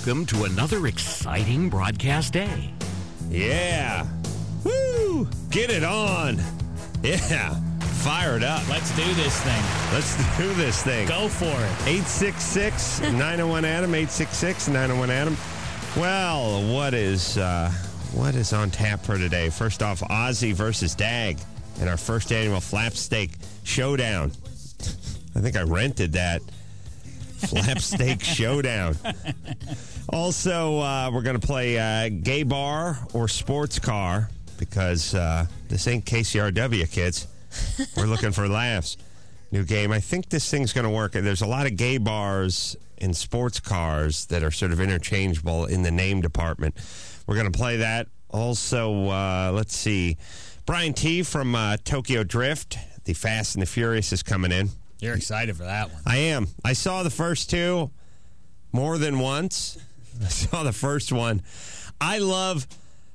Welcome to another exciting broadcast day. Yeah. Woo! Get it on. Yeah. Fire it up. Let's do this thing. Let's do this thing. Go for it. 866-901-ADAM, 866-901-ADAM. Well, what is on tap for today? First off, Ozzy versus Dag in our first annual Flapsteak Showdown. I think I rented that. Flapsteak Showdown. Also, we're going to play Gay Bar or Sports Car because this ain't KCRW, kids. We're looking for laughs. New game. I think this thing's going to work. There's a lot of gay bars and sports cars that are sort of interchangeable in the name department. We're going to play that. Also, let's see. Brian T. from Tokyo Drift, The Fast and the Furious, is coming in. You're excited for that one. I am. I saw the first two more than once. I saw the first one. I love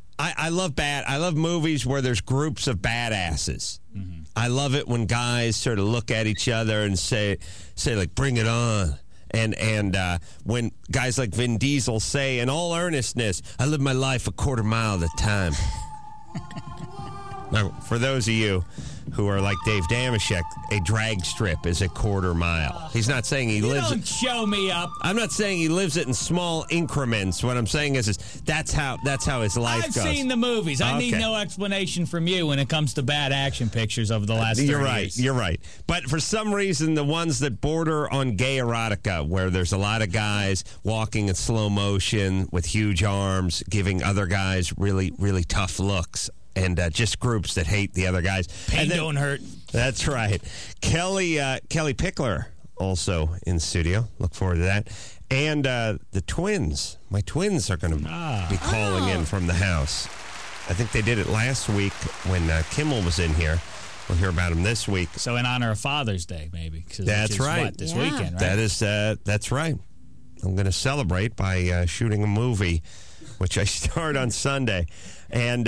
movies where there's groups of badasses. Mm-hmm. I love it when guys sort of look at each other and say like, bring it on. And when guys like Vin Diesel say, in all earnestness, I live my life a quarter mile at a time. Now, for those of you who are like Dave Damashek, a drag strip is a quarter mile. He's not saying he lives. Don't show me up. I'm not saying he lives it in small increments. What I'm saying is that's how his life goes. I've seen the movies. I need no explanation from you when it comes to bad action pictures over the last 30 years. You're right. But for some reason, the ones that border on gay erotica, where there's a lot of guys walking in slow motion with huge arms, giving other guys really, really tough looks, and just groups that hate the other guys. Pain don't hurt. That's right. Kelly Pickler also in studio. Look forward to that. And the twins. My twins are going to be calling in from the house. I think they did it last week when Kimmel was in here. We'll hear about him this week. So in honor of Father's Day, maybe. That's right. What, this weekend, right? That's right. I'm going to celebrate by shooting a movie, which I start on Sunday. And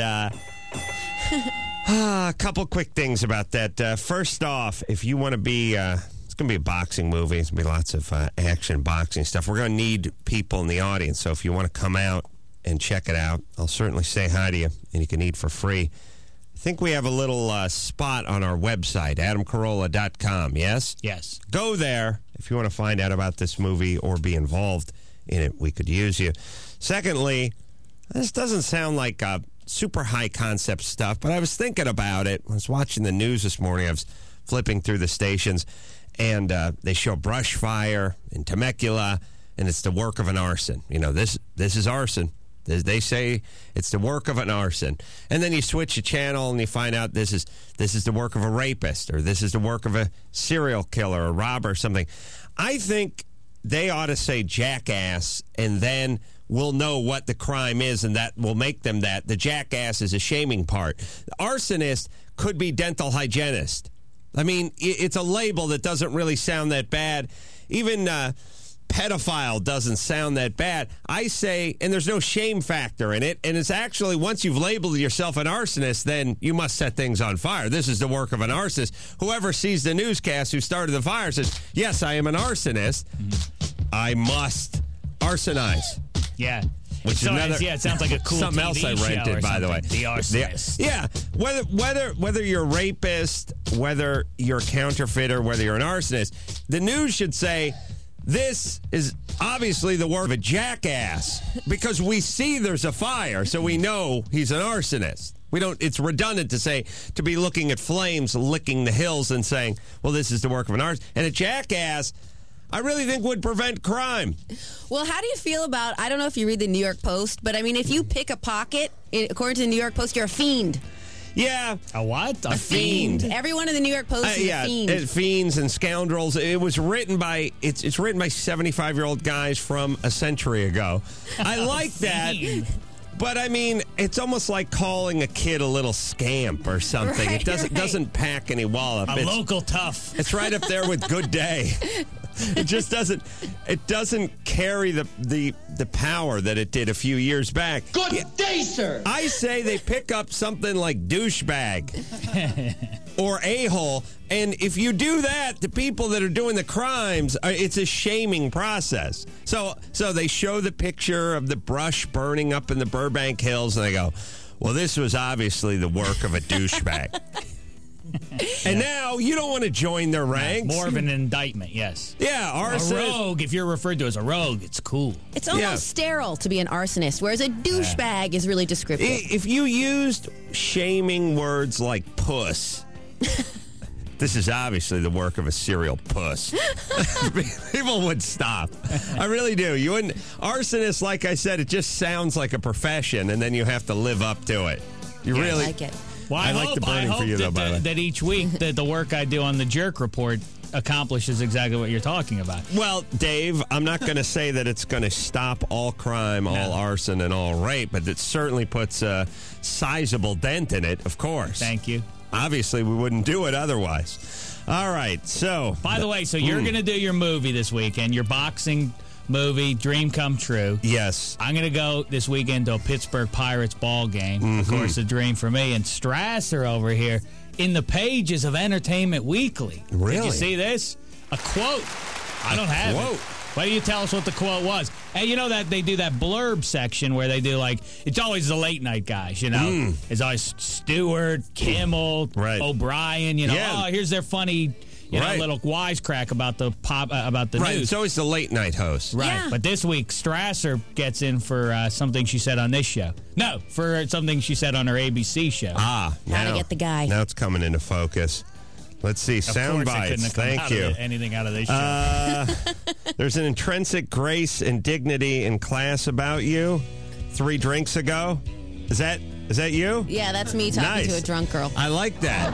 a couple quick things about that. First off, if you want to be, it's going to be a boxing movie. It's going to be lots of action boxing stuff. We're going to need people in the audience. So if you want to come out and check it out, I'll certainly say hi to you, and you can eat for free. I think we have a little spot on our website, adamcarolla.com, yes? Yes. Go there if you want to find out about this movie or be involved in it. We could use you. Secondly, this doesn't sound like super high concept stuff, but I was thinking about it. I was watching the news this morning. I was flipping through the stations, and they show brush fire in Temecula, and it's the work of an arson. You know, this is arson. They say it's the work of an arson. And then you switch the channel and you find out this is the work of a rapist, or this is the work of a serial killer, a robber, or something. I think they ought to say jackass, and then we'll know what the crime is, and that will make them that. The jackass is a shaming part. The arsonist could be dental hygienist. I mean, it's a label that doesn't really sound that bad. Even pedophile doesn't sound that bad. I say, and there's no shame factor in it, and it's actually, once you've labeled yourself an arsonist, then you must set things on fire. This is the work of an arsonist. Whoever sees the newscast who started the fire says, yes, I am an arsonist. I must arsonize. Yeah. Which is another, it sounds like a cool something TV else I rented, by the way. The arsonist. Yeah. Whether you're a rapist, whether you're a counterfeiter, whether you're an arsonist, the news should say, this is obviously the work of a jackass, because we see there's a fire, so we know he's an arsonist. It's redundant to be looking at flames, licking the hills, and saying, well, this is the work of an arsonist. And a jackass, I really think, would prevent crime. Well, how do you feel about, I don't know if you read the New York Post, but I mean, if you pick a pocket, according to the New York Post, you're a fiend. Yeah. A what? A fiend. Everyone in the New York Post is a fiend. Fiends and scoundrels. It was written by, it's written by 75-year-old guys from a century ago. I like that. But I mean, it's almost like calling a kid a little scamp or something. Right, it doesn't pack any wallop. A local tough. It's right up there with Good Day. It just doesn't carry the power that it did a few years back. Good day, sir. I say they pick up something like douchebag or a-hole. And if you do that, the people that are doing the crimes, it's a shaming process. So they show the picture of the brush burning up in the Burbank Hills, and they go, well, this was obviously the work of a douchebag. And now you don't want to join their ranks. More of an indictment, yes. Yeah, arsonist. A rogue, if you're referred to as a rogue, it's cool. It's almost sterile to be an arsonist, whereas a douchebag is really descriptive. If you used shaming words like puss, this is obviously the work of a serial puss. People would stop. I really do. You wouldn't. Arsonist, like I said, it just sounds like a profession, and then you have to live up to it. You really I like it. Well, I like the burning for you, though, by the way. That each week that the work I do on the Jerk Report accomplishes exactly what you're talking about. Well, Dave, I'm not going to say that it's going to stop all crime, all arson, and all rape, but it certainly puts a sizable dent in it, of course. Thank you. Obviously, we wouldn't do it otherwise. All right, so... By the way, so you're going to do your movie this weekend, your boxing movie, Dream Come True. Yes. I'm going to go this weekend to a Pittsburgh Pirates ball game. Mm-hmm. Of course, a dream for me. And Strasser over here in the pages of Entertainment Weekly. Really? Did you see this? A quote. I don't have it. Why don't you tell us what the quote was? And you know that they do that blurb section where they do it's always the late night guys, you know? It's always Stewart, Kimmel, O'Brien, you know? Yeah. Oh, here's their funny... little wisecrack about the news. It's always the late night host. Right. Yeah. But this week, Strasser gets in for something she said on this show. No, for something she said on her ABC show. How to get the guy. Now it's coming into focus. Let's see. Sound bites. Thank you. Anything out of this show. There's an intrinsic grace and dignity in class about you. 3 drinks ago. Is that you? Yeah, that's me talking to a drunk girl. I like that.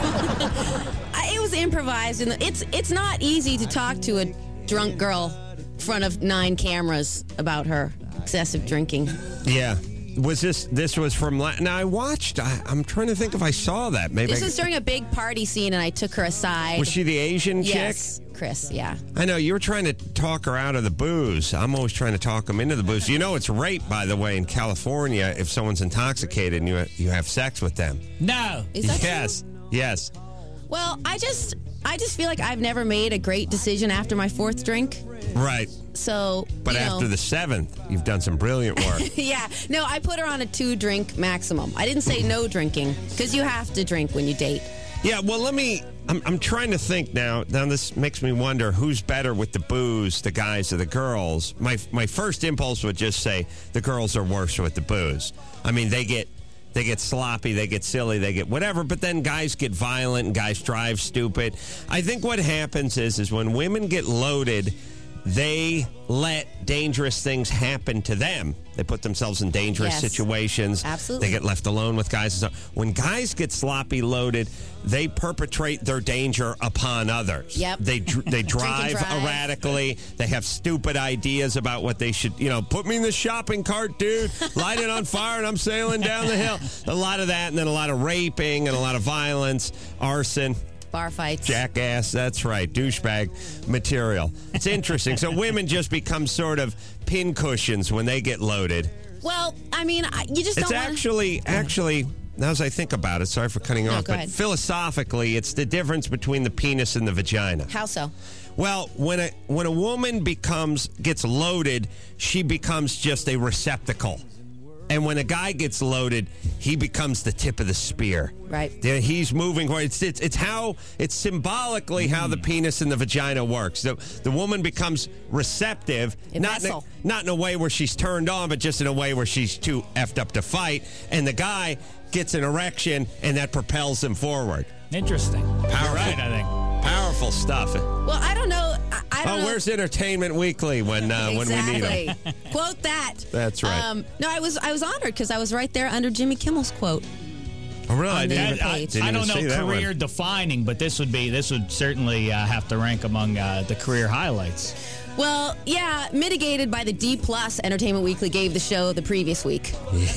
Thank you. It was improvised, and it's not easy to talk to a drunk girl in front of 9 cameras about her excessive drinking. Yeah. Was this was from... Now, I watched... I'm trying to think if I saw that. Maybe This was during a big party scene, and I took her aside. Was she the Asian chick? Yes, Chris, yeah. I know. You were trying to talk her out of the booze. I'm always trying to talk them into the booze. You know it's rape, by the way, in California if someone's intoxicated and you have sex with them. No. Is that true? Yes. Well, I just feel like I've never made a great decision after my 4th drink. Right. So, but after the 7th, you've done some brilliant work. Yeah. No, I put her on a 2-drink maximum. I didn't say no drinking because you have to drink when you date. Yeah, well, I'm trying to think now. Now, this makes me wonder who's better with the booze, the guys or the girls. My first impulse would just say the girls are worse with the booze. I mean, they get sloppy, they get silly, they get whatever, but then guys get violent and guys drive stupid. I think what happens is when women get loaded, they let dangerous things happen to them. They put themselves in dangerous situations. Absolutely. They get left alone with guys. And stuff. When guys get sloppy loaded, they perpetrate their danger upon others. Yep. They drive erratically. They have stupid ideas about what they should, put me in the shopping cart, dude. Light it on fire and I'm sailing down the hill. A lot of that, and then a lot of raping and a lot of violence, arson. Bar fights. Jackass, that's right. Douchebag material. It's interesting. So women just become sort of pincushions when they get loaded. Well, I mean, you just don't want to... Actually, now as I think about it, sorry for cutting off, go but ahead. Philosophically, it's the difference between the penis and the vagina. How so? Well, when a woman gets loaded, she becomes just a receptacle. And when a guy gets loaded, he becomes the tip of the spear. Right. He's moving. It's symbolically how the penis and the vagina works. The woman becomes receptive, not in a way where she's turned on, but just in a way where she's too effed up to fight. And the guy gets an erection, and that propels him forward. Interesting. Powerful. Right, I think. Powerful stuff. Well, I don't know. I don't know. Where's Entertainment Weekly when we need them? Quote that. That's right. No, I was honored because I was right there under Jimmy Kimmel's quote. Oh, really? I don't know career defining, but this would certainly have to rank among the career highlights. Well, yeah, mitigated by the D+ Entertainment Weekly gave the show the previous week.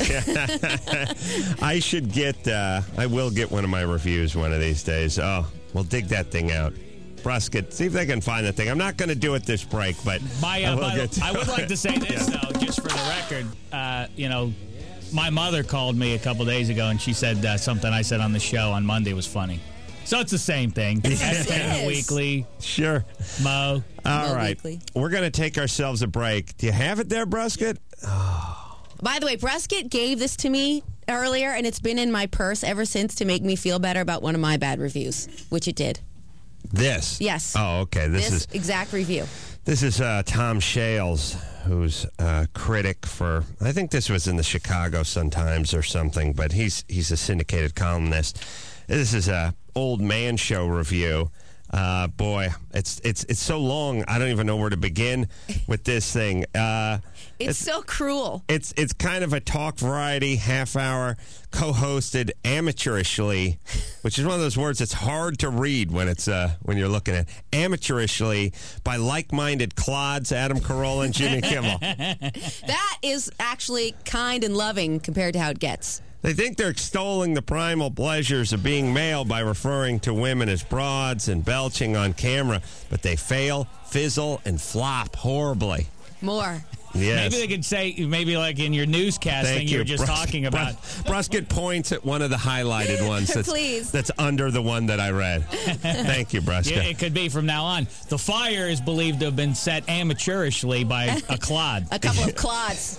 I will get one of my reviews one of these days. Oh, we'll dig that thing out. Brusket, see if they can find the thing. I'm not going to do it this break, but I would like to say this, though, just for the record. My mother called me a couple days ago, and she said something I said on the show on Monday was funny. So it's the same thing. It is. Weekly. Sure. Mo. All right. Weekly. We're going to take ourselves a break. Do you have it there, Brusket? By the way, Brusket gave this to me earlier, and it's been in my purse ever since to make me feel better about one of my bad reviews, which it did. This? Yes. Oh, okay. This exact review. This is Tom Shales, who's a critic for, I think this was in the Chicago Sun-Times or something, but he's a syndicated columnist. This is a old man show review. Boy, it's so long, I don't even know where to begin with this thing. It's so cruel. It's kind of a talk variety, half-hour, co-hosted amateurishly, which is one of those words that's hard to read when it's when you're looking at amateurishly by like-minded clods, Adam Carolla and Jimmy Kimmel. That is actually kind and loving compared to how it gets. They think they're extolling the primal pleasures of being male by referring to women as broads and belching on camera, but they fail, fizzle, and flop horribly. More. Yes. Maybe they could say, maybe like in your newscast thing you were just talking about. Brusket points at one of the highlighted ones Please. that's under the one that I read. Thank you, Brusket. Yeah, it could be from now on. The fire is believed to have been set amateurishly by a clod. A couple of clods.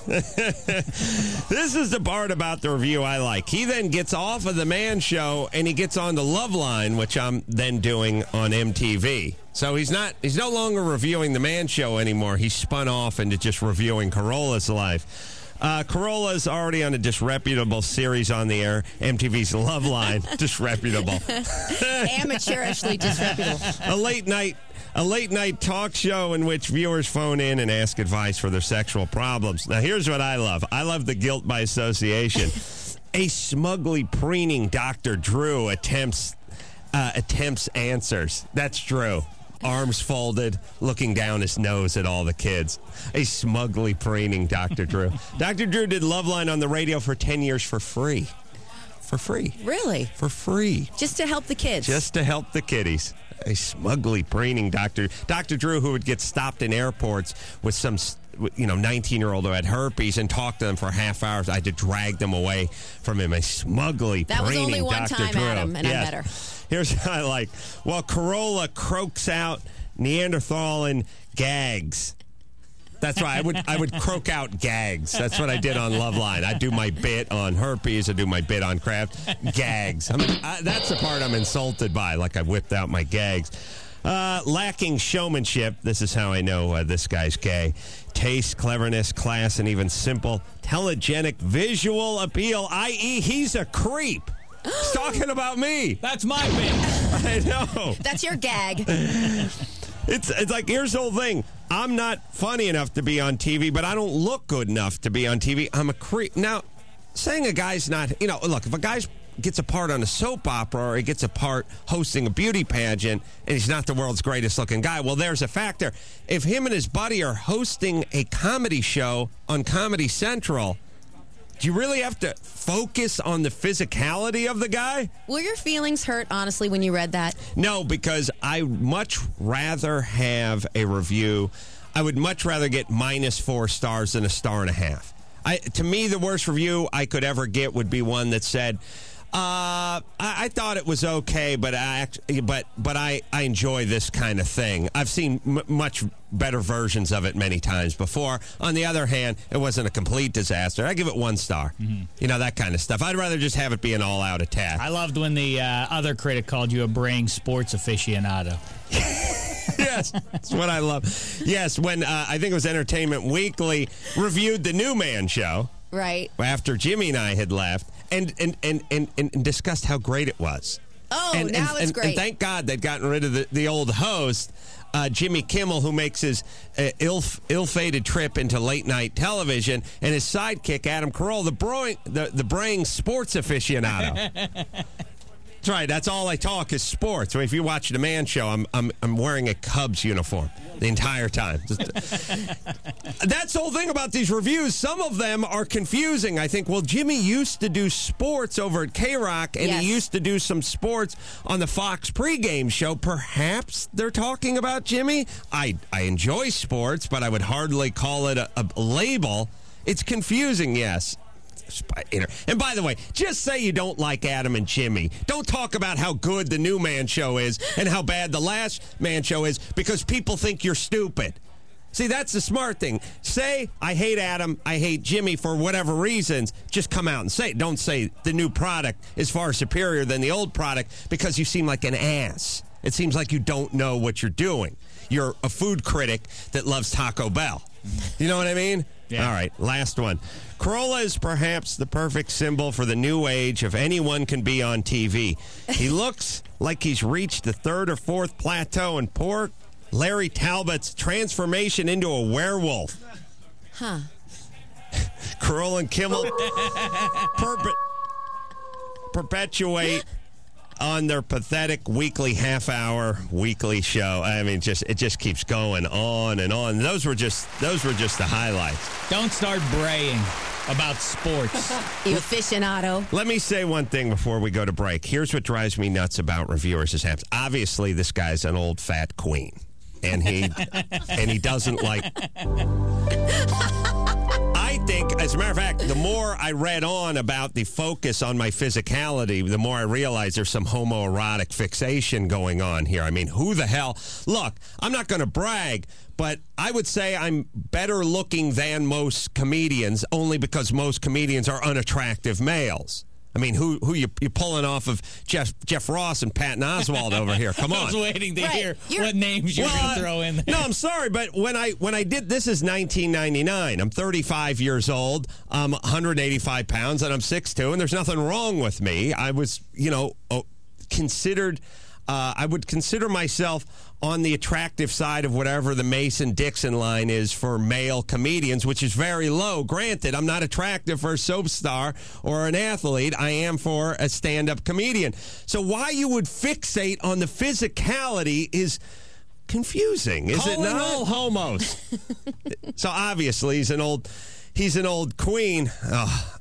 This is the part about the review I like. He then gets off of the Man Show and he gets on to Loveline, which I'm then doing on MTV. So he's no longer reviewing the Man Show anymore. He's spun off into just reviewing Carolla's life. Carolla's already on a disreputable series on the air, MTV's Loveline. Disreputable. Amateurishly disreputable. A late night talk show in which viewers phone in and ask advice for their sexual problems. Now, here's what I love. I love the guilt by association. A smugly preening Dr. Drew attempts answers. That's Drew. Arms folded, looking down his nose at all the kids. A smugly preening Dr. Drew. Dr. Drew did Loveline on the radio for 10 years for free. For free. Really? For free. Just to help the kids. Just to help the kiddies. A smugly preening Dr. Drew, who would get stopped in airports with some 19-year-old who had herpes and talk to them for half hours. I had to drag them away from him. A smugly that was preening only one Dr. time, Drew. Adam, and Yes. I'm better. Here's what I like. Well, Carolla croaks out Neanderthalan gags. That's right. I would croak out gags. That's what I did on Loveline. I do my bit on herpes. I do my bit on Kraft. Gags. That's the part I'm insulted by. Like I whipped out my gags. Lacking showmanship. This is how I know this guy's gay. Taste, cleverness, class, and even simple telegenic visual appeal, i.e. he's a creep. He's talking about me. That's my bit. I know. That's your gag. It's like, here's the whole thing. I'm not funny enough to be on TV, but I don't look good enough to be on TV. I'm a creep. Now, saying a guy's not, look, if a guy gets a part on a soap opera or he gets a part hosting a beauty pageant and he's not the world's greatest looking guy, well, there's a factor. If him and his buddy are hosting a comedy show on Comedy Central, do you really have to focus on the physicality of the guy? Were your feelings hurt, honestly, when you read that? No, because I would much rather have a review. I would much rather get -4 stars than 1.5 stars. To me, the worst review I could ever get would be one that said, I thought it was okay, but I enjoy this kind of thing. I've seen much better versions of it many times before. On the other hand, it wasn't a complete disaster. I give it 1 star. Mm-hmm. That kind of stuff. I'd rather just have it be an all-out attack. I loved when the other critic called you a braying sports aficionado. Yes, that's what I love. Yes, when I think it was Entertainment Weekly reviewed the New Man Show. Right. After Jimmy and I had left. And discussed how great it was. Oh, now it's great. And thank God they'd gotten rid of the old host, Jimmy Kimmel, who makes his ill-fated trip into late-night television, and his sidekick, Adam Carolla, the braying sports aficionado. That's right. That's all I talk is sports. If you watch the Man Show, I'm wearing a Cubs uniform the entire time. That's the whole thing about these reviews. Some of them are confusing. I think, well, Jimmy used to do sports over at K-Rock, and yes. he used to do some sports on the Fox pregame show. Perhaps they're talking about Jimmy. I enjoy sports, but I would hardly call it a label. It's confusing, yes. And by the way, just say you don't like Adam and Jimmy. Don't talk about how good the new Man Show is and how bad the last Man Show is because people think you're stupid. See, that's the smart thing. Say, I hate Adam, I hate Jimmy for whatever reasons. Just come out and say it. Don't say the new product is far superior than the old product because you seem like an ass. It seems like you don't know what you're doing. You're a food critic that loves Taco Bell. You know what I mean? Yeah. All right, last one. Corolla is perhaps the perfect symbol for the new age of anyone can be on TV. He looks like he's reached the third or fourth plateau in poor Larry Talbot's transformation into a werewolf. Huh. Corolla and Kimmel perpetuate on their pathetic weekly half-hour weekly show. I mean, it just keeps going on and on. Those were just the highlights. Don't start braying about sports. You aficionado. Let me say one thing before we go to break. Here's what drives me nuts about reviewers as happens. Obviously, this guy's an old fat queen. And he doesn't like. I think, as a matter of fact, the more I read on about the focus on my physicality, the more I realized there's some homoerotic fixation going on here. I mean, who the hell? Look, I'm not going to brag, but I would say I'm better looking than most comedians only because most comedians are unattractive males. I mean, who you pulling off of Jeff Ross and Patton Oswalt over here? Come on. I was waiting to hear what names you were going to throw in there. No, I'm sorry, but when I did, this is 1999. I'm 35 years old. I'm 185 pounds, and I'm 6'2", and there's nothing wrong with me. I was, considered. I would consider myself on the attractive side of whatever the Mason-Dixon line is for male comedians, which is very low. Granted, I'm not attractive for a soap star or an athlete. I am for a stand-up comedian. So why you would fixate on the physicality is confusing, is it not? All homos. So obviously he's an old queen. Oh,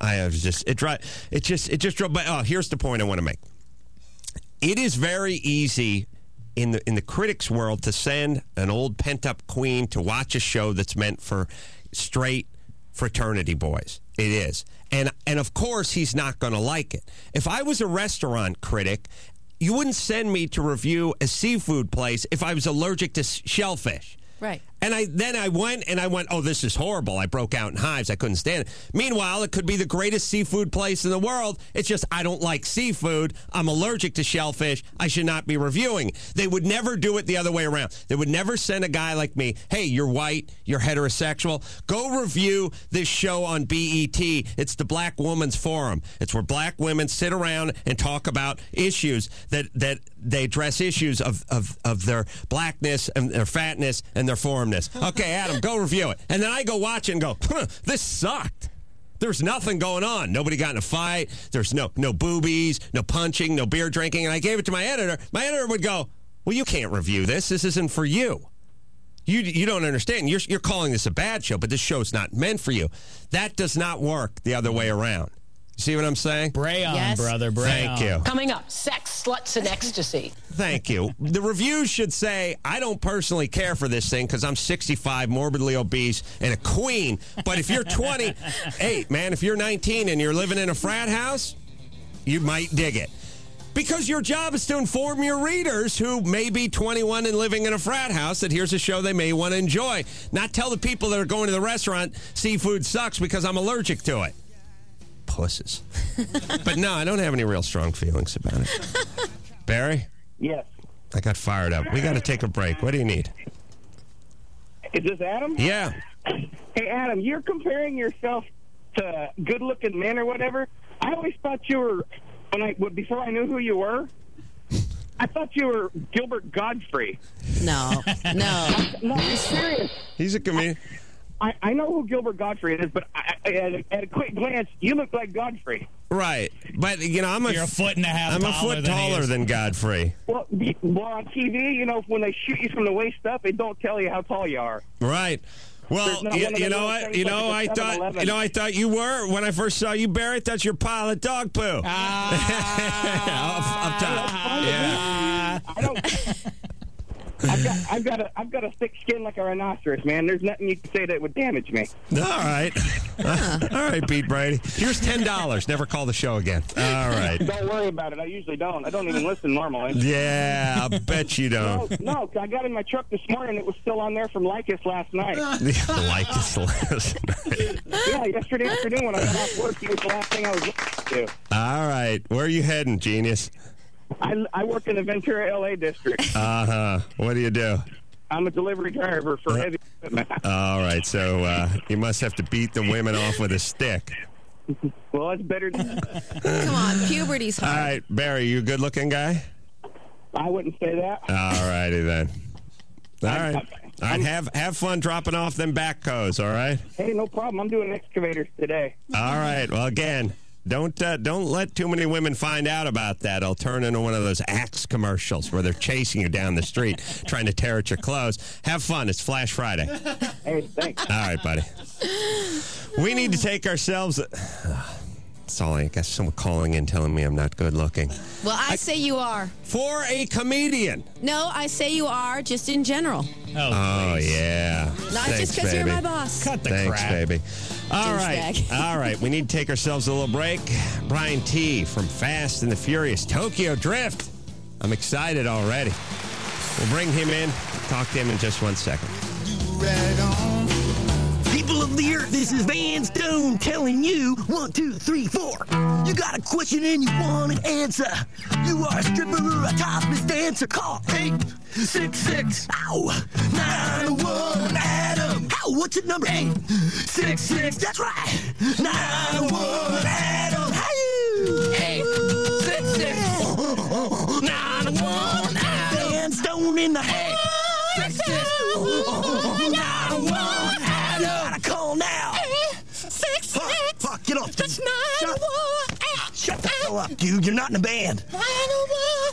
it just drove by. Oh, here's the point I want to make. It is very easy in the critics' world to send an old pent-up queen to watch a show that's meant for straight fraternity boys. It is. And of course, he's not going to like it. If I was a restaurant critic, you wouldn't send me to review a seafood place if I was allergic to shellfish. Right. And I went, oh, this is horrible. I broke out in hives. I couldn't stand it. Meanwhile, it could be the greatest seafood place in the world. It's just I don't like seafood. I'm allergic to shellfish. I should not be reviewing. They would never do it the other way around. They would never send a guy like me, hey, you're white, you're heterosexual. Go review this show on BET. It's the Black Woman's Forum. It's where black women sit around and talk about issues that they address issues of their blackness and their fatness and their foreignness. Okay, Adam, go review it. And then I go watch it and go, this sucked. There's nothing going on. Nobody got in a fight. There's no boobies, no punching, no beer drinking. And I gave it to my editor. My editor would go, well, you can't review this. This isn't for you. You don't understand. You're calling this a bad show, but this show's not meant for you. That does not work the other way around. See what I'm saying? Bray on, yes. Brother. Bray Thank on. you. Coming up, sex, sluts, and ecstasy. Thank you. The reviews should say, I don't personally care for this thing because I'm 65, morbidly obese, and a queen. But if you're 20, hey, man, if you're 19 and you're living in a frat house, you might dig it. Because your job is to inform your readers who may be 21 and living in a frat house that here's a show they may want to enjoy. Not tell the people that are going to the restaurant seafood sucks because I'm allergic to it. Pusses. But no, I don't have any real strong feelings about it. Barry? Yes. I got fired up. We got to take a break. What do you need? Is this Adam? Yeah. Hey, Adam, you're comparing yourself to good-looking men or whatever. I always thought you were, before I knew who you were, I thought you were Gilbert Godfrey. No. No, I'm serious. He's a comedian. I know who Gilbert Godfrey is, but at a quick glance, you look like Godfrey. Right. But, You're a foot and a half I'm a taller foot than he taller is. than Godfrey. Well, on TV, when they shoot you from the waist up, they don't tell you how tall you are. Right. Well, There's not one of you the know little what? things You like know, at the 7-Eleven. I thought you were when I first saw you, Barry. I thought you're a pile of dog poo. Up top. Yeah. I don't. I've got a thick skin like a rhinoceros, man. There's nothing you can say that would damage me. All right. All right, Pete Brady. Here's $10. Never call the show again. All right. Don't worry about it. I usually don't. I don't even listen normally. Yeah, I'll bet you don't. No, I got in my truck this morning. It was still on there from Lycus last night. Lycus last night. Yeah, yesterday afternoon when I got off work, it was the last thing I was listening to. All right. Where are you heading, genius? I work in the Ventura, L.A. district. Uh-huh. What do you do? I'm a delivery driver for heavy equipment. All right. So you must have to beat the women off with a stick. Well, it's better than... Come on, puberty's hard. All right. Barry, you a good-looking guy? I wouldn't say that. All righty then. All right. All right. Have fun dropping off them backhoes, all right? Hey, no problem. I'm doing excavators today. All right. Well, again... Don't let too many women find out about that. I'll turn into one of those Axe commercials where they're chasing you down the street, trying to tear at your clothes. Have fun. It's Flash Friday. Hey, thanks. All right, buddy. We need to take ourselves... That's all. I guess someone calling in telling me I'm not good looking. Well, I say you are. For a comedian. No, I say you are, just in general. Oh, yeah. Not Thanks, just because you're baby. my boss. Cut the Thanks, crap. baby. All right. Douchebag. All right. We need to take ourselves a little break. Brian T. from Fast and the Furious Tokyo Drift. I'm excited already. We'll bring him in. Talk to him in just 1 second. People of the earth, this is Van Stone telling you 1, 2, 3, 4. You got a question and you want an answer. You are a stripper or a topless dancer. Call 866 901 Adam. Ow, what's your number? 866. That's right. 901 Adam. How you? 866 901 Adam. Van Stone in the head. 901 Adam. Gotta call now. Fuck, get off. That's 901. Shut the hell up, dude. You're not in a band. 901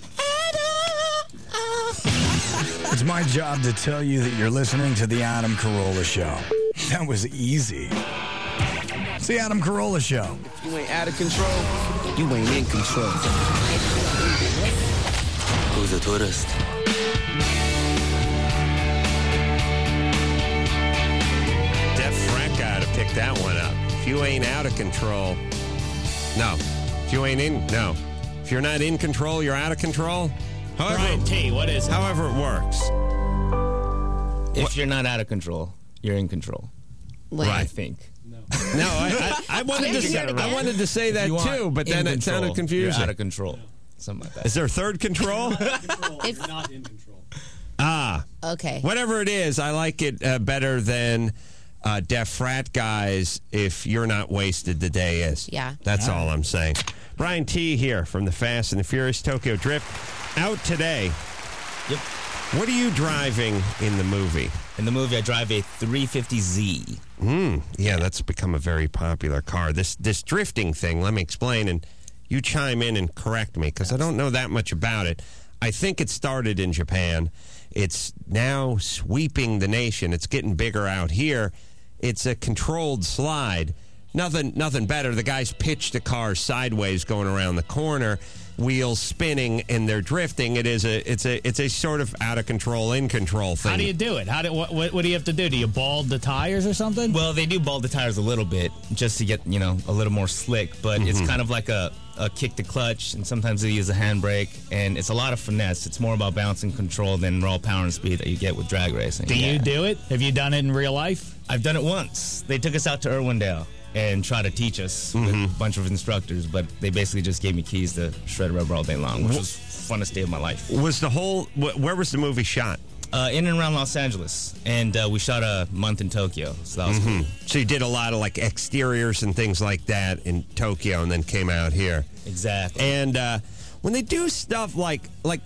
Adam. It's my job to tell you that you're listening to The Adam Carolla Show. That was easy. It's The Adam Carolla Show. If you ain't out of control, you ain't in control. Who's a tourist? Def Frank got to pick that one up. If you ain't out of control, no. If you ain't in, no. If you're not in control, you're out of control. Brian T., what is it? However it works. If you're not out of control, you're in control. Wait. I think. No, I wanted to say, I wanted to say that You too, aren't but in then it control, sounded confusing. You're out of control. Something like that. Is there third control? If- Not in control. Okay. Whatever it is, I like it better than Deaf Frat Guys. If you're not wasted, the day is. Yeah. That's all I'm saying. Brian T. here from the Fast and the Furious Tokyo Drift. Out today. Yep. What are you driving in the movie? In the movie, I drive a 350Z. Yeah, that's become a very popular car. This drifting thing, let me explain, and you chime in and correct me, because I don't know that much about it. I think it started in Japan. It's now sweeping the nation. It's getting bigger out here. It's a controlled slide. Nothing better. The guys pitch the car sideways going around the corner, wheels spinning, and they're drifting. It's a sort of out of control, in control thing. How do you do it? What do you have to do? Do you bald the tires or something? Well, they do bald the tires a little bit just to get, a little more slick, but it's kind of like a kick the clutch, and sometimes they use a handbrake, and it's a lot of finesse. It's more about balance and control than raw power and speed that you get with drag racing. Do you do it? Have you done it in real life? I've done it once. They took us out to Irwindale and tried to teach us with a bunch of instructors, but they basically just gave me keys to shred rubber all day long, which was the funnest day of my life. Where was the movie shot? In and around Los Angeles, and we shot a month in Tokyo, so that was cool. So you did a lot of like exteriors and things like that in Tokyo, and then came out here. Exactly. And when they do stuff like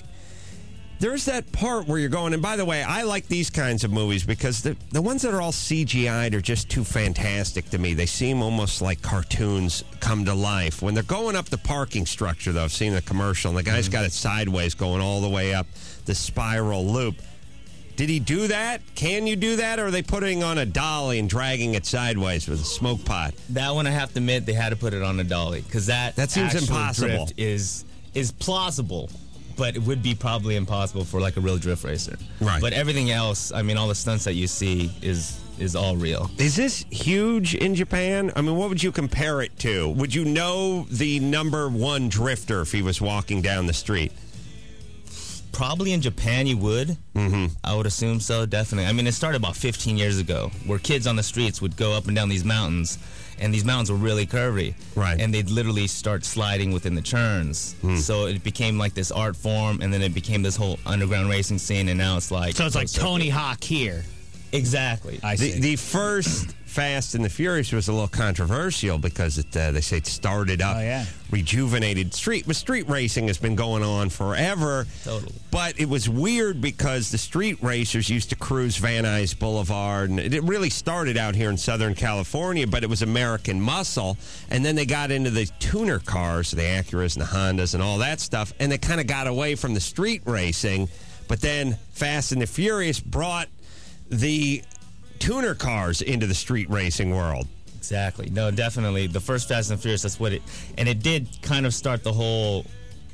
there's that part where you're going, and by the way, I like these kinds of movies because the ones that are all CGI'd are just too fantastic to me. They seem almost like cartoons come to life. When they're going up the parking structure, though, I've seen the commercial, and the guy's got it sideways going all the way up the spiral loop. Did he do that? Can you do that? Or are they putting on a dolly and dragging it sideways with a smoke pot? That one, I have to admit, they had to put it on a dolly because that seems actual impossible. drift is plausible, but it would be probably impossible for like a real drift racer. Right. But everything else, I mean, all the stunts that you see is all real. Is this huge in Japan? I mean, what would you compare it to? Would you know the number one drifter if he was walking down the street? Probably in Japan you would. Mm-hmm. I would assume so, definitely. I mean, it started about 15 years ago, where kids on the streets would go up and down these mountains, and these mountains were really curvy. Right. And they'd literally start sliding within the turns. So it became like this art form, and then it became this whole underground racing scene, and now it's like... So it's like Tony Hawk here. Exactly. I see. The first Fast and the Furious was a little controversial because they say it started up rejuvenated street. But street racing has been going on forever. Totally. But it was weird because the street racers used to cruise Van Nuys Boulevard, and it really started out here in Southern California, but it was American muscle. And then they got into the tuner cars, the Acuras and the Hondas and all that stuff, and they kind of got away from the street racing. But then Fast and the Furious brought the tuner cars into the street racing world. Exactly. No, definitely. The first Fast and Furious, that's what it... And it did kind of start the whole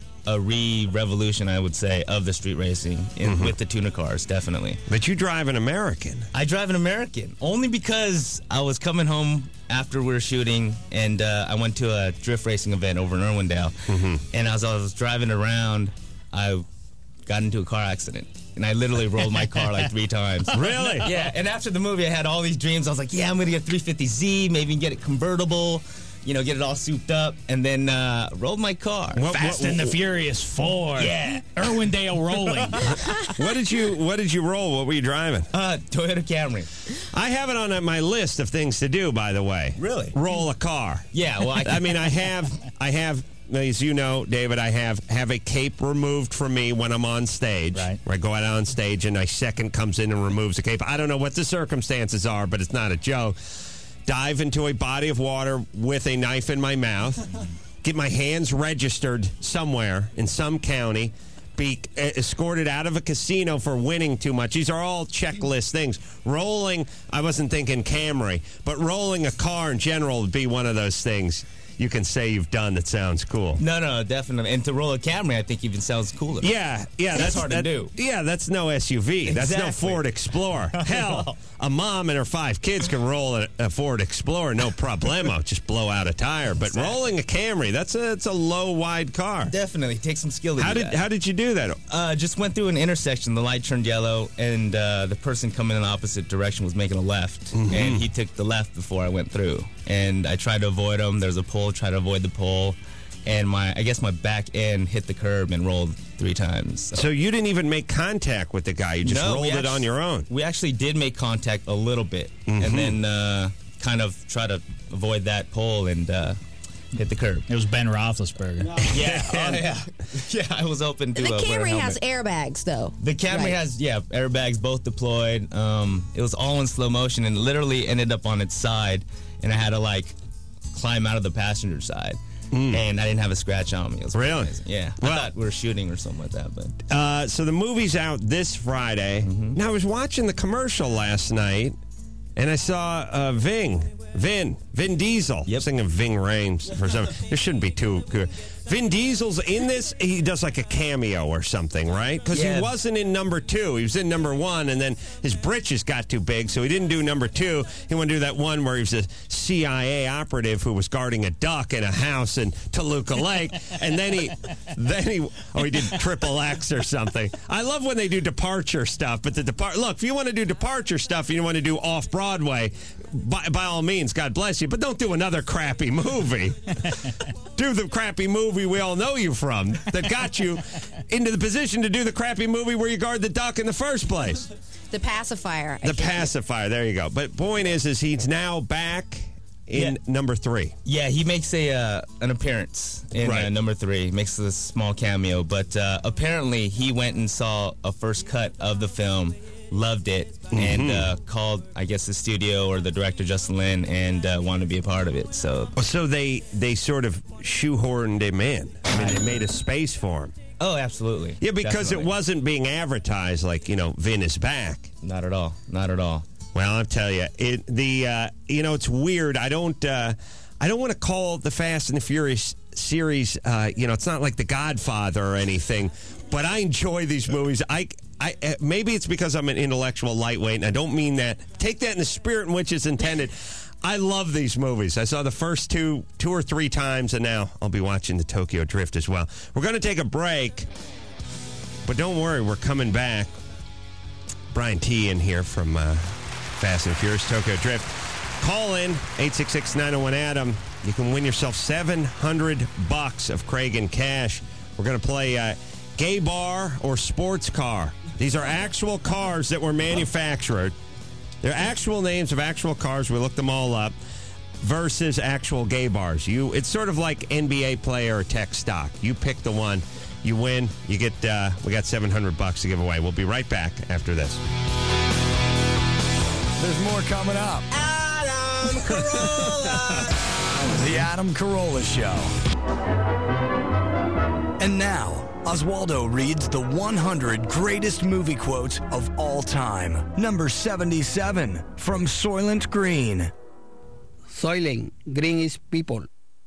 revolution, I would say, of the street racing with the tuner cars, definitely. But you drive an American. I drive an American, only because I was coming home after we were shooting, and I went to a drift racing event over in Irwindale. And as I was driving around, I got into a car accident. And I literally rolled my car like 3 times. Really? Yeah, and after the movie, I had all these dreams. I was like, yeah, I'm going to get a 350Z, maybe get it convertible, get it all souped up, and then rolled my car. Fast and the Furious 4. Yeah. Irwindale rolling. What did you roll? What were you driving? Toyota Camry. I have it on my list of things to do, by the way. Really? Roll a car. Yeah, well, I mean, I have, as you know, David, I have a cape removed from me when I'm on stage. Right. Where I go out on stage and my second comes in and removes the cape. I don't know what the circumstances are, but it's not a joke. Dive into a body of water with a knife in my mouth. Get my hands registered somewhere in some county. Be escorted out of a casino for winning too much. These are all checklist things. Rolling, I wasn't thinking Camry, but rolling a car in general would be one of those things you can say you've done that sounds cool. No, definitely. And to roll a Camry, I think even sounds cooler. Yeah, that's hard to do. Yeah, that's no SUV. Exactly. That's no Ford Explorer. Hell, a mom and her 5 kids can roll a Ford Explorer, no problemo. Just blow out a tire. But rolling a Camry, it's a low, wide car. Definitely. Take some skill to do that. How did you do that? Just went through an intersection. The light turned yellow, and the person coming in the opposite direction was making a left. And he took the left before I went through. And I tried to avoid him. There's a pole, tried to avoid the pole. And I guess my back end hit the curb and rolled 3 times. So you didn't even make contact with the guy. You just rolled it on your own. We actually did make contact a little bit. And then kind of try to avoid that pole and hit the curb. It was Ben Roethlisberger. Yeah. Yeah, I was hoping to The wear a Camry helmet. has airbags, though. The Camry has, airbags both deployed. It was all in slow motion and literally ended up on its side. And I had to, climb out of the passenger side. And I didn't have a scratch on me. It was really? Amazing. Yeah. Well, I thought we were shooting or something like that. But so the movie's out this Friday. Now, I was watching the commercial last night, and I saw Vin Diesel. Singing Ving Rhames for some. There shouldn't be too good. Vin Diesel's in this. He does like a cameo or something, right? Because he wasn't in number 2. He was in number 1, and then his britches got too big, so he didn't do number 2. He wanted to do that one where he was a CIA operative who was guarding a duck in a house in Toluca Lake, and then he did Triple X or something. I love when they do departure stuff, but look, if you want to do departure stuff, you want to do off Broadway, by all means, God bless you, but don't do another crappy movie. Do the crappy movie we all know you from that got you into the position to do the crappy movie where you guard the duck in the first place. The Pacifier. The Pacifier, there you go. But point is he's now back in number 3. Yeah, he makes an appearance in number 3. Makes a small cameo, but apparently he went and saw a first cut of the film, loved it, and called, I guess, the studio or the director, Justin Lin, and wanted to be a part of it. So they sort of shoehorned him in. I mean, they made a space for him. Oh, absolutely. Yeah, because Definitely. it wasn't being advertised like, Vin is back. Not at all. Not at all. Well, I'll tell you, it's weird. I I don't want to call the Fast and the Furious series, it's not like The Godfather or anything, but I enjoy these movies. I maybe it's because I'm an intellectual lightweight, and I don't mean that. Take that in the spirit in which it's intended. I love these movies. I saw the first two or three times, and now I'll be watching the Tokyo Drift as well. We're going to take a break, but don't worry, we're coming back. Brian T. in here from Fast and Furious Tokyo Drift. Call in, 866-901-ADAM. You can win yourself $700 of Craig and cash. We're going to play Gay Bar or Sports Car. These are actual cars that were manufactured. They're actual names of actual cars. We looked them all up. Versus actual gay bars. It's sort of like NBA player or tech stock. You pick the one, you win, you get. We got $700 to give away. We'll be right back after this. There's more coming up. Adam Carolla. The Adam Carolla Show. And now, Oswaldo reads the 100 greatest movie quotes of all time. Number 77 from Soylent Green. Soylent Green is people.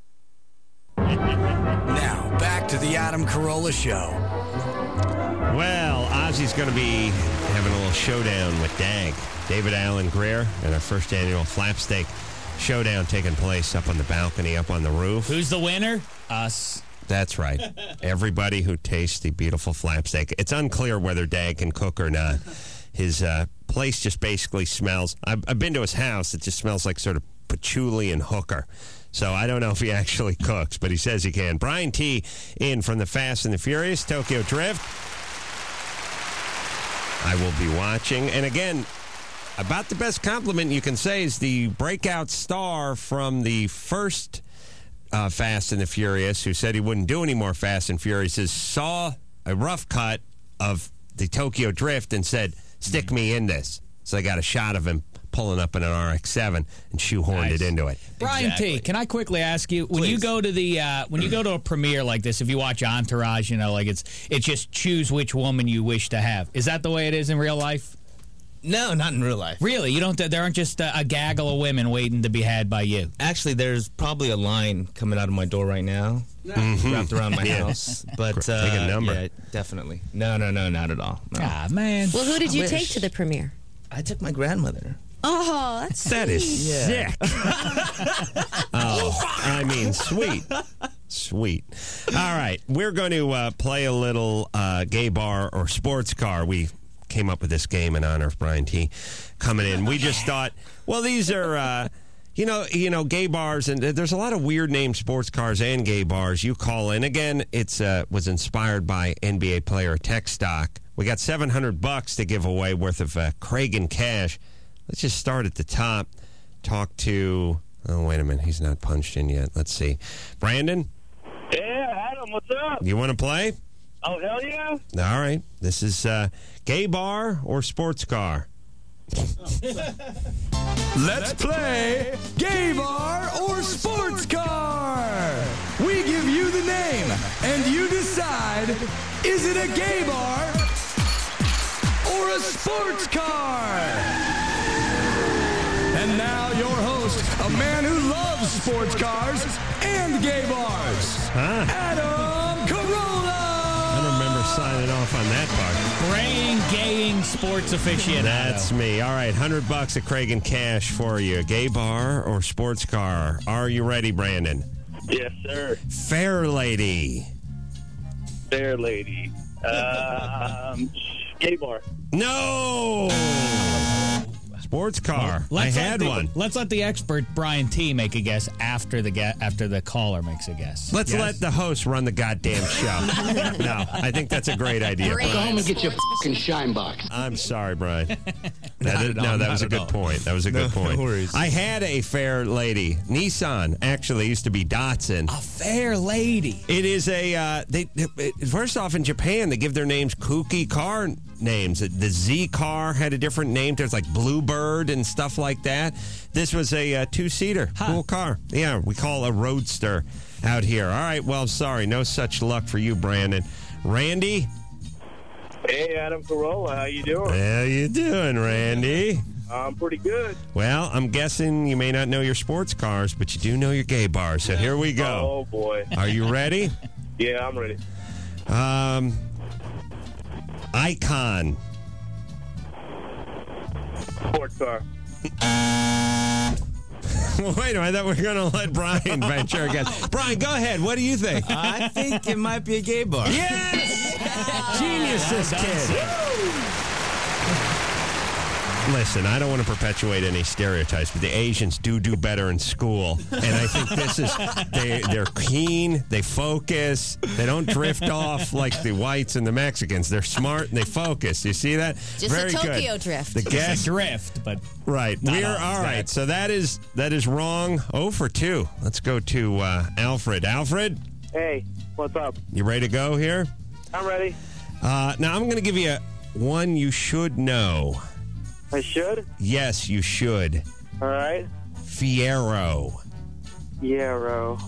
Now, back to the Adam Carolla Show. Well, Ozzy's going to be having a little showdown with Dag. David Allen Greer and our first annual Flapsteak Showdown taking place up on the balcony, up on the roof. Who's the winner? Us. That's right. Everybody who tastes the beautiful Flapsteak. It's unclear whether Dag can cook or not. His place just basically smells. I've been to his house. It just smells like sort of patchouli and hooker. So I don't know if he actually cooks, but he says he can. Brian T. in from the Fast and the Furious, Tokyo Drift. I will be watching. And again, about the best compliment you can say is the breakout star from the first Fast and the Furious, who said he wouldn't do any more Fast and Furious, saw a rough cut of the Tokyo Drift and said, stick me in this. So I got a shot of him pulling up in an RX-7 and shoehorned it into it. Brian T., can I quickly ask you, when you go to the when you go to a premiere like this, if you watch Entourage, like it's just choose which woman you wish to have. Is that the way it is in real life? No, not in real life. Really? You don't? There aren't just a gaggle of women waiting to be had by you? Actually, there's probably a line coming out of my door right now, wrapped around my house. But take a number. Yeah, definitely. No, not at all. No. Ah, man. Well, who did you take to the premiere? I took my grandmother. Oh, that's That sweet. is sick. I mean, sweet. Sweet. All right. We're going to play a little Gay Bar or Sports Car. We came up with this game in honor of Brian T. coming in. We just thought, well, these are, gay bars, and there's a lot of weird named sports cars and gay bars. You call in. Again, it's was inspired by NBA player tech stock. We got $700 to give away worth of Craig and cash. Let's just start at the top. Talk to, oh, wait a minute. He's not punched in yet. Let's see. Brandon? Yeah, Adam, what's up? You want to play? Oh, hell yeah. All right. This is Gay Bar or Sports Car? Let's play Gay Bar or Sports Car. We give you the name, and you decide, is it a gay bar or a sports car? And now your host, a man who loves sports cars and gay bars, Adam Carolla. I don't remember signing off on that part. Braying, gaying sports aficionado. That's me. All right, $100 of Craig and cash for you. Gay bar or sports car? Are you ready, Brandon? Yes, sir. Fair lady. Fair lady. Gay bar. No! Sports car. I had one. Let's let the expert Brian T. make a guess after the caller makes a guess. Let's let the host run the goddamn show. No, I think that's a great idea. Go home and get your fucking shine box. I'm sorry, Brian. That was a good point. That was a good point. No worries. I had a fair lady. Nissan actually used to be Datsun. A fair lady. It is a, first off, in Japan, they give their names kooky car names. The Z car had a different name. There's like Bluebird and stuff like that. This was a two-seater. Cool car. Yeah, we call a roadster out here. All right, well, sorry. No such luck for you, Brandon. Randy? Hey, Adam Carolla. How you doing? How you doing, Randy? I'm pretty good. Well, I'm guessing you may not know your sports cars, but you do know your gay bars. So here we go. Oh, boy. Are you ready? Yeah, I'm ready. Icon. Sports car. Wait, I thought we were going to let Brian venture again. Brian, go ahead. What do you think? I think it might be a gay bar. Yes! Genius, this kid. Listen, I don't want to perpetuate any stereotypes, but the Asians do better in school. And I think this is, they're keen, they focus, they don't drift off like the whites and the Mexicans. They're smart and they focus. You see that? Just Very a Tokyo good. drift. The guest drift, but right. We're all right. So that is wrong. 0 for 2. Let's go to Alfred. Alfred, Hey, what's up? you ready to go here? I'm ready. Now I'm going to give you one you should know. I should? Yes, you should. All right. Fiero. Yarrow.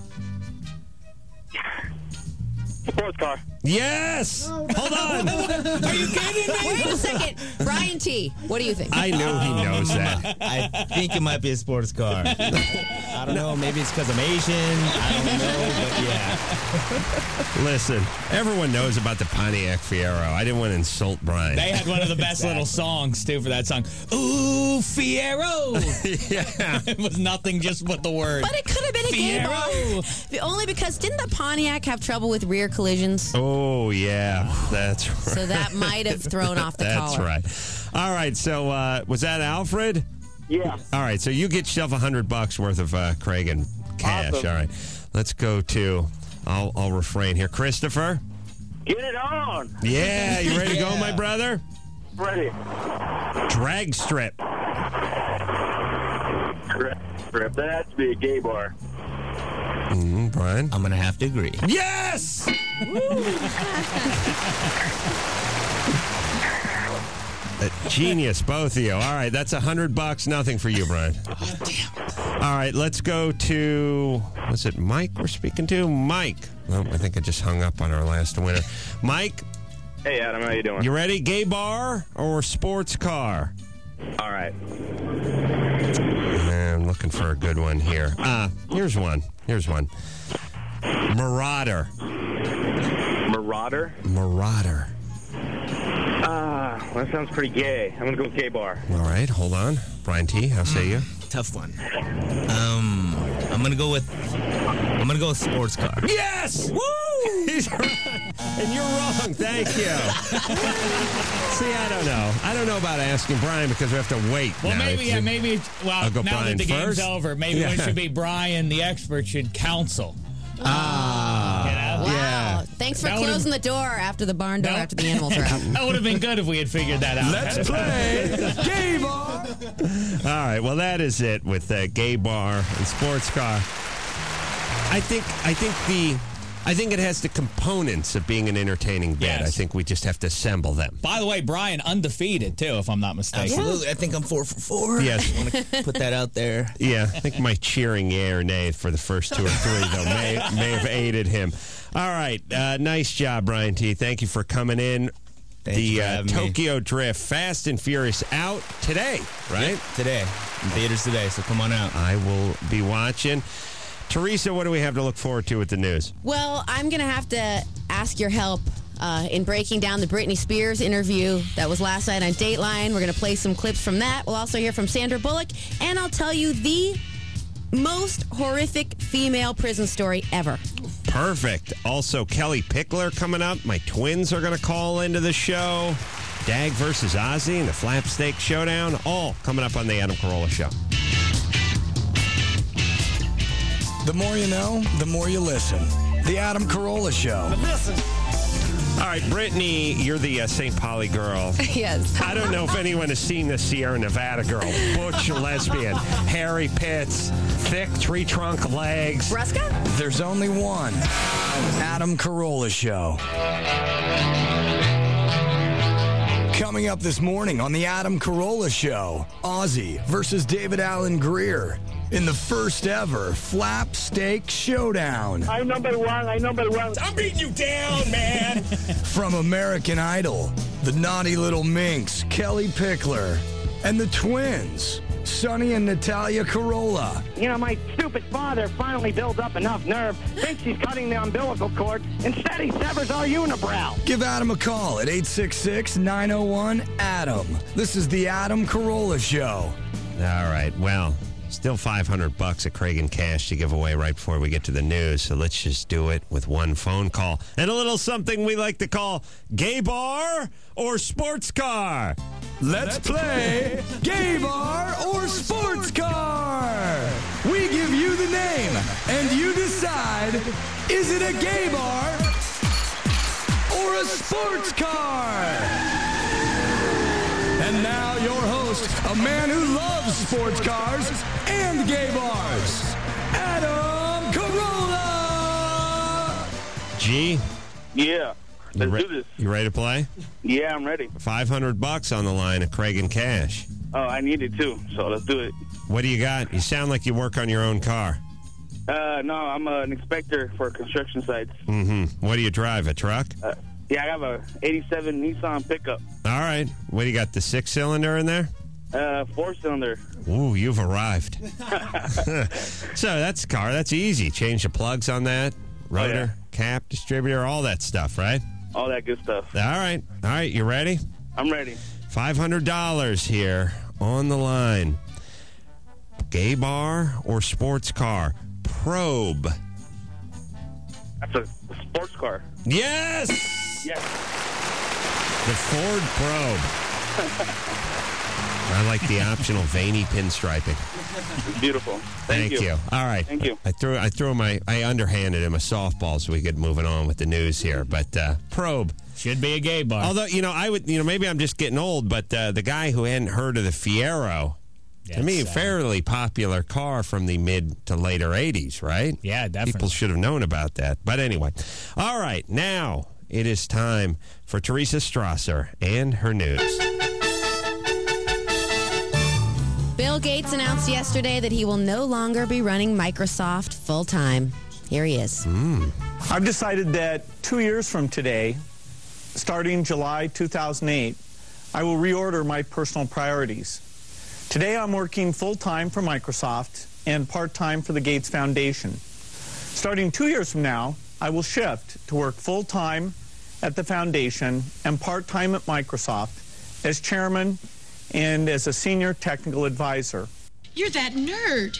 Sports car. Yes! Hold on. Are you kidding me? Wait a second. Brian T., what do you think? I know he knows that. I think it might be a sports car. I don't know. Maybe it's because I'm Asian. I don't know, but yeah. Listen, everyone knows about the Pontiac Fiero. I didn't want to insult Brian. They had one of the best little songs, too, for that song. Ooh, Fiero. Yeah. It was nothing just but the word. But it could have been a gay bar. Only because didn't the Pontiac have trouble with rear collisions? Oh, yeah. That's right. So that might have thrown off the That's collar. right. All right. So was that Alfred? Yeah. All right. So you get yourself $100 worth of Craig and cash. Awesome. All right. Let's go to, I'll refrain here. Christopher? Get it on. Yeah. You ready to go, my brother? Ready. Drag strip. That has to be a gay bar. Brian? I'm going to have to agree. Yes! Genius, both of you. All right, that's $100. Nothing for you, Brian. Oh, damn. All right, let's go to, was it Mike we're speaking to? Mike. Oh, I think I just hung up on our last winner. Mike, Hey, Adam, how you doing? you ready? Gay bar or sports car? All right. I'm looking for a good one here. Here's one. Marauder. Marauder? That sounds pretty gay. I'm going to go with gay bar. All right, hold on. Brian T., how say you? Tough one. I'm gonna go with sports car. Yes! Woo! He's right. And you're wrong. Thank you. See, I don't know. I don't know about asking Brian because we have to wait. Well, now. maybe. I'll go now Brian that the game's first. over, maybe it should be Brian, the expert, should counsel. Wow. Yeah. Thanks for That would've- closing the door after the barn door after the animals are out. That would have been good if we had figured that out. Let's play Gay Bar. All right. Well, that is it with gay bar and sports car. I think it has the components of being an entertaining bit. Yes. I think we just have to assemble them. By the way, Brian, undefeated, too, if I'm not mistaken. Absolutely. I think I'm 4 for 4. Yes. I want to put that out there. Yeah, I think my cheering yay or nay for the first 2 or 3, though, may have aided him. All right. Nice job, Brian T. Thank you for coming in. Thank you for The having me. Tokyo Drift, Fast and Furious, out today, right? Yep, today. In theaters today, so come on out. I will be watching. Teresa, what do we have to look forward to with the news? Well, I'm going to have to ask your help in breaking down the Britney Spears interview that was last night on Dateline. We're going to play some clips from that. We'll also hear from Sandra Bullock, and I'll tell you the most horrific female prison story ever. Perfect. Also, Kelly Pickler coming up. My twins are going to call into the show. Dag versus Ozzy and the Flapsteak Showdown. All coming up on the Adam Carolla Show. The more you know, the more you listen. The Adam Carolla Show. All right, Brittany, you're the St. Pauli girl. Yes. I don't know if anyone has seen the Sierra Nevada girl. Butch lesbian. Hairy pits. Thick tree trunk legs. Ruska? There's only one. Adam Carolla Show. Coming up this morning on the Adam Carolla Show, Ozzy versus David Allen Greer in the first ever Flap Steak Showdown. I'm number one. I'm beating you down, man. From American Idol, the naughty little minx, Kelly Pickler, and the twins, Sonny and Natalia Carolla. You know, my stupid father finally builds up enough nerve, thinks he's cutting the umbilical cord. Instead, he severs our unibrow. Give Adam a call at 866-901-ADAM. This is the Adam Carolla Show. All right, well, still $500 at Craig and Cash to give away right before we get to the news, so let's just do it with one phone call and a little something we like to call Gay Bar or Sports Car. Let's play Gay Bar or Sports Car. We give you the name, and you decide, is it a gay bar or a sports car? And now your host, a man who loves sports cars and gay bars, Adam Carolla. G? Yeah. Let's do this. You ready to play? Yeah, I'm ready. $500 on the line at Craig and Cash. Oh, I need it too, so let's do it. What do you got? You sound like you work on your own car. No, I'm an inspector for construction sites. Mm-hmm. What do you drive, a truck? Yeah, I have a 87 Nissan pickup. All right. What do you got, the 6-cylinder in there? 4-cylinder. Ooh, you've arrived. So that's a car. That's easy. Change the plugs on that. Rotor, cap, distributor, all that stuff, right? All that good stuff. All right. All right, you ready? I'm ready. $500 here on the line. Gay bar or sports car? Probe. That's a sports car. Yes! Yes. The Ford Probe. I like the optional veiny pinstriping. It's beautiful. Thank you. All right. Thank you. I underhanded him a softball so we could move it on with the news here. But Probe should be a gay bar. Although, maybe I'm just getting old, but the guy who hadn't heard of the Fiero, to me, a fairly popular car from the mid to later 80s, right? Yeah, definitely. People should have known about that. But anyway. All right. Now it is time for Teresa Strasser and her news. Bill Gates announced yesterday that he will no longer be running Microsoft full-time. Here he is. I've decided that 2 years from today, starting July 2008, I will reorder my personal priorities. Today I'm working full-time for Microsoft and part-time for the Gates Foundation. Starting 2 years from now, I will shift to work full-time at the foundation and part-time at Microsoft as chairman and as a senior technical advisor. You're that nerd.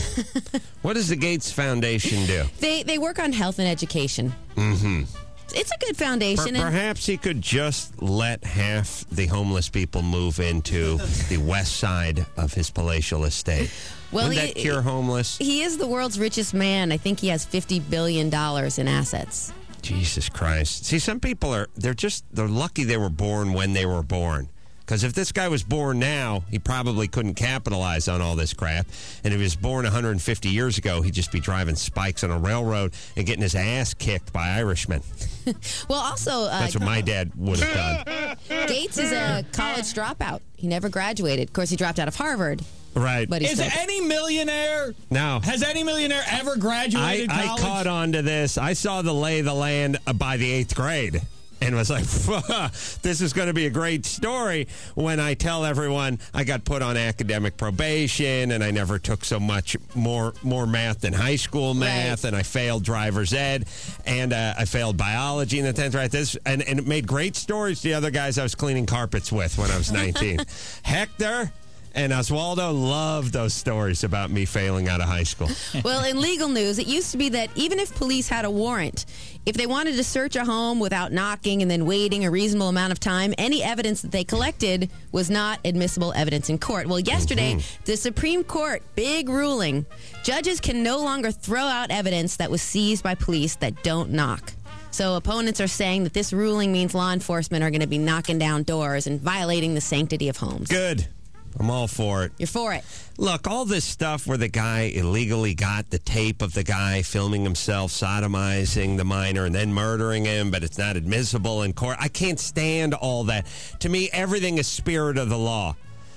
What does the Gates Foundation do? They work on health and education. Mm-hmm. It's a good foundation. Perhaps he could just let half the homeless people move into the west side of his palatial estate. Well, Wouldn't that cure homeless? He is the world's richest man. I think he has $50 billion in assets. Jesus Christ. See, some people they're lucky they were born when they were born. Because if this guy was born now, he probably couldn't capitalize on all this crap. And if he was born 150 years ago, he'd just be driving spikes on a railroad and getting his ass kicked by Irishmen. Well, also... That's what my dad would have done. Gates is a college dropout. He never graduated. Of course, he dropped out of Harvard. Right. But Is any millionaire... No. Has any millionaire ever graduated college? I caught on to this. I saw the lay of the land by the 8th grade. And was like, this is going to be a great story when I tell everyone I got put on academic probation and I never took so much more math than high school math, and I failed driver's ed, and I failed biology in the 10th grade. And it made great stories to the other guys I was cleaning carpets with when I was 19. Hector and Oswaldo loved those stories about me failing out of high school. Well, in legal news, it used to be that even if police had a warrant, if they wanted to search a home without knocking and then waiting a reasonable amount of time, any evidence that they collected was not admissible evidence in court. Well, yesterday, the Supreme Court, big ruling, judges can no longer throw out evidence that was seized by police that don't knock. So opponents are saying that this ruling means law enforcement are going to be knocking down doors and violating the sanctity of homes. Good. I'm all for it. You're for it. Look, all this stuff where the guy illegally got the tape of the guy filming himself sodomizing the minor and then murdering him, but it's not admissible in court. I can't stand all that. To me, everything is spirit of the law.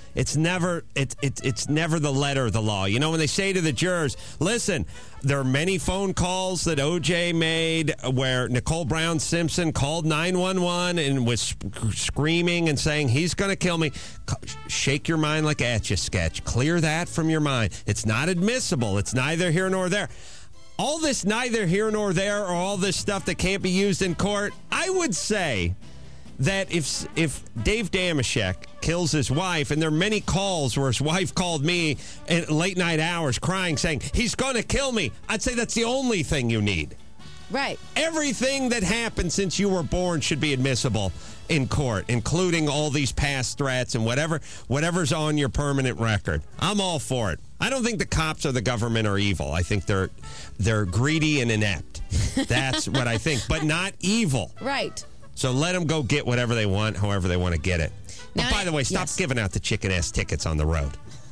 It's never the letter of the law. You know, when they say to the jurors, listen, there are many phone calls that O.J. made where Nicole Brown Simpson called 911 and was screaming and saying, he's going to kill me. Shake your mind like Etch-a-Sketch. Clear that from your mind. It's not admissible. It's neither here nor there. All this neither here nor there, or all this stuff that can't be used in court, I would say that if Dave Damashek kills his wife, and there are many calls where his wife called me at late night hours crying, saying, he's going to kill me, I'd say that's the only thing you need. Right. Everything that happened since you were born should be admissible in court, including all these past threats and whatever's on your permanent record. I'm all for it. I don't think the cops or the government are evil. I think they're greedy and inept. That's what I think, but not evil. Right. So let them go get whatever they want, however they want to get it. Now, but by the way, stop giving out the chicken-ass tickets on the road.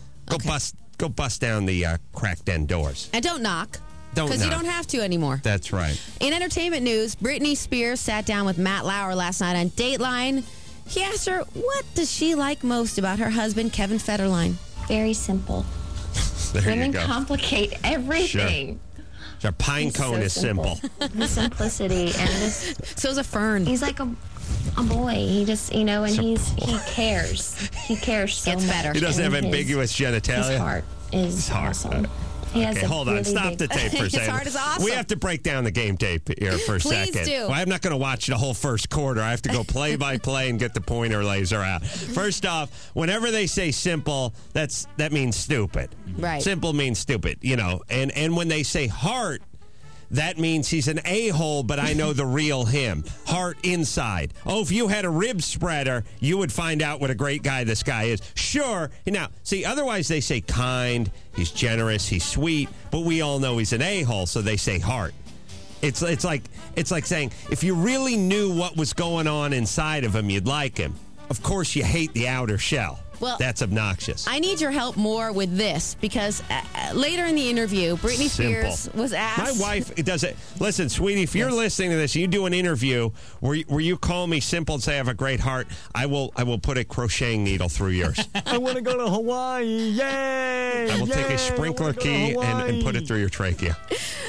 Go bust down the crack den doors. And don't knock. Don't Because you knock. don't have to anymore. That's right. In entertainment news, Britney Spears sat down with Matt Lauer last night on Dateline. He asked her, what does she like most about her husband, Kevin Federline? Very simple. There Women you go. complicate everything. Sure. Pine cone so is simple. The simplicity and this. So is a fern. He's like a boy. He just, and he cares. He cares so Gets much. better. He doesn't And have ambiguous genitalia. His heart is awesome. He has Okay, a hold on. really Stop big- the tape for a His second. heart is awesome. We have to break down the game tape here for a Please second. do. Well, I'm not going to watch the whole first quarter. I have to go play by play and get the pointer laser out. First off, whenever they say simple, that means stupid. Right. Simple means stupid, And when they say heart, that means he's an a-hole, but I know the real him. Heart inside. Oh, if you had a rib spreader, you would find out what a great guy this guy is. Sure. Now, see, otherwise they say kind, he's generous, he's sweet, but we all know he's an a-hole, so they say heart. It's like saying, if you really knew what was going on inside of him, you'd like him. Of course, you hate the outer shell. Well, that's obnoxious. I need your help more with this because later in the interview, Britney Spears was asked. My wife does it. Listen, sweetie, if you're listening to this, you do an interview where you call me simple and say I have a great heart, I will put a crocheting needle through yours. I want to go to Hawaii. Yay! I will take a sprinkler key and put it through your trachea.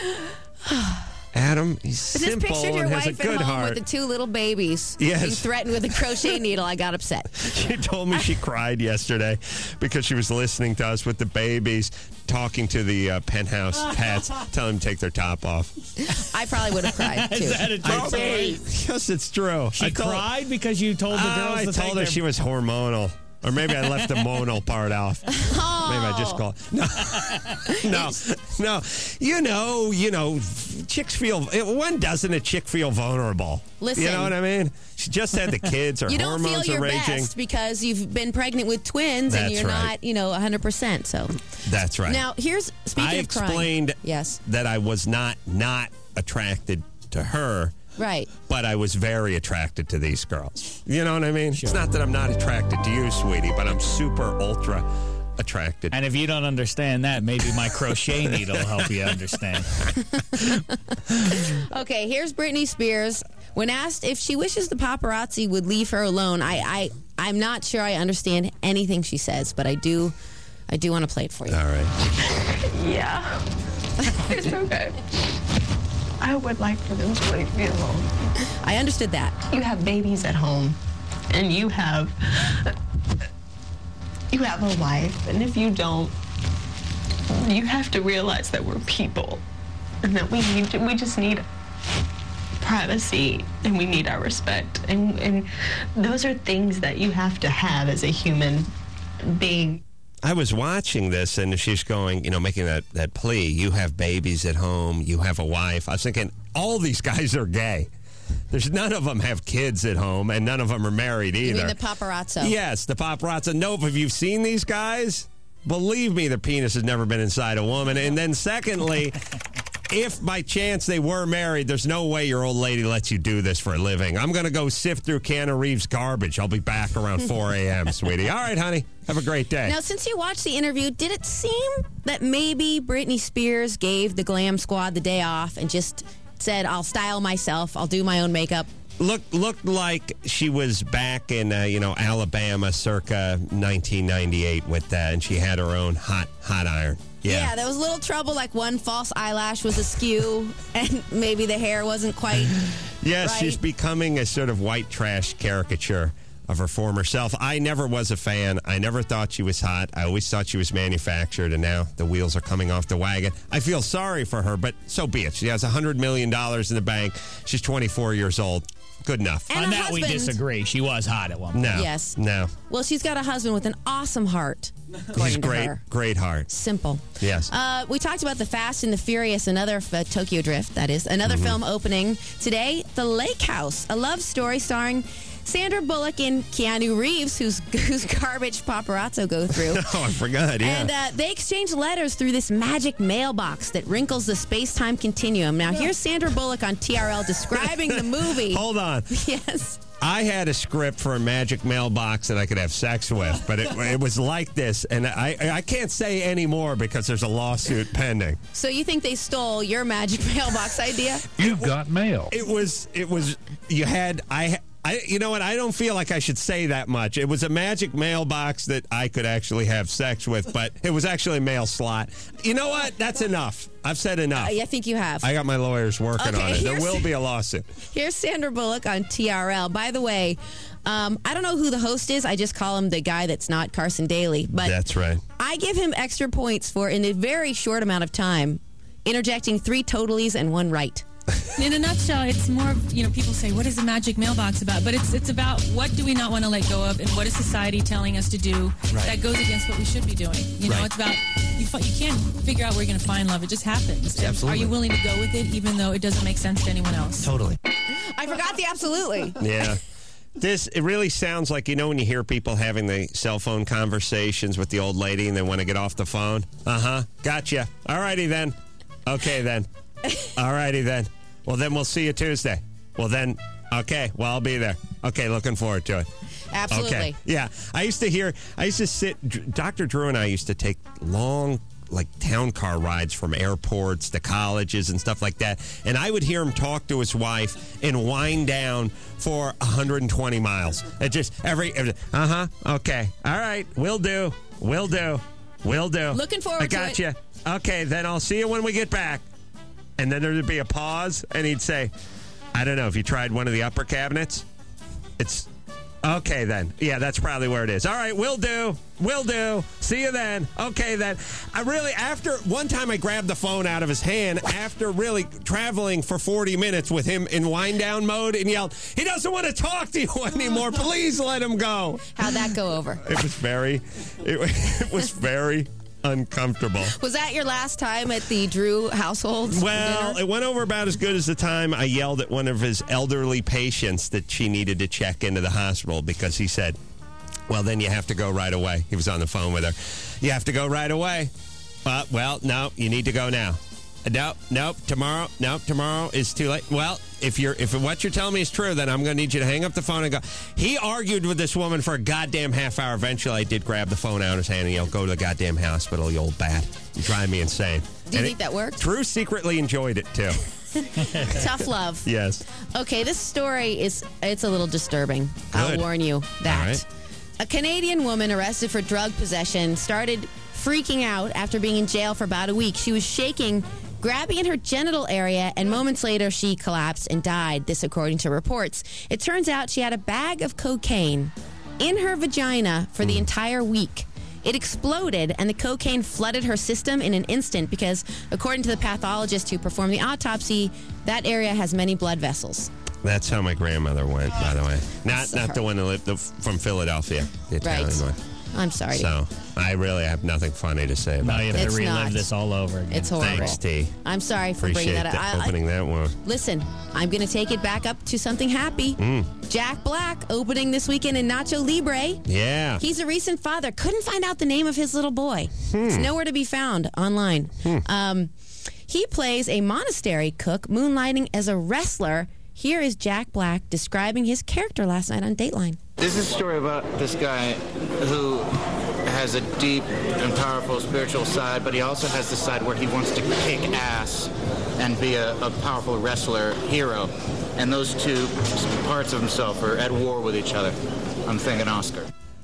Adam, he's I just simple pictured your and has a wife good at home heart. with the two little babies Yes. being threatened with a crochet needle. I got upset. She told me she cried yesterday because she was listening to us with the babies talking to the penthouse pets, telling them to take their top off. I probably would have cried, too. Is that a true story? Yes, it's true. She cried because you told the girls I to take told her their... she was hormonal. Or maybe I left the monal part off. Oh. Maybe I just called. No. Chicks feel. When doesn't a chick feel vulnerable? Listen. You know what I mean? She just had the kids. Her You don't feel hormones are your raging. best because you've been pregnant with twins and That's you're right. not, 100%. So That's right. now here's speaking I of crying. explained Yes. that I was not attracted to her. Right. But I was very attracted to these girls. You know what I mean? It's not that I'm not attracted to you, sweetie, but I'm super ultra attracted. And if you don't understand that, maybe my crochet needle will help you understand. Okay, here's Britney Spears. When asked if she wishes the paparazzi would leave her alone, I'm not sure I understand anything she says, but I do want to play it for you. All right. Yeah. It's okay. I would like for them to leave me alone. I understood that. You have babies at home, and you have a wife, and if you don't, you have to realize that we're people, and that we just need privacy, and we need our respect, and those are things that you have to have as a human being. I was watching this, and she's going, making that plea. You have babies at home. You have a wife. I was thinking, all these guys are gay. There's none of them have kids at home, and none of them are married either. You mean the paparazzo? Yes, the paparazzo. No, have you seen these guys? Believe me, their penis has never been inside a woman. And then secondly, if by chance they were married, there's no way your old lady lets you do this for a living. I'm going to go sift through Keanu Reeves' garbage. I'll be back around 4 a.m., sweetie. All right, honey. Have a great day. Now, since you watched the interview, did it seem that maybe Britney Spears gave the Glam Squad the day off and just said, I'll style myself, I'll do my own makeup, Looked like she was back in Alabama circa 1998 with that, and she had her own hot iron. Yeah, there was a little trouble, like one false eyelash was askew, and maybe the hair wasn't quite Yes, right. she's becoming a sort of white trash caricature of her former self. I never was a fan. I never thought she was hot. I always thought she was manufactured, and now the wheels are coming off the wagon. I feel sorry for her, but so be it. She has $100 million in the bank. She's 24 years old. Good enough. And on a that we husband. disagree. She was hot at one point. No. Yes. No. Well, she's got a husband with an awesome heart, according She's to great. her. Great heart. Simple. Yes. We talked about The Fast and the Furious, another Tokyo Drift, that is. Another film opening today, The Lake House, a love story starring Sandra Bullock and Keanu Reeves, whose garbage paparazzo go through. Oh, I forgot, yeah. And they exchange letters through this magic mailbox that wrinkles the space-time continuum. Now, here's Sandra Bullock on TRL describing the movie. Hold on. Yes. I had a script for a magic mailbox that I could have sex with, but it was like this, and I can't say any more because there's a lawsuit pending. So you think they stole your magic mailbox idea? You've got mail. It was you had you know what? I don't feel like I should say that much. It was a magic mailbox that I could actually have sex with, but it was actually a mail slot. You know what? That's enough. I've said enough. I think you have. I got my lawyers working on it. There will be a lawsuit. Here's Sandra Bullock on TRL. By the way, I don't know who the host is. I just call him the guy that's not Carson Daly. But that's right. I give him extra points for, in a very short amount of time, interjecting 3 totallys and 1 right. In a nutshell, it's more of, people say, what is the magic mailbox about? But it's about what do we not want to let go of and what is society telling us to do that goes against what we should be doing. You know, it's about, you can't figure out where you're going to find love. It just happens. Absolutely. Are you willing to go with it even though it doesn't make sense to anyone else? Totally. I forgot the absolutely. Yeah. It really sounds like, when you hear people having the cell phone conversations with the old lady and they want to get off the phone. Gotcha. All righty then. Okay then. All righty then. Well, then we'll see you Tuesday. Well, then, okay. Well, I'll be there. Okay, looking forward to it. Absolutely. Okay. Yeah. I used to sit, Dr. Drew and I used to take long, town car rides from airports to colleges and stuff like that. And I would hear him talk to his wife and wind down for 120 miles. It just, okay. All right. Will do. Looking forward I got to you. Okay, then I'll see you when we get back. And then there'd be a pause, and he'd say, I don't know, if you tried one of the upper cabinets? It's, okay then. Yeah, that's probably where it is. All right, will do. See you then. Okay then. One time I grabbed the phone out of his hand after really traveling for 40 minutes with him in wind down mode and yelled, he doesn't want to talk to you anymore. Please let him go. How'd that go over? It was very uncomfortable. Was that your last time at the Drew household? Well, dinner? it went over about as good as the time I yelled at one of his elderly patients that she needed to check into the hospital because he said, well, then you have to go right away. He was on the phone with her. You have to go right away. Well, no, you need to go now. Nope, tomorrow is too late. Well, if what you're telling me is true, then I'm going to need you to hang up the phone and go. He argued with this woman for a goddamn half hour. Eventually, I did grab the phone out of his hand and yelled, go to the goddamn hospital, you old bat. You drive me insane. Do you think that worked? Drew secretly enjoyed it, too. Tough love. Yes. Okay, this story it's a little disturbing. Good. I'll warn you that. All right. A Canadian woman arrested for drug possession started freaking out after being in jail for about a week. She was shaking, grabbing at her genital area, and moments later she collapsed and died, this according to reports. It turns out she had a bag of cocaine in her vagina for the entire week. It exploded, and the cocaine flooded her system in an instant because, according to the pathologist who performed the autopsy, that area has many blood vessels. That's how my grandmother went, by the way. Not the one who lived from Philadelphia, the Italian one. I'm sorry. So I really have nothing funny to say about No, you that. have to relive this all over again. It's horrible. Thanks, T. I'm sorry for Appreciate bringing that up. opening that one. Listen, I'm going to take it back up to something happy. Jack Black opening this weekend in Nacho Libre. Yeah. He's a recent father. Couldn't find out the name of his little boy. It's nowhere to be found online. He plays a monastery cook moonlighting as a wrestler. Here is Jack Black describing his character last night on Dateline. This is a story about this guy who has a deep and powerful spiritual side, but he also has the side where he wants to kick ass and be a powerful wrestler hero. And those two parts of himself are at war with each other. I'm thinking Oscar.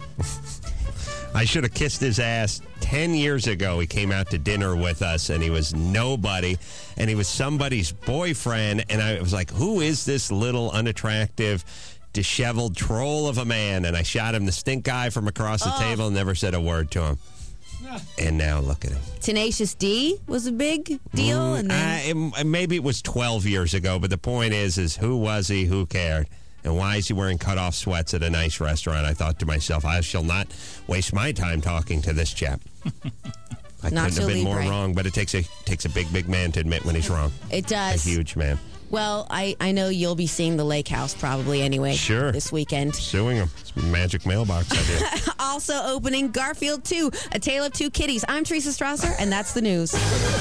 I should have kissed his ass 10 years ago. He came out to dinner with us, and he was nobody, and he was somebody's boyfriend, and I was like, who is this little unattractive, disheveled troll of a man? And I shot him the stink eye from across the table and never said a word to him. And now look at him. Tenacious D was a big deal. And then maybe it was 12 years ago, but the point is who was he? Who cared? And why is he wearing cutoff sweats at a nice restaurant? I thought to myself, I shall not waste my time talking to this chap. I couldn't have been more wrong, but it takes a big man to admit when he's wrong. It does. A huge man. Well, I know you'll be seeing the Lake House probably anyway. Sure. This weekend. Suing him. It's magic mailbox idea. Also opening Garfield 2, A Tale of Two Kitties. I'm Teresa Strasser, and that's the news.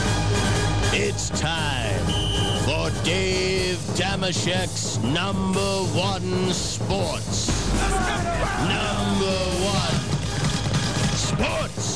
It's time for Dave Damashek's number one sports. Number one sports.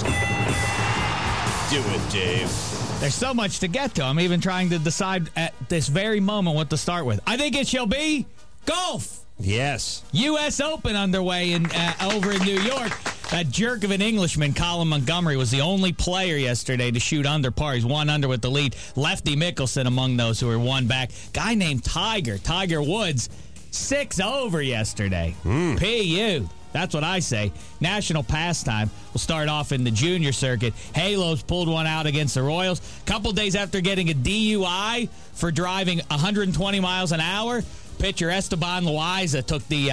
Do it, Dave. There's so much to get to. I'm even trying to decide at this very moment what to start with. I think it shall be golf. Yes. U.S. Open underway over in New York. That jerk of an Englishman, Colin Montgomery, was the only player yesterday to shoot under par. He's 1 under with the lead. Lefty Mickelson among those who were 1 back. Guy named Tiger Woods, 6 over yesterday. P.U. That's what I say. National pastime. We'll start off in the junior circuit. Halos pulled one out against the Royals. A couple days after getting a DUI for driving 120 miles an hour, pitcher Esteban Loaiza took the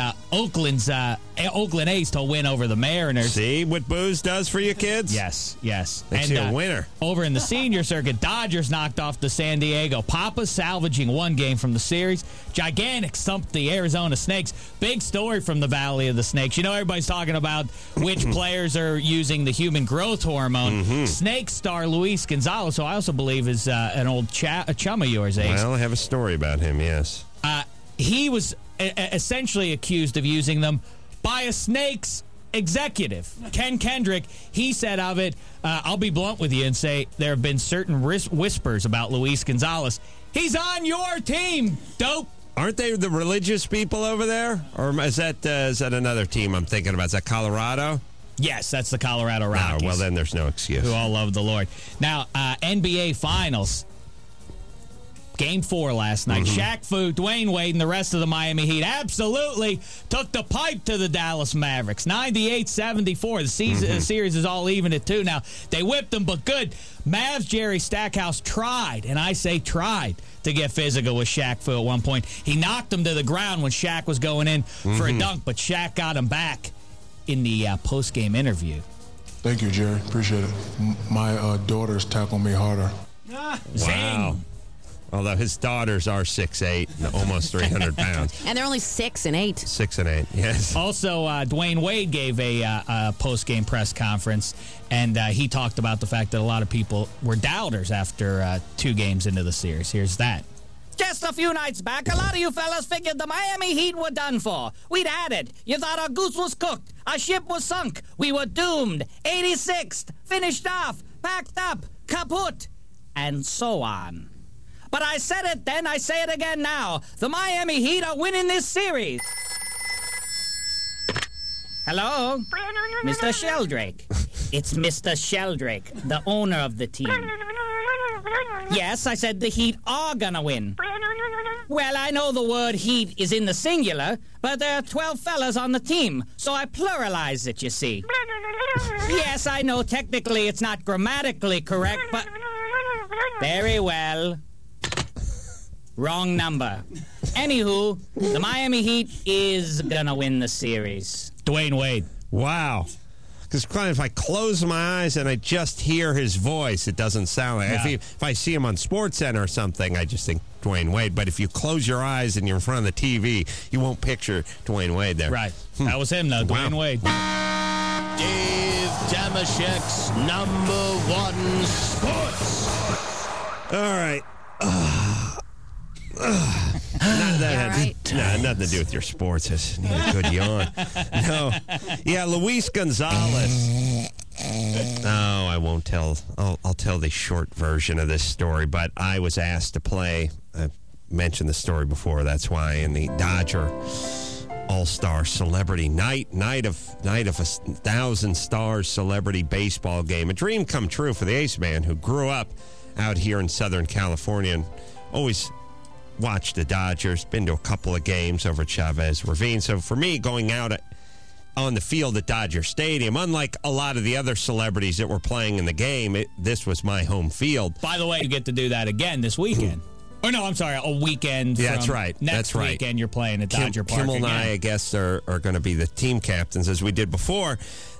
Oakland A's to a win over the Mariners. See what booze does for you kids? Yes. Makes you a winner. Over in the senior circuit, Dodgers knocked off the San Diego Papas, salvaging 1 game from the series. Gigantic stumped the Arizona Snakes. Big story from the Valley of the Snakes. You know, everybody's talking about which players are using the human growth hormone. Snake star Luis Gonzalez, who I also believe is an old a chum of yours, Ace. Well, I have a story about him, yes. He was essentially accused of using them by a Snakes executive, Ken Kendrick. He said of it, I'll be blunt with you and say there have been certain whispers about Luis Gonzalez. He's on your team, dope. Aren't they the religious people over there? Or is that another team I'm thinking about? Is that Colorado? Yes, that's the Colorado Rockies. Well, then there's no excuse. Who all love the Lord. Now, NBA Finals. Game 4 last night. Shaq Fu, Dwayne Wade, and the rest of the Miami Heat absolutely took the pipe to the Dallas Mavericks. 98-74. The series is all even at 2 now. They whipped them, but good. Mavs Jerry Stackhouse tried, and I say tried, to get physical with Shaq Fu at one point. He knocked him to the ground when Shaq was going in for a dunk, but Shaq got him back in the post-game interview. Thank you, Jerry. Appreciate it. My daughters tackle me harder. Wow. Although his daughters are 6'8", almost 300 pounds. And they're only 6 and 8. 6 and 8, yes. Also, Dwayne Wade gave a post-game press conference, and he talked about the fact that a lot of people were doubters after 2 games into the series. Here's that. Just a few nights back, a lot of you fellas figured the Miami Heat were done for. We'd had it. You thought our goose was cooked. Our ship was sunk. We were doomed. 86th. Finished off. Packed up. Kaput. And so on. But I said it then, I say it again now. The Miami Heat are winning this series. Hello? Mr. Sheldrake. It's Mr. Sheldrake, the owner of the team. Yes, I said the Heat are gonna win. Well, I know the word Heat is in the singular, but there are 12 fellas on the team, so I pluralize it, you see. Yes, I know technically it's not grammatically correct, but... Very well. Wrong number. Anywho, the Miami Heat is gonna win the series. Dwayne Wade. Wow. Because if I close my eyes and I just hear his voice, it doesn't sound like... No. If I see him on SportsCenter or something, I just think Dwayne Wade. But if you close your eyes and you're in front of the TV, you won't picture Dwayne Wade there. Right. That was him, though, Dwayne Wade. Dave Damashek's number one sports. All right. Nothing to do with your sports. I need a good yawn. No. Yeah, Luis Gonzalez. I won't tell. I'll tell the short version of this story, but I was asked to play. I've mentioned the story before. That's why in the Dodger All-Star Celebrity Night of 1,000 Stars Celebrity Baseball game. A dream come true for the Ace Man who grew up out here in Southern California and always watched the Dodgers. Been to a couple of games over at Chavez Ravine. So for me, going out on the field at Dodger Stadium, unlike a lot of the other celebrities that were playing in the game, this was my home field. By the way, you get to do that again this weekend. Or no, I'm sorry, a weekend. Yeah, that's right. Next weekend you're playing at Dodger Park Kimmel again. and I guess, are going to be the team captains as we did before.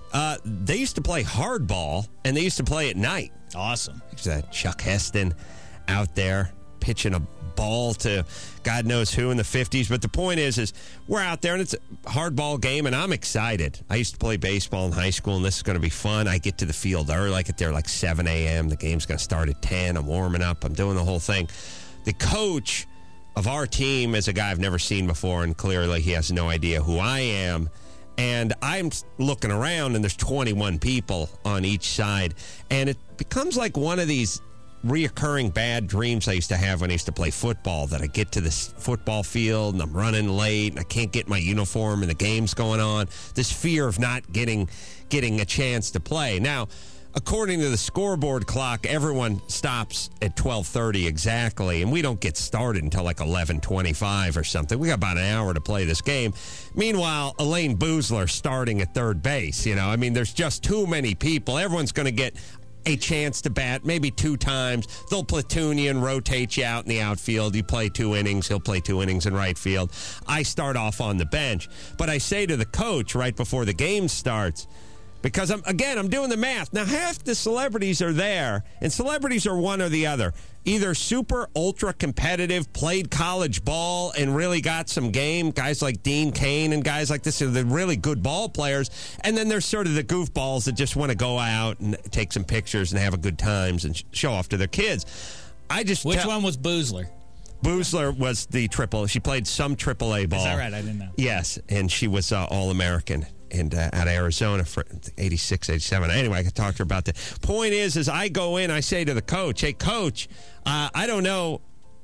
They used to play hardball, and they used to play at night. Awesome. Chuck Heston out there pitching a ball to God knows who in the 50s. But the point is we're out there, and it's a hardball game, and I'm excited. I used to play baseball in high school, and this is going to be fun. I get to the field early. I get there like 7 a.m. The game's going to start at 10. I'm warming up. I'm doing the whole thing. The coach of our team is a guy I've never seen before, and clearly he has no idea who I am. And I'm looking around, and there's 21 people on each side. And it becomes like one of these reoccurring bad dreams I used to have when I used to play football, that I get to this football field, and I'm running late, and I can't get my uniform, and the game's going on. This fear of not getting a chance to play. Now, according to the scoreboard clock, everyone stops at 12:30 exactly, and we don't get started until like 11:25 or something. We got about an hour to play this game. Meanwhile, Elaine Boozler starting at third base. There's just too many people. Everyone's going to get a chance to bat maybe 2 times. They'll platoon you and rotate you out in the outfield. You play 2 innings. He'll play 2 innings in right field. I start off on the bench. But I say to the coach right before the game starts, because I'm doing the math. Now, half the celebrities are there, and celebrities are one or the other. Either super, ultra competitive, played college ball and really got some game, guys like Dean Cain and guys like this are the really good ball players. And then there's sort of the goofballs that just want to go out and take some pictures and have a good times and show off to their kids. Which one was Boozler? Boozler was the triple. She played some AAA ball. Is that right? I didn't know. Yes, and she was All-American. And out of Arizona for 86, 87. Anyway, I could talk to her about that. Point is I go in, I say to the coach, hey, coach, I don't know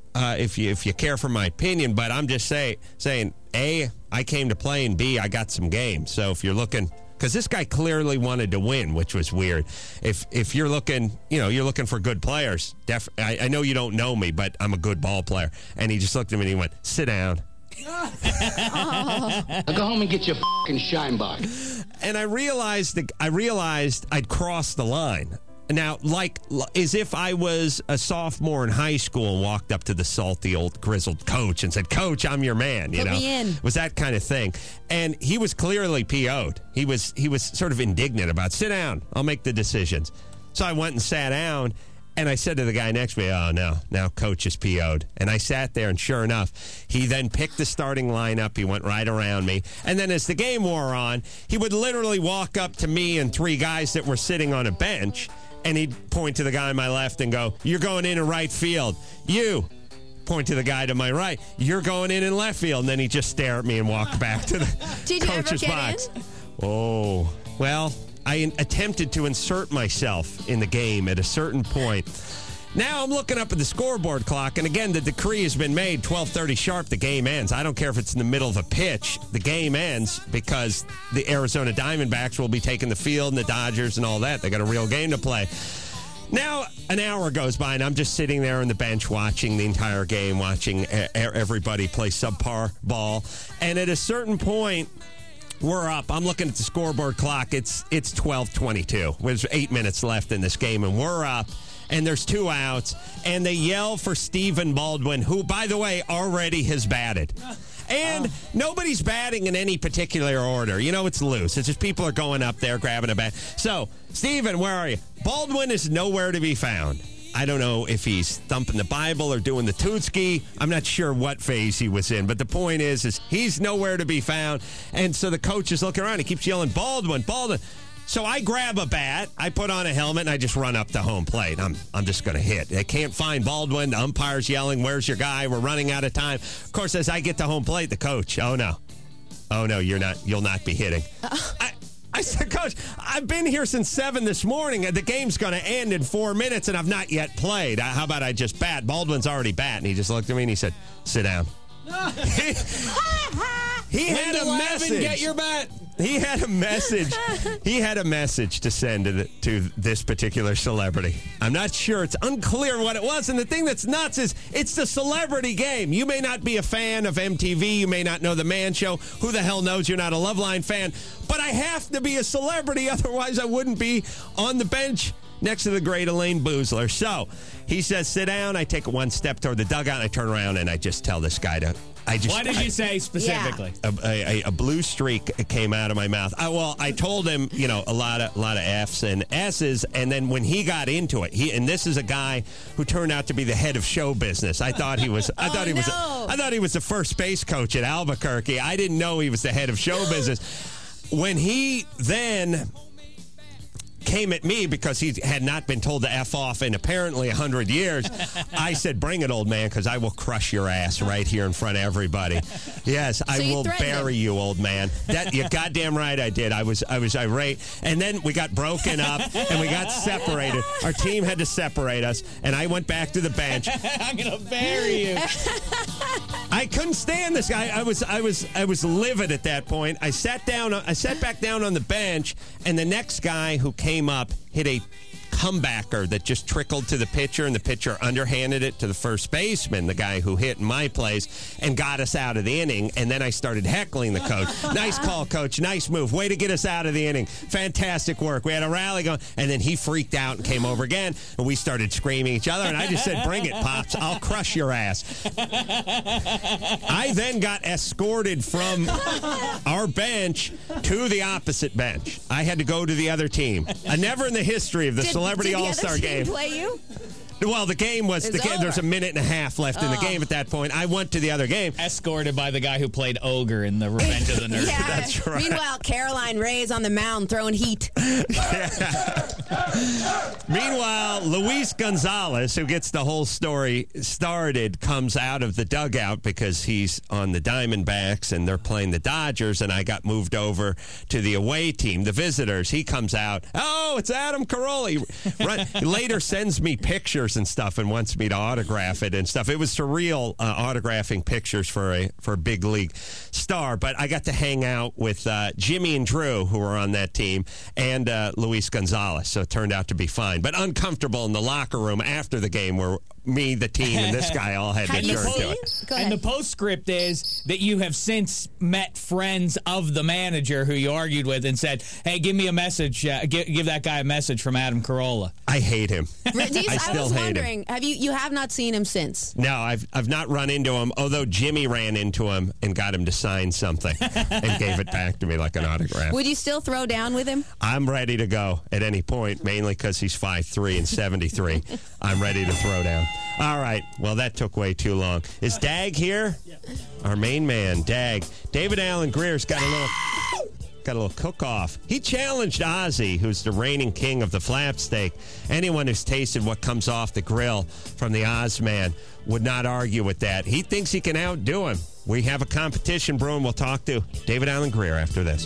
if you care for my opinion, but I'm just saying, A, I came to play, and B, I got some game. So if you're looking, because this guy clearly wanted to win, which was weird. If you're looking, you're looking for good players. I know you don't know me, but I'm a good ball player. And he just looked at me and he went, sit down. Now go home and get your fucking shine box. And I realized I'd crossed the line. Now, like as if I was a sophomore in high school and walked up to the salty old grizzled coach and said, "Coach, I'm your man." Put me in. It was that kind of thing. And he was clearly PO'd. He was sort of indignant about, sit down, I'll make the decisions. So I went and sat down. And I said to the guy next to me, oh, no, now coach is PO'd. And I sat there, and sure enough, he then picked the starting lineup. He went right around me. And then as the game wore on, he would literally walk up to me and 3 guys that were sitting on a bench, and he'd point to the guy on my left and go, you're going in right field. You. Point to the guy to my right. You're going in left field. And then he'd just stare at me and walk back to the coach's box. Oh, well, I attempted to insert myself in the game at a certain point. Now I'm looking up at the scoreboard clock, and again, the decree has been made, 12:30 sharp, the game ends. I don't care if it's in the middle of a pitch. The game ends because the Arizona Diamondbacks will be taking the field, and the Dodgers and all that. They got a real game to play. Now, an hour goes by, and I'm just sitting there on the bench watching the entire game, watching everybody play subpar ball. And at a certain point, we're up. I'm looking at the scoreboard clock. It's 12:22. There's 8 minutes left in this game, and we're up. And there's 2 outs. And they yell for Stephen Baldwin, who, by the way, already has batted. And nobody's batting in any particular order. It's loose. It's just people are going up there, grabbing a bat. So, Stephen, where are you? Baldwin is nowhere to be found. I don't know if he's thumping the Bible or doing the Tootski. I'm not sure what phase he was in. But the point is he's nowhere to be found. And so the coach is looking around. He keeps yelling, Baldwin, Baldwin. So I grab a bat, I put on a helmet, and I just run up to home plate. I'm just going to hit. They can't find Baldwin. The umpire's yelling, where's your guy? We're running out of time. Of course, as I get to home plate, the coach, oh, no, you'll not be hitting. I said, Coach, I've been here since 7 this morning, and the game's going to end in 4 minutes, and I've not yet played. How about I just bat? Baldwin's already batting. He just looked at me and he said, sit down. He had a message. Get your bat. He had a message. He had a message to send to this particular celebrity. I'm not sure. It's unclear what it was. And the thing that's nuts is it's the celebrity game. You may not be a fan of MTV. You may not know The Man Show. Who the hell knows you're not a Loveline fan? But I have to be a celebrity. Otherwise, I wouldn't be on the bench next to the great Elaine Boozler. So he says, sit down. I take one step toward the dugout, and I turn around, and I just tell this guy to... What did you say specifically? A blue streak came out of my mouth. I told him, a lot of F's and S's, and then when he got into it, and this is a guy who turned out to be the head of show business. I thought he was. I thought he was the first base coach at Albuquerque. I didn't know he was the head of show business. When he then came at me because he had not been told to F off in apparently 100 years, I said, bring it, old man, because I will crush your ass right here in front of everybody. Yes, I will bury you, old man. You're goddamn right I did. I was irate. And then we got broken up and we got separated. Our team had to separate us, and I went back to the bench. I'm going to bury you. I couldn't stand this guy. I was livid at that point. I sat back down on the bench, and the next guy who came up hit a comebacker that just trickled to the pitcher, and the pitcher underhanded it to the first baseman, the guy who hit in my place, and got us out of the inning. And then I started heckling the coach. Nice call, coach. Nice move. Way to get us out of the inning. Fantastic work. We had a rally going. And then he freaked out and came over again, and we started screaming at each other. And I just said, bring it, Pops. I'll crush your ass. I then got escorted from our bench to the opposite bench. I had to go to the other team. Never in the history of the Celebrity All-Star game. Did the other team play you? Well, the game was there's a minute and a half left in the game at that point. I went to the other game. Escorted by the guy who played Ogre in the Revenge of the Nerds. Yeah. That's right. Meanwhile, Caroline Ray's on the mound throwing heat. Meanwhile, Luis Gonzalez, who gets the whole story started, comes out of the dugout because he's on the Diamondbacks and they're playing the Dodgers, and I got moved over to the away team, the visitors. He comes out. Oh, it's Adam Carolla. He later sends me pictures and stuff and wants me to autograph it and stuff. It was surreal autographing pictures for a big league star, but I got to hang out with Jimmy and Drew, who were on that team, and Luis Gonzalez, so it turned out to be fine. But uncomfortable in the locker room after the game where me, the team, and this guy all had to turn to it. And the postscript is that you have since met friends of the manager who you argued with and said, hey, give me a message, give that guy a message from Adam Carolla. I hate him. I was wondering, you have not seen him since? No, I've not run into him, although Jimmy ran into him and got him to sign something and gave it back to me like an autograph. Would you still throw down with him? I'm ready to go at any point, mainly because he's 5'3" and 73. I'm ready to throw down. All right. Well, that took way too long. Is Dag here? Yeah. Our main man, Dag. David Allen Greer's got a little cook-off. He challenged Ozzy, who's the reigning king of the flap steak. Anyone who's tasted what comes off the grill from the Ozman would not argue with that. He thinks he can outdo him. We have a competition brewing. We'll talk to David Allen Greer after this.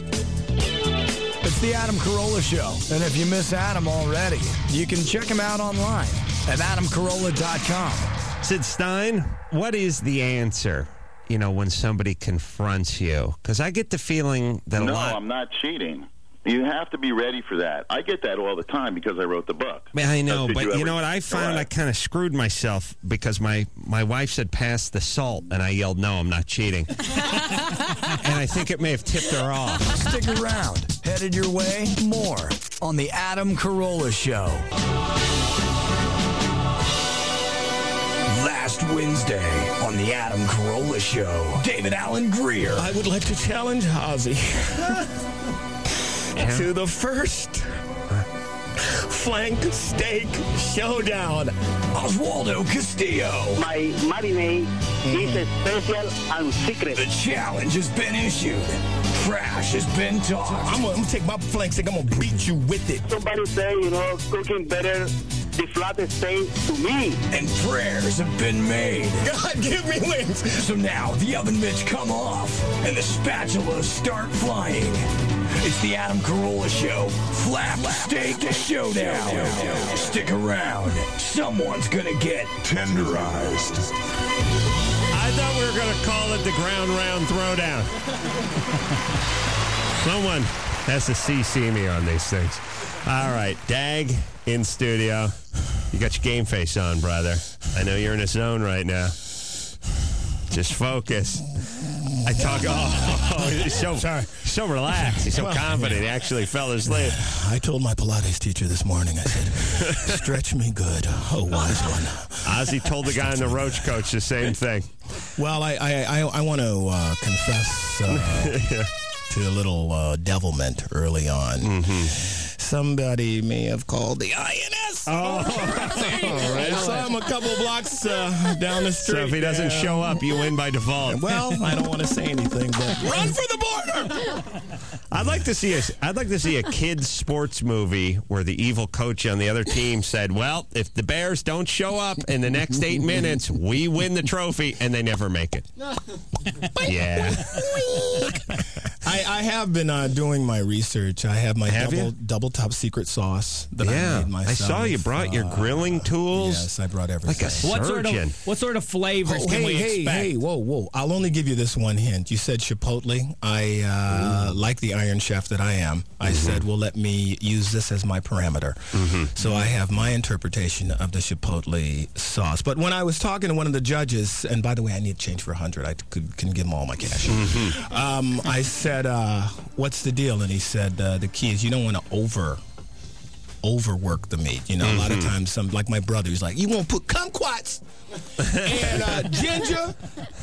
It's the Adam Carolla Show. And if you miss Adam already, you can check him out online at adamcarolla.com. Sid Stein, what is the answer, when somebody confronts you? Because I get the feeling that No, I'm not cheating. You have to be ready for that. I get that all the time because I wrote the book. I know, but you know what? I found I kind of screwed myself because my wife said, pass the salt, and I yelled, no, I'm not cheating. And I think it may have tipped her off. Stick around. Headed your way, more on the Adam Carolla Show. Last Wednesday on the Adam Carolla Show, David Allen Greer. I would like to challenge Ozzy to the first flank steak showdown. Oswaldo Castillo. My marinade is special and secret. The challenge has been issued. Trash has been talked. I'm gonna take my flank steak. I'm gonna beat you with it. Somebody say, cooking better the flat state to me. And prayers have been made. God, give me wings. So now the oven mitts come off and the spatulas start flying. It's the Adam Carolla Show. Flap Steak Showdown. Stick around. Someone's gonna get tenderized. I thought we were going to call it the ground round throwdown. Someone has to CC me on these things. All right, Dag in studio. You got your game face on, brother. I know you're in a zone right now. Just focus. I talk. Oh, he's so relaxed. He's so confident. He actually fell asleep. I told my Pilates teacher this morning. I said, "Stretch me good, oh wise one." Ozzy told the guy in the Roach Coach the same thing. Well, I want to confess to a little devilment early on. Mm-hmm. Somebody may have called the INS. Oh, I saw him a couple blocks down the street. So if he doesn't show up, you win by default. Well, I don't want to say anything, but run for the border. I'd like to see a kids sports movie where the evil coach on the other team said, "Well, if the Bears don't show up in the next 8 minutes, we win the trophy," and they never make it. Yeah. I have been doing my research. I have my double top secret sauce that I made myself. I saw you brought your grilling tools. Yes, I brought everything. Like a surgeon. What sort of flavors can we expect? Hey, whoa. I'll only give you this one hint. You said Chipotle. I like the Iron Chef that I am. I said, well, let me use this as my parameter. Mm-hmm. So I have my interpretation of the Chipotle sauce. But when I was talking to one of the judges, and by the way, I need change for 100. I can give him all my cash. Mm-hmm. I said, what's the deal? And he said, the key is you don't want to overwork the meat. You know, a lot of times, like my brother, he's like, you want to put kumquats and ginger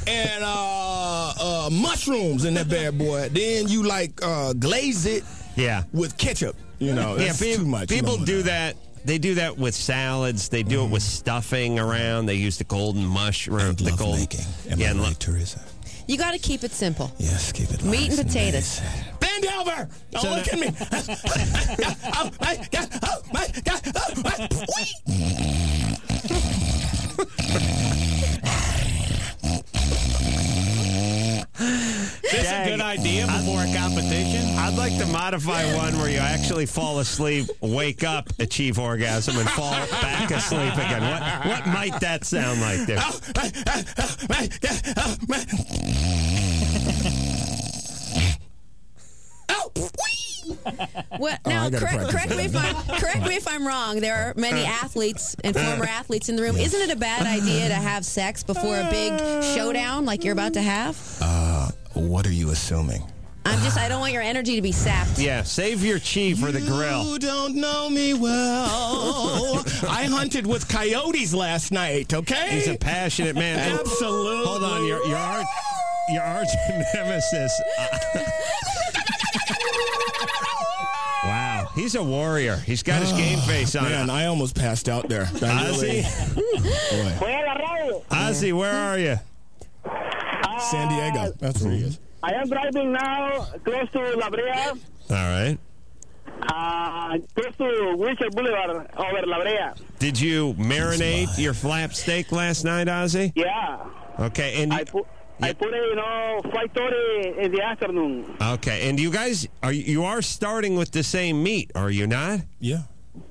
and mushrooms in that bad boy. Then you glaze it with ketchup. You know, that's too much. People do that. They do that with salads. They do it with stuffing around. They use the golden mushroom. The golden making. Am I right, Teresa? You got to keep it simple. Yes, keep it meat and potatoes. Bend over! Don't look at me! This is a good idea before a competition. I'd like to modify one where you actually fall asleep, wake up, achieve orgasm, and fall back asleep again. What might that sound like there? Well, now, correct me if I'm wrong. There are many athletes and former athletes in the room. Isn't it a bad idea to have sex before a big showdown like you're about to have? What are you assuming? I don't want your energy to be sapped. Yeah, save your chi for the grill. You don't know me well. I hunted with coyotes last night, okay? He's a passionate man. Absolutely. Hold on, your arch nemesis. Wow, he's a warrior. He's got his game face on. Man, I almost passed out there. Ozzy? Ozzy, where are you? San Diego. That's where he is. I am driving now close to La Brea. All right. Close to Wilshire Boulevard over La Brea. Did you marinate your flap steak last night, Ozzy? Yeah. Okay, and I put it, 5:30 in the afternoon. Okay, and you guys are starting with the same meat, are you not? Yeah.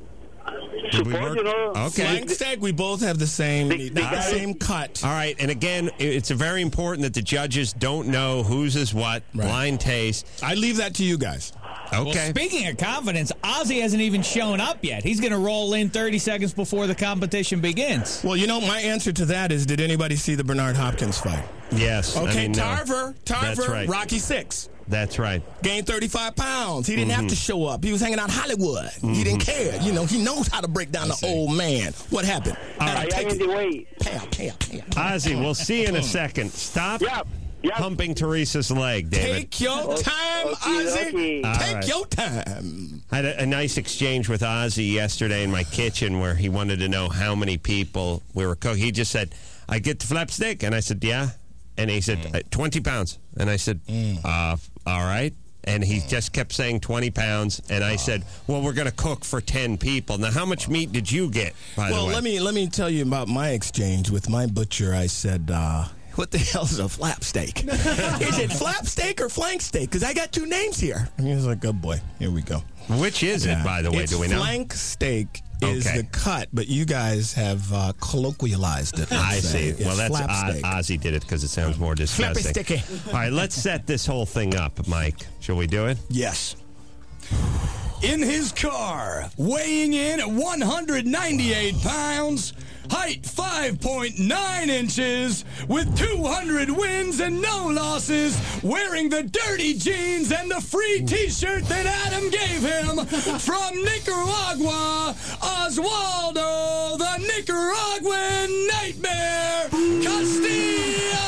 Okay. Flank steak, we both have the same meat, the same cut. All right, and again, it's very important that the judges don't know whose is what, blind taste. I leave that to you guys. Okay. Well, speaking of confidence, Ozzy hasn't even shown up yet. He's going to roll in 30 seconds before the competition begins. Well, my answer to that is, did anybody see the Bernard Hopkins fight? Yes. Okay, Tarver, right. Rocky VI. That's right. Gained 35 pounds. He didn't have to show up. He was hanging out Hollywood. He didn't care. He knows how to break down the old man. What happened? All right. I am in the way. Ozzy, we'll see you in a second. Stop humping Teresa's leg, David. Take your time, Ozzy. Take your time. I had a nice exchange with Ozzy yesterday in my kitchen where he wanted to know how many people we were cooking. He just said, I get the flap steak. And I said, yeah. And he said, 20 pounds. And I said, all right. And he just kept saying 20 pounds. And I said, well, we're going to cook for 10 people. Now, how much meat did you get, by the way? Well, let me tell you about my exchange with my butcher. I said, what the hell's a flap steak? Is it flap steak or flank steak? Because I got two names here. And he was like, oh, boy, here we go. Which is it, by the way? It's do we know? Flank steak is the cut, but you guys have colloquialized it. I see. It's Well, that's flap steak. Ozzy did it because it sounds more disgusting. Flappy sticky. All right, let's set this whole thing up, Mike. Shall we do it? Yes. In his car, weighing in at 198 pounds, height 5.9 inches, with 200 wins and no losses, wearing the dirty jeans and the free T-shirt that Adam gave him, from Nicaragua, Oswaldo, the Nicaraguan Nightmare, Castillo!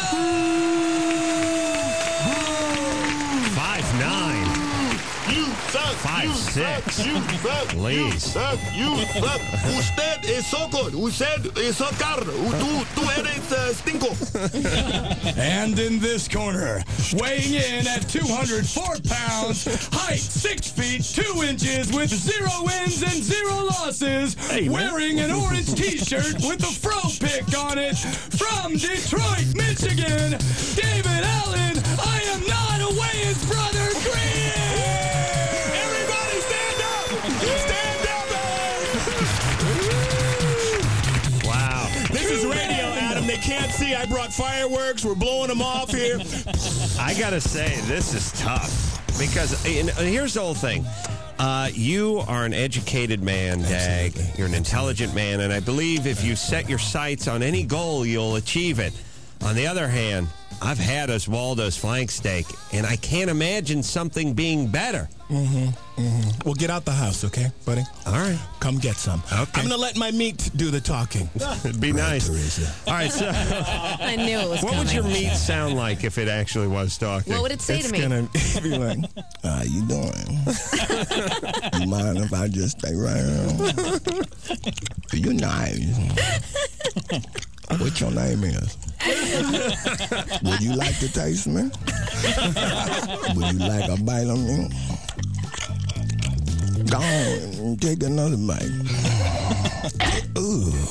5'9". You suck. 5'6". You suck. Please. You suck. You suck. Usted es soco. Usted es socar. Tú eres stinko. And in this corner, weighing in at 204 pounds, height 6 feet 2 inches, with 0 wins and 0 losses, wearing an orange T-shirt with a fro pick on it, from Detroit, Michigan, David Allen. I am not a Wayans brother, Green. Everybody stand up! Stand up! Wow. This is radio, Adam. They can't see. I brought fireworks. We're blowing them off here. I got to say, this is tough. Because here's the whole thing. You are an educated man, Dag. You're an intelligent man. And I believe if you set your sights on any goal, you'll achieve it. On the other hand, I've had Oswaldo's flank steak, and I can't imagine something being better. Well, get out the house, okay, buddy? All right. Come get some. Okay. I'm going to let my meat do the talking. It'd be nice. Teresa. All right, so I knew it was what would your coming. meat sound like if it actually was talking? What would it say It's to me? going to be like, how you doing? You mind if I just stay right here? You're nice. What your name is? Would you like to taste me? Would you like a bite of me? Go on, take another bite. Ooh.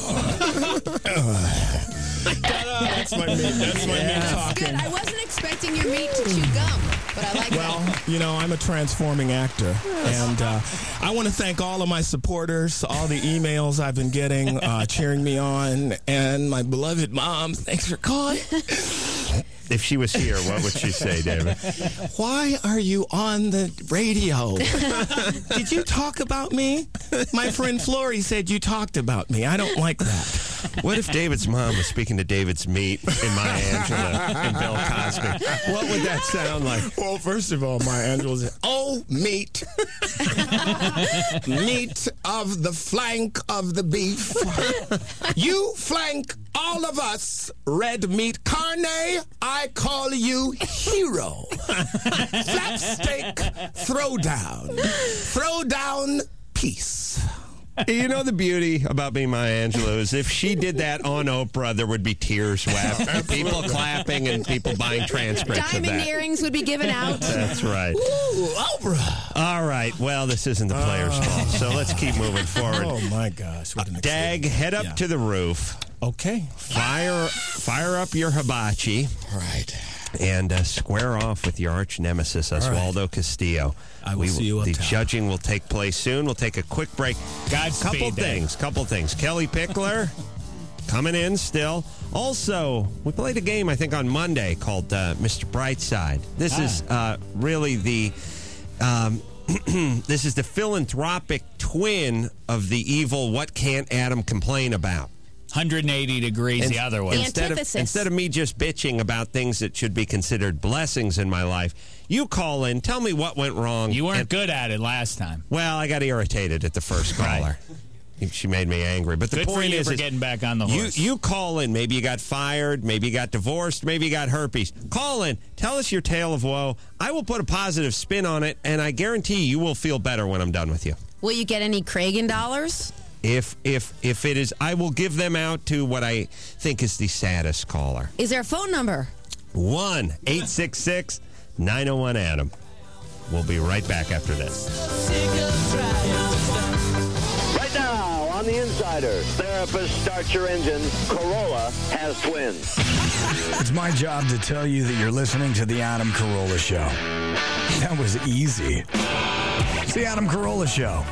That's my meat. That's my meat talking. Good. I wasn't expecting your meat to chew gum, but I like Well, that. you know, I'm a transforming actor. And I want to thank all of my supporters, all the emails I've been getting, cheering me on, and my beloved mom. Thanks for calling. If she was here, what would she say, David? Why are you on the radio? Did you talk about me? My friend Flory said you talked about me. I don't like that. What if David's mom was speaking to David's meat in Maya Angelou and Bill Cosby? What would that sound like? Well, first of all, Maya Angelou said, oh, meat. Meat of the flank of the beef. You flank all of us, red meat carne. I call you hero. Flap steak, throw down. Throw down, peace. You know the beauty about being Maya Angelou is if she did that on Oprah, there would be tears wept, people clapping, and people buying transcripts of Diamond that. earrings would be given out. That's right. Ooh, Oprah. All right. Well, this isn't the players' ball, so let's keep moving forward. Oh, my gosh. What an Dag, head up to the roof. Okay. Fire up your hibachi. Right. And square off with your arch nemesis, Oswaldo Castillo. I will see you The uptown. judging will take place soon. We'll take a quick break. Godspeed, Couple things. Kelly Pickler coming in still. Also, we played a game, I think, on Monday called Mr. Brightside. This is really the... this is the philanthropic twin of the evil What Can't Adam Complain About? 180 degrees the other way. Instead of me just bitching about things that should be considered blessings in my life, you call in, tell me what went wrong. You weren't good at it last time. Well, I got irritated at the first caller. She made me angry. But the Good for point you is, for getting back on the horse. You call in. Maybe you got fired. Maybe you got divorced. Maybe you got herpes. Call in. Tell us your tale of woe. I will put a positive spin on it, and I guarantee you will feel better when I'm done with you. Will you get any Kragen dollars? If it is, I will give them out to what I think is the saddest caller. Is there a phone number? 1-866-901-ADAM. We'll be right back after this. Right now on The Insider, therapist starts your engine. Corolla has twins. It's my job to tell you that you're listening to The Adam Carolla Show. That was easy. It's The Adam Carolla Show.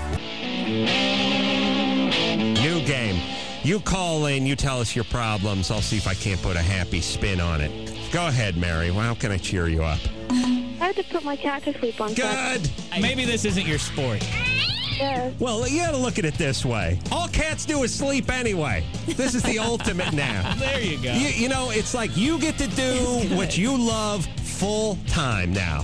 New game. You call in, you tell us your problems. I'll see if I can't put a happy spin on it. Go ahead, Mary. Well, how can I cheer you up? I had to put my cat to sleep on Good. Maybe this isn't your sport. Yes. Well, you got to look at it this way. All cats do is sleep anyway. This is the ultimate nap. There you go. You know, it's like you get to do what you love full time now.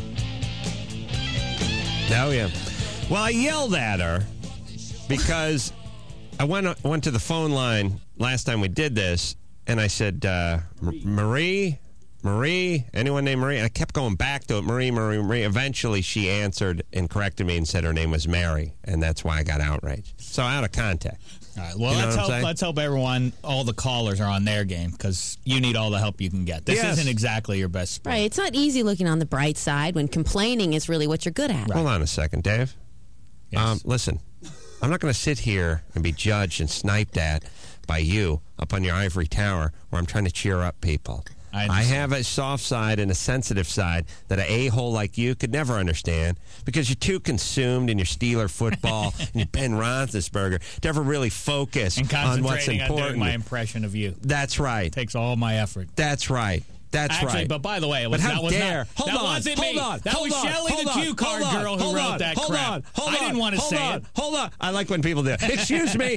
Oh, yeah. Well, I yelled at her because I went to the phone line last time we did this, and I said, Marie, anyone named Marie? And I kept going back to it, Marie. Eventually, she answered and corrected me and said her name was Mary, and that's why I got outraged. So out of contact. All right. Well, You know let's hope everyone, all the callers are on their game because you need all the help you can get. This Yes. isn't exactly your best sport. Right. It's not easy looking on the bright side when complaining is really what you're good at. Hold on a second, Dave. Yes. Listen, I'm not going to sit here and be judged and sniped at by you up on your ivory tower where I'm trying to cheer up people. I have a soft side and a sensitive side that an a-hole like you could never understand because you're too consumed in your Steeler football and your Ben Roethlisberger to ever really focus And on what's concentrating on important. doing my impression of you. That's right. Takes all my effort. That's right. That's Actually, right. but by the way, But how that was dare? not, that wasn't me. That was Shelley the cue card girl who wrote that crap. I didn't want to say it. Hold on. I like when people do it. Excuse me.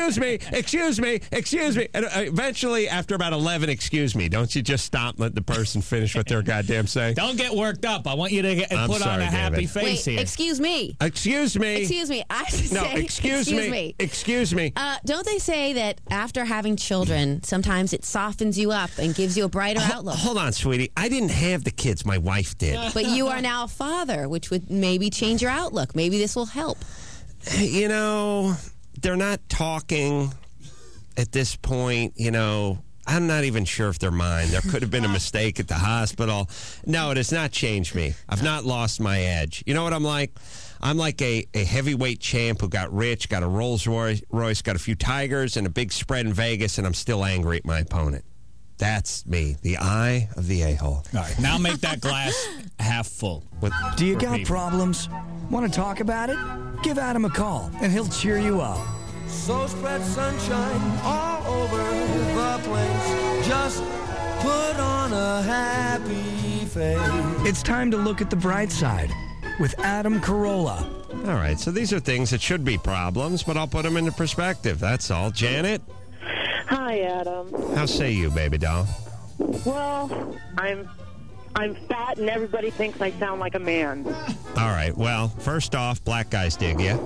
And eventually, after about 11, excuse me, don't you just stop and let the person finish what they're goddamn saying? Don't get worked up. I want you to I'm put on sorry, a happy David. face Wait, here. excuse me. Excuse me. Excuse me. I should No, say, excuse me. Excuse me. Don't they say that after having children, sometimes it softens you up and gives you a brighter outlook? Hold on, sweetie. I didn't have the kids. My wife did. But you are now a father, which would maybe change your outlook. Maybe this will help. You know, they're not talking at this point, you know. I'm not even sure if they're mine. There could have been a mistake at the hospital. No, it has not changed me. I've not lost my edge. You know what I'm like? I'm like a heavyweight champ who got rich, got a Rolls Royce, got a few tigers, and a big spread in Vegas, and I'm still angry at my opponent. That's me, the eye of the a-hole. All right, now make that glass half full. Do you got problems? Want to talk about it? Give Adam a call, and he'll cheer you up. So spread sunshine all over the place. Just put on a happy face. It's time to look at the bright side with Adam Carolla. All right, so these are things that should be problems, but I'll put them into perspective. That's all. Janet? Hi, Adam. How say you, baby doll? Well, I'm fat and everybody thinks I sound like a man. All right, well, first off, black guys dig you.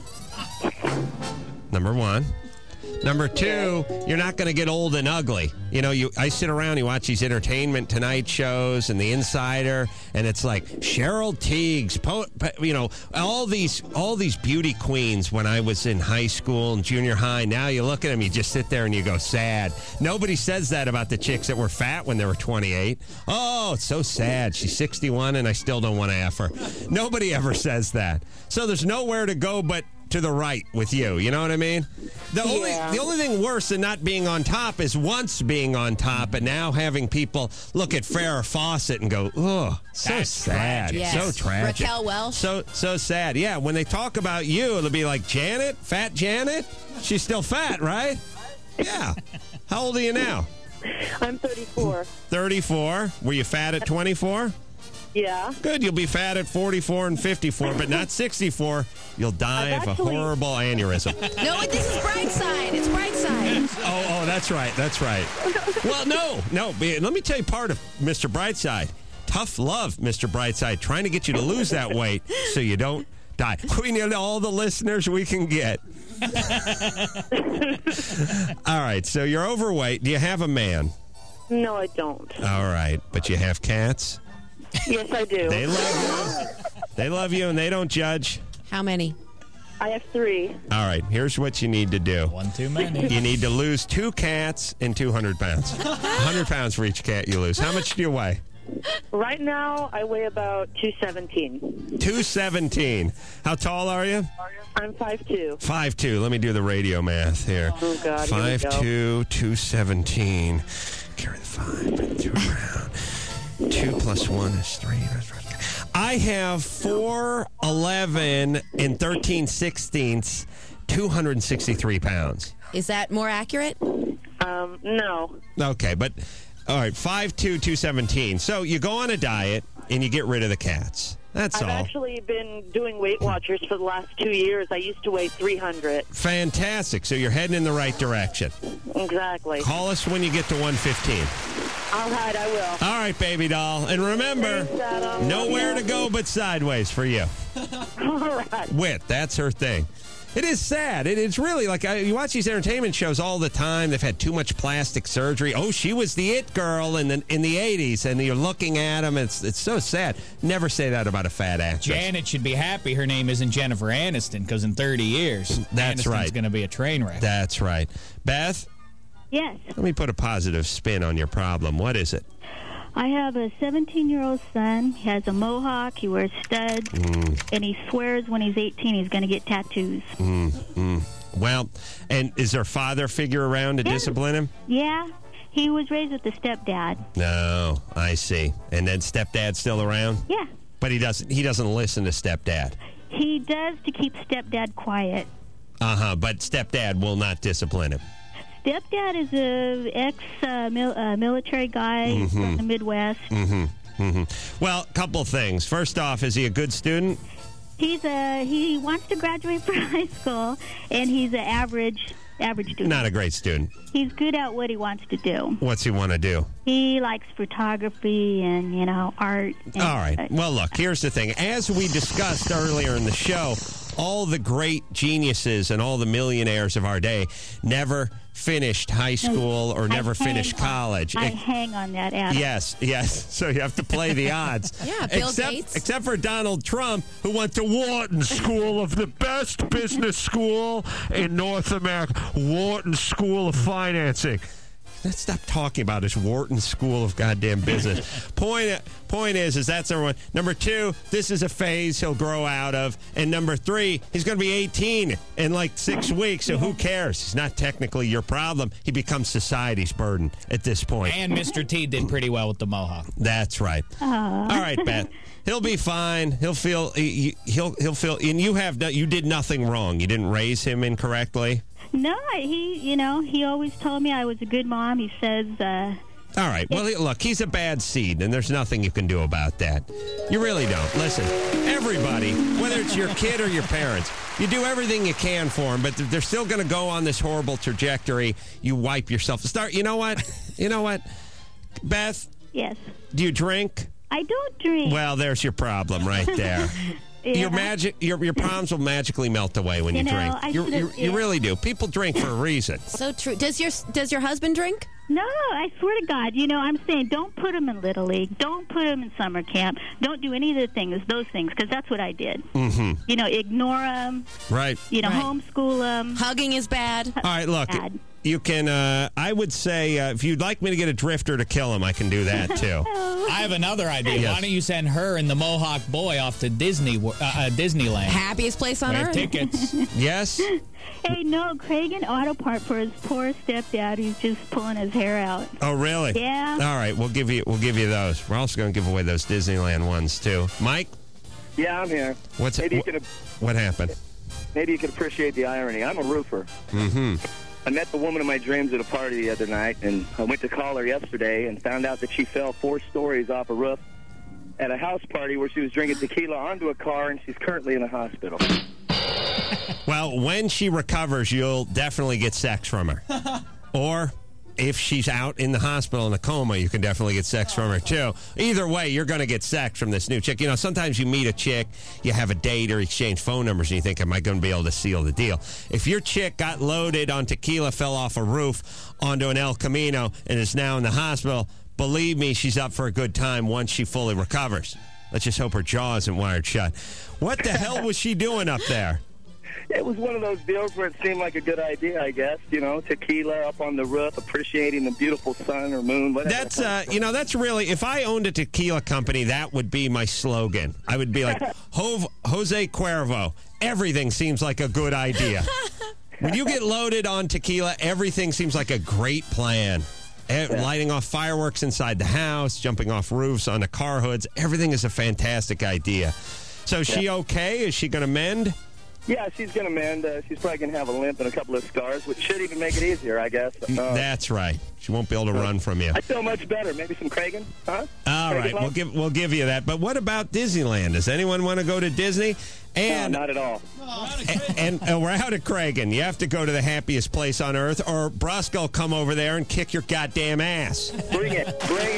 Number one. Number two, you're not going to get old and ugly. You know, I sit around, you watch these Entertainment Tonight shows and The Insider, and it's like Cheryl Tiegs, you know, all these beauty queens when I was in high school and junior high. Now you look at them, you just sit there and you go sad. Nobody says that about the chicks that were fat when they were 28. Oh, it's so sad. She's 61 and I still don't want to F her. Nobody ever says that. So there's nowhere to go but to the right with you. You know what I mean? The only thing worse than not being on top is once being on top and now having people look at Farrah Fawcett and go, oh, so That's sad. tragic. So Yes. tragic. Raquel Welch. So sad. Yeah, when they talk about you, it'll be like, Janet? Fat Janet? She's still fat, right? Yeah. How old are you now? I'm 34. 34. Were you fat at 24? Yeah. Good. You'll be fat at 44 and 54, but not 64. You'll die of a horrible aneurysm. No, this is bright side. It's bright side. Oh, that's right. That's right. Well, no. Let me tell you part of Mr. Brightside. Tough love, Mr. Brightside, trying to get you to lose that weight so you don't die. We need all the listeners we can get. All right. So you're overweight. Do you have a man? No, I don't. All right. But you have cats? Yes, I do. They love you. They love you and they don't judge. How many? I have 3. All right, here's what you need to do. One too many. You need to lose 2 cats and 200 pounds. 100 pounds for each cat you lose. How much do you weigh? Right now, I weigh about 217. 217. How tall are you? I'm 5'2". 5'2". Let me do the radio math here. Oh, God. 5'2", 217. Carry the 5, 2 around. 2 plus 1 is 3. I have 4'11" and 13 sixteenths, 263 pounds. Is that more accurate? No. Okay, but all right, 5'2", 217. So you go on a diet and you get rid of the cats. That's all. I've actually been doing Weight Watchers for the last 2 years. I used to weigh 300. Fantastic. So you're heading in the right direction. Exactly. Call us when you get to 115. All right, I will. All right, baby doll. And remember, Thanks, Adam. nowhere to go but sideways for you. All right. Wit, that's her thing. It is sad. It's really like you watch these entertainment shows all the time. They've had too much plastic surgery. Oh, she was the it girl in the 80s, and you're looking at them. It's so sad. Never say that about a fat actress. Janet should be happy her name isn't Jennifer Aniston, because in 30 years, That's Aniston's right. going to be a train wreck. That's right. Beth? Yes. Let me put a positive spin on your problem. What is it? I have a 17-year-old son. He has a mohawk. He wears studs. And he swears when he's 18 he's going to get tattoos. Well, and is there a father figure around to discipline him? Yeah. He was raised with a stepdad. No, I see. And then stepdad's still around? Yeah. But he doesn't listen to stepdad. He does to keep stepdad quiet. But stepdad will not discipline him. Stepdad is a ex-military guy from the Midwest. Well, a couple things. First off, is he a good student? He wants to graduate from high school, and he's an average student. Not a great student. He's good at what he wants to do. What's he want to do? He likes photography and, art. And, all right. Well, look, here's the thing. As we discussed earlier in the show, all the great geniuses and all the millionaires of our day never finished high school or never finished college. I hang on that, Adam. Yes. So you have to play the odds. Yeah, Bill Gates. Except for Donald Trump, who went to Wharton School of the best business school in North America. Wharton School of Financing. Let's stop talking about his Wharton School of goddamn business. Point is that's number one. Number two, this is a phase he'll grow out of. And number three, he's going to be 18 in like 6 weeks, so who cares? He's not technically your problem. He becomes society's burden at this point. And Mr. T did pretty well with the mohawk. That's right. All right, Beth. He'll be fine. He'll feel. He'll feel. And you did nothing wrong. You didn't raise him incorrectly. No, he always told me I was a good mom. He says. All right. Well, look, he's a bad seed, and there's nothing you can do about that. You really don't. Listen, everybody, whether it's your kid or your parents, you do everything you can for them, but they're still going to go on this horrible trajectory. You wipe yourself. You know what? Beth? Yes. Do you drink? I don't drink. Well, there's your problem right there. Yeah. Your problems will magically melt away when you drink. You really do. People drink for a reason. So true. Does your husband drink? No, I swear to God. I'm saying don't put him in Little League. Don't put him in summer camp. Don't do any of those things, because that's what I did. Mm-hmm. Ignore him. Right. Homeschool him. Hugging is bad. All right, look. Bad. You can, I would say, if you'd like me to get a drifter to kill him, I can do that, too. I have another idea. Yes. Why don't you send her and the Mohawk Boy off to Disneyland? Happiest place on earth. Tickets. Yes? Hey, no, Craig and Auto Part for his poor stepdad who's just pulling his hair out. Oh, really? Yeah. All right, we'll give you those. We're also going to give away those Disneyland ones, too. Mike? Yeah, I'm here. What happened? Maybe you could appreciate the irony. I'm a roofer. Mm-hmm. I met the woman of my dreams at a party the other night, and I went to call her yesterday and found out that she fell 4 stories off a roof at a house party where she was drinking tequila onto a car, and she's currently in a hospital. Well, when she recovers, you'll definitely get sex from her. Or if she's out in the hospital in a coma, you can definitely get sex from her, too. Either way, you're going to get sex from this new chick. Sometimes you meet a chick, you have a date or exchange phone numbers, and you think, am I going to be able to seal the deal? If your chick got loaded on tequila, fell off a roof onto an El Camino, and is now in the hospital, believe me, she's up for a good time once she fully recovers. Let's just hope her jaw isn't wired shut. What the hell was she doing up there? It was one of those deals where it seemed like a good idea, I guess. You know, tequila up on the roof, appreciating the beautiful sun or moon. Whatever. That's that's really. If I owned a tequila company, that would be my slogan. I would be like Jose Cuervo. Everything seems like a good idea. When you get loaded on tequila, everything seems like a great plan. Lighting off fireworks inside the house, jumping off roofs onto car hoods. Everything is a fantastic idea. So is she okay? Is she going to mend? Yeah, she's going to mend. She's probably going to have a limp and a couple of scars, which should even make it easier, I guess. That's right. She won't be able to run from you. I feel much better. Maybe some Kragen, huh? All right, we'll give you that. But what about Disneyland? Does anyone want to go to Disney? And no, not at all. And we're out at Kragen. You have to go to the happiest place on earth, or Brusco will come over there and kick your goddamn ass. Bring it.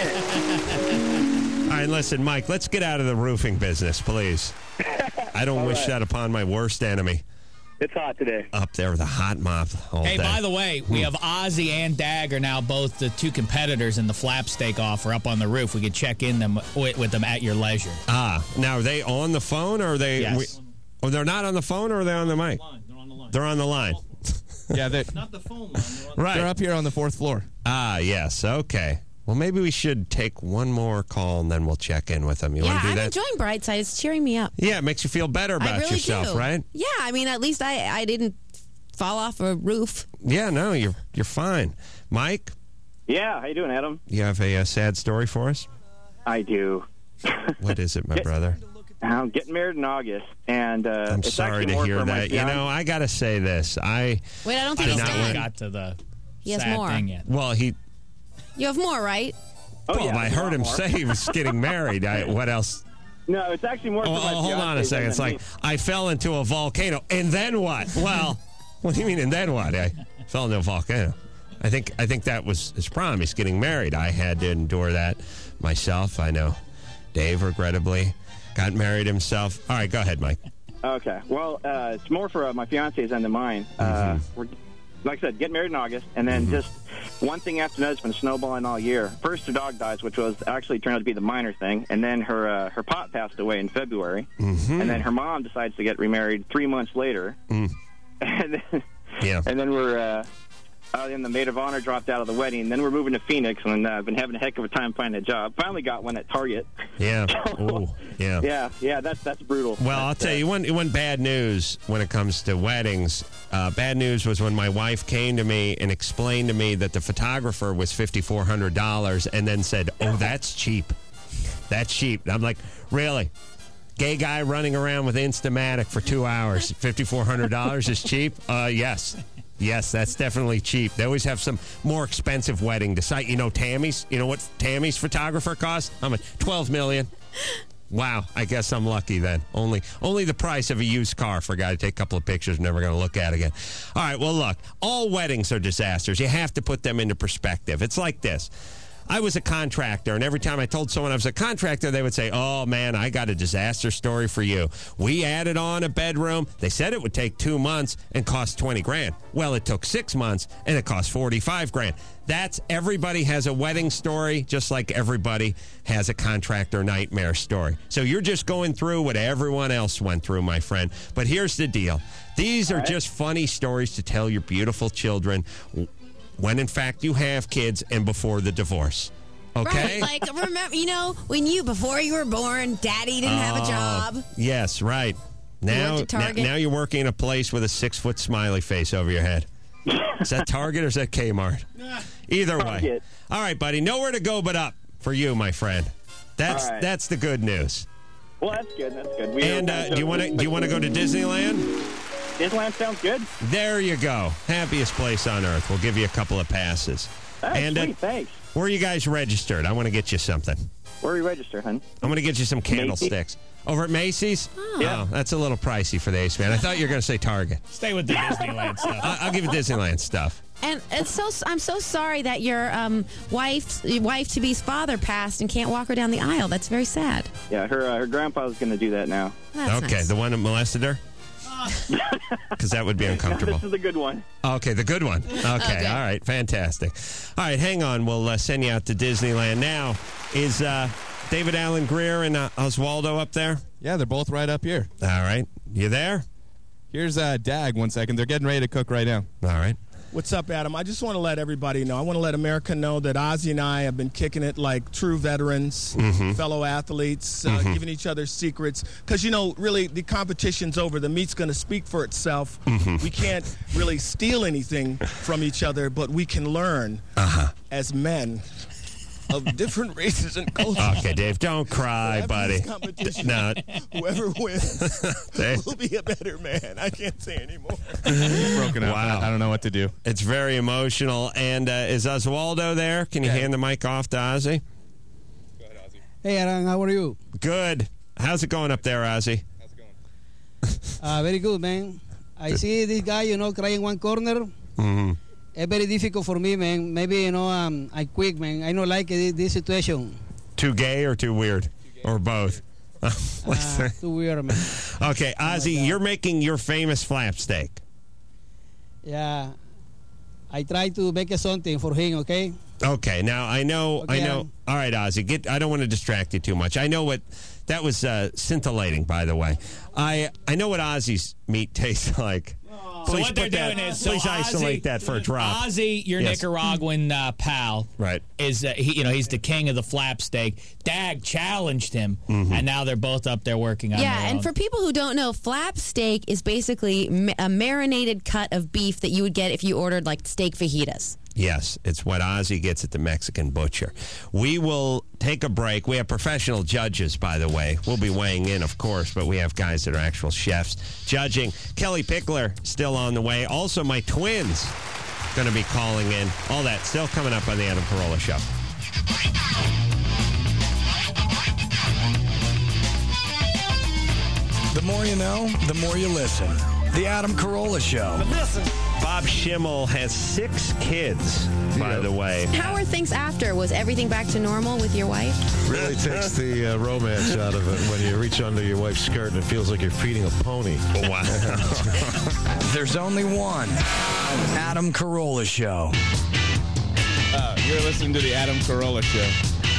All right, listen, Mike, let's get out of the roofing business, please. I don't wish that upon my worst enemy. It's hot today. Up there with a hot mop all day. Hey, by the way, we have Ozzy and Dag are now both the two competitors in the flap steak offer up on the roof. We could check in them with them at your leisure. Now, are they on the phone, or are they... Yes. They're not on the phone, or are they on the mic? They're on the line. They're on the line. Yeah, they're not the phone line. Right. They're up here on the 4th floor. Yes, okay. Well, maybe we should take one more call, and then we'll check in with them. You want to do that? I'm enjoying Brightside. It's cheering me up. Yeah, it makes you feel better about yourself, right? Yeah, I mean, at least I didn't fall off a roof. Yeah, no, you're fine. Mike? Yeah, how you doing, Adam? You have a sad story for us? I do. What is it, my brother? I'm getting married in August, and I'm it's sorry actually to more hear for my that. You know, I got to say this. Wait, I don't think he's done. Got to the He has sad more. thing yet. Well, You have more, right? I heard him say he was getting married. What else? No, it's actually more for my hold on a fiancé second. It's than like, I fell into a volcano, and then what? Well, what do you mean, and then what? I fell into a volcano. I think that was his promise, getting married. I had to endure that myself. I know Dave, regrettably, got married himself. All right, go ahead, Mike. Okay. Well, it's more for my fiancé's than mine. We're, like I said, getting married in August, and then just one thing after another's been snowballing all year. First, her dog dies, which was actually turned out to be the minor thing, and then her pop passed away in February, and then her mom decides to get remarried 3 months later, and then we're then the maid of honor dropped out of the wedding, and then we're moving to Phoenix, and I've been having a heck of a time finding a job. Finally got one at Target. Yeah. Ooh, yeah. Yeah, that's brutal. Well, I'll tell you, one bad news when it comes to weddings. Bad news was when my wife came to me and explained to me that the photographer was $5,400 and then said, "Oh, that's cheap. That's cheap." I'm like, really? Gay guy running around with Instamatic for 2 hours, $5,400 is cheap? Yes. Yes, that's definitely cheap. They always have some more expensive wedding to cite. You know Tammy's? You know what Tammy's photographer cost? How much? $12 million. Wow, I guess I'm lucky then. Only the price of a used car for a guy to take a couple of pictures, never going to look at again. All right, well, look, all weddings are disasters. You have to put them into perspective. It's like this. I was a contractor, and every time I told someone I was a contractor, they would say, "Oh, man, I got a disaster story for you. We added on a bedroom. They said it would take 2 months and cost $20,000. Well, it took 6 months, and it cost $45,000. Everybody has a wedding story, just like everybody has a contractor nightmare story. So you're just going through what everyone else went through, my friend. But here's the deal. These are just funny stories to tell your beautiful children when, in fact, you have kids and before the divorce. Okay? Right. Like, remember, before you were born, Daddy didn't have a job. Yes, right. Now you're working in a place with a 6-foot smiley face over your head. Is that Target or is that Kmart? Either way. All right, buddy. Nowhere to go but up for you, my friend. That's the good news. Well, that's good. That's good. Do you want to go to Disneyland? Disneyland sounds good. There you go. Happiest place on earth. We'll give you a couple of passes. Sweet, thanks. Where are you guys registered? I want to get you something. Where are you registered, hon? I'm going to get you some candlesticks. Over at Macy's? Oh. Yeah. Oh, that's a little pricey for the Ace Man. I thought you were going to say Target. Stay with the Disneyland stuff. I'll give you Disneyland stuff. And I'm so sorry that your wife-to-be's father passed and can't walk her down the aisle. That's very sad. Yeah, her grandpa's going to do that now. That's okay, nice. The one that molested her? Because that would be uncomfortable. No, this is the good one. Okay, the good one. Okay, all right, fantastic. All right, hang on. We'll send you out to Disneyland now. Is David Allen Greer and Oswaldo up there? Yeah, they're both right up here. All right. You there? Here's Dag. 1 second. They're getting ready to cook right now. All right. What's up, Adam? I just want to let everybody know. I want to let America know that Ozzy and I have been kicking it like true veterans, fellow athletes, giving each other secrets. Because, really, the competition's over. The meat's going to speak for itself. We can't really steal anything from each other, but we can learn as men of different races and cultures. Okay, Dave, don't cry, buddy. No. Whoever wins will be a better man. I can't say anymore. Broken up. Wow. I don't know what to do. It's very emotional. And is Oswaldo there? Can you hand the mic off to Ozzy? Go ahead, Ozzy. Hey, Aaron, how are you? Good. How's it going up there, Ozzy? How's it going? Very good, man. I see this guy, crying one corner. It's very difficult for me, man. Maybe, I quit, man. I don't like this situation. Too gay or too weird? Or both? Too weird, man. Okay, Ozzy, you're making your famous flap steak. Yeah. I try to make something for him, okay? Okay, now I know. All right, Ozzy, I don't want to distract you too much. I know what that was scintillating, by the way. I know what Ozzy's meat tastes like. So what they're doing is, please isolate that for a drop. Ozzy, your Nicaraguan pal, right? Is he's the king of the flap steak. Dag challenged him, and now they're both up there working on. Yeah, their and own. for people who don't know, flap steak is basically a marinated cut of beef that you would get if you ordered like steak fajitas. Yes, it's what Ozzy gets at the Mexican butcher. We will take a break. We have professional judges, by the way. We'll be weighing in, of course, but we have guys that are actual chefs judging. Kelly Pickler still on the way. Also, my twins going to be calling in. All that still coming up on the Adam Carolla Show. The more you know, the more you listen. The Adam Carolla Show. Listen. Bob Schimmel has 6 kids, by the way. How are things after? Was everything back to normal with your wife? Really takes the romance out of it when you reach under your wife's skirt and it feels like you're feeding a pony. Wow. There's only one Adam Carolla Show. You're listening to the Adam Carolla Show.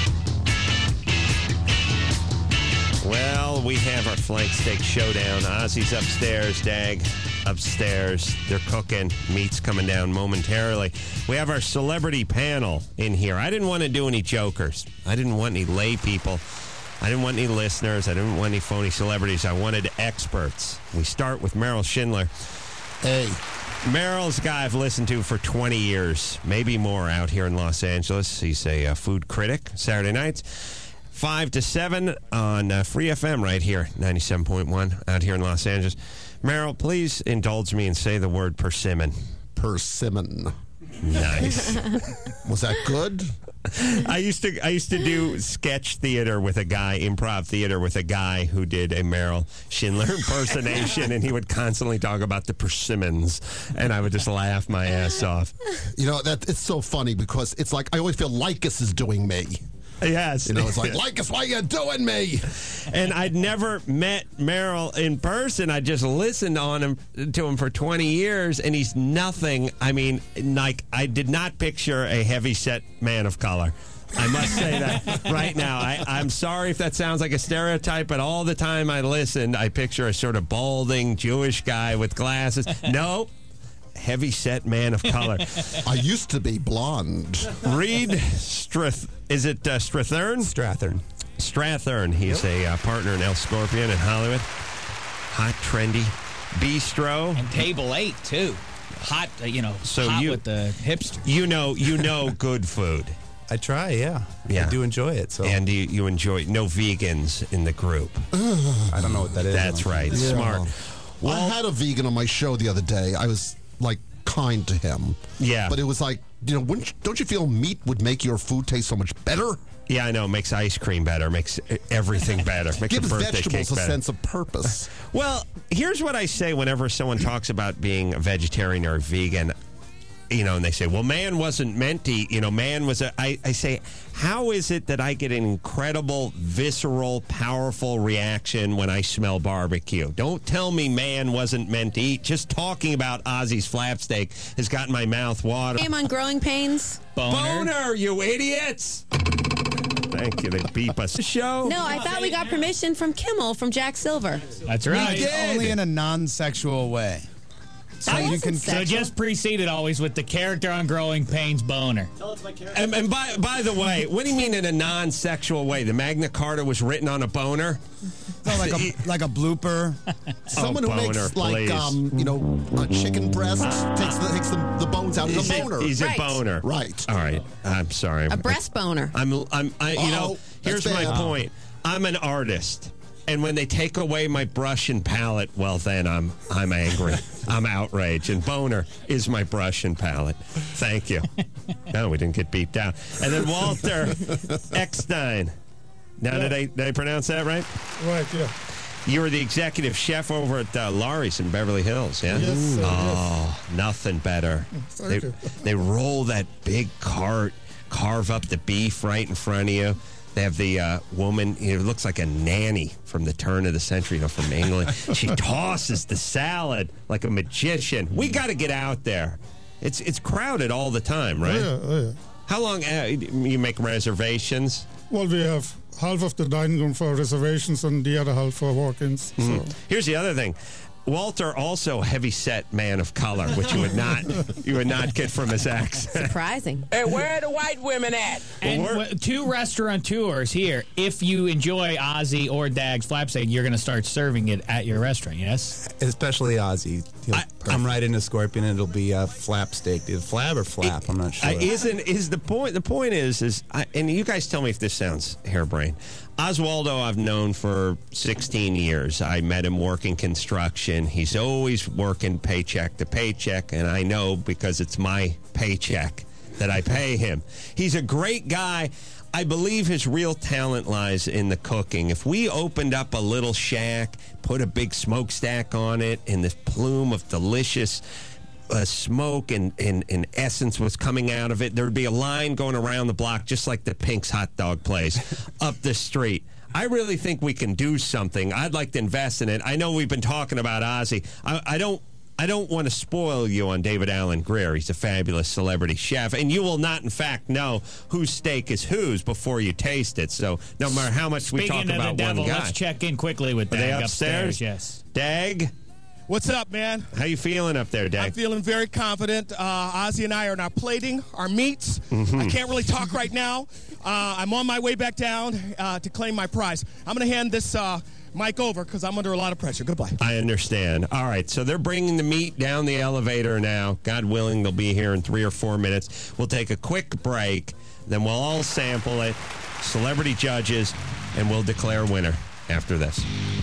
Well, we have our flank steak showdown. Ozzy's upstairs, Dag upstairs. They're cooking. Meat's coming down momentarily. We have our celebrity panel in here. I didn't want to do any jokers. I didn't want any lay people. I didn't want any listeners. I didn't want any phony celebrities. I wanted experts. We start with Meryl Schindler. Hey. Meryl's a guy I've listened to for 20 years, maybe more, out here in Los Angeles. He's a food critic. Saturday nights, 5 to 7 on Free FM right here, 97.1 out here in Los Angeles. Meryl, please indulge me and say the word persimmon. Persimmon. Nice. Was that good? I used to do sketch theater with a guy, improv theater with a guy who did a Meryl Schindler impersonation, and he would constantly talk about the persimmons, and I would just laugh my ass off. That it's so funny because it's like I always feel Lycus is doing me. Yes. It's like, Lycus, why are you doing me? And I'd never met Meryl in person. I just listened to him for 20 years, and he's nothing. I mean, like, I did not picture a heavy-set man of color. I must say that right now. I'm sorry if that sounds like a stereotype, but all the time I listened, I picture a sort of balding Jewish guy with glasses. No. Heavy-set man of color. I used to be blonde. Reed Strathern? Strathern. He's a partner in El Scorpion in Hollywood. Hot, trendy bistro. And Table 8, too. Hot, so hot with the hipster. You know good food. I try, yeah. I do enjoy it. So. And you enjoy no vegans in the group. I don't know what that is. That's right. Yeah. Smart. Well, I had a vegan on my show the other day. I was kind to him. Yeah. But it was like, don't you feel meat would make your food taste so much better? Yeah, I know. It makes ice cream better. Makes everything better. Makes Gives a birthday vegetables cake better. a sense of purpose. Well, here's what I say whenever someone talks about being a vegetarian or a vegan. And they say, well, man wasn't meant to eat, man was I say, how is it that I get an incredible, visceral, powerful reaction when I smell barbecue? Don't tell me man wasn't meant to eat. Just talking about Ozzy's flap steak has gotten my mouth watering. Name on Growing Pains. Boner, you idiots! Thank you. They beep us. Show. No, I thought we got permission from Kimmel from Jack Silver. That's right. Only in a non-sexual way. So That you wasn't can. So just preceded always with the character on Growing Pains boner. And by the way, what do you mean in a non-sexual way? The Magna Carta was written on a boner? No, like a blooper. Someone who makes please. chicken breast takes the bones out of the boner. He's Right. a boner. Right. All right. I'm sorry. A breast boner. Here's that's my bad. point. I'm an artist. And when they take away my brush and palette, well, then I'm angry. I'm outraged. And boner is my brush and palette. Thank you. No, we didn't get beat down. And then Walter Eckstein. Now, did I pronounce that right? Right, yeah. You were the executive chef over at Laurie's in Beverly Hills, yeah? Yes, sir, Oh, nothing better. Thank you. They roll that big cart, carve up the beef right in front of you. They have the woman, it looks like a nanny from the turn of the century, from England. She tosses the salad like a magician. We got to get out there. It's crowded all the time, right? Oh, yeah. How long you make reservations? Well, we have half of the dining room for reservations and the other half for walk-ins. So. Here's the other thing. Walter, also a heavy-set man of color, which you would not get from his accent. Surprising. Hey, where are the white women at? And two restaurateurs here. If you enjoy Ozzy or Dag's flap steak, you're going to start serving it at your restaurant, yes? Especially Ozzy. He'll come right into Scorpion and it'll be a flap steak. Is it flab or flap? I'm not sure. Is the point? The point is, and you guys tell me if this sounds harebrained. Oswaldo, I've known for 16 years. I met him working construction. He's always working paycheck to paycheck, and I know because it's my paycheck that I pay him. He's a great guy. I believe his real talent lies in the cooking. If we opened up a little shack, put a big smokestack on it, and this plume of delicious smoke and essence was coming out of it, there'd be a line going around the block, just like the Pink's hot dog place up the street. I really think we can do something. I'd like to invest in it. I know we've been talking about Ozzy. I don't want to spoil you on David Allen Greer. He's a fabulous celebrity chef, and you will not, in fact, know whose steak is whose before you taste it. So no matter how much we talk Speaking of about the devil, one guy, let's check in quickly with Are they Dag upstairs? Yes. Dag, What's up, man? how you feeling up there, Dag? I'm feeling very confident. Ozzy and I are now plating our meats. I can't really talk right now. I'm on my way back down to claim my prize. I'm going to hand this mic over because I'm under a lot of pressure. Goodbye. I understand. All right, so they're bringing the meat down the elevator now. God willing, they'll be here in 3 or 4 minutes. We'll take a quick break. Then we'll all sample it, celebrity judges, and we'll declare winner after this.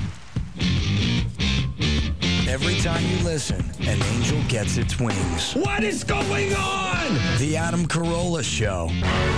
Every time you listen, an angel gets its wings. What is going on? The Adam Carolla Show.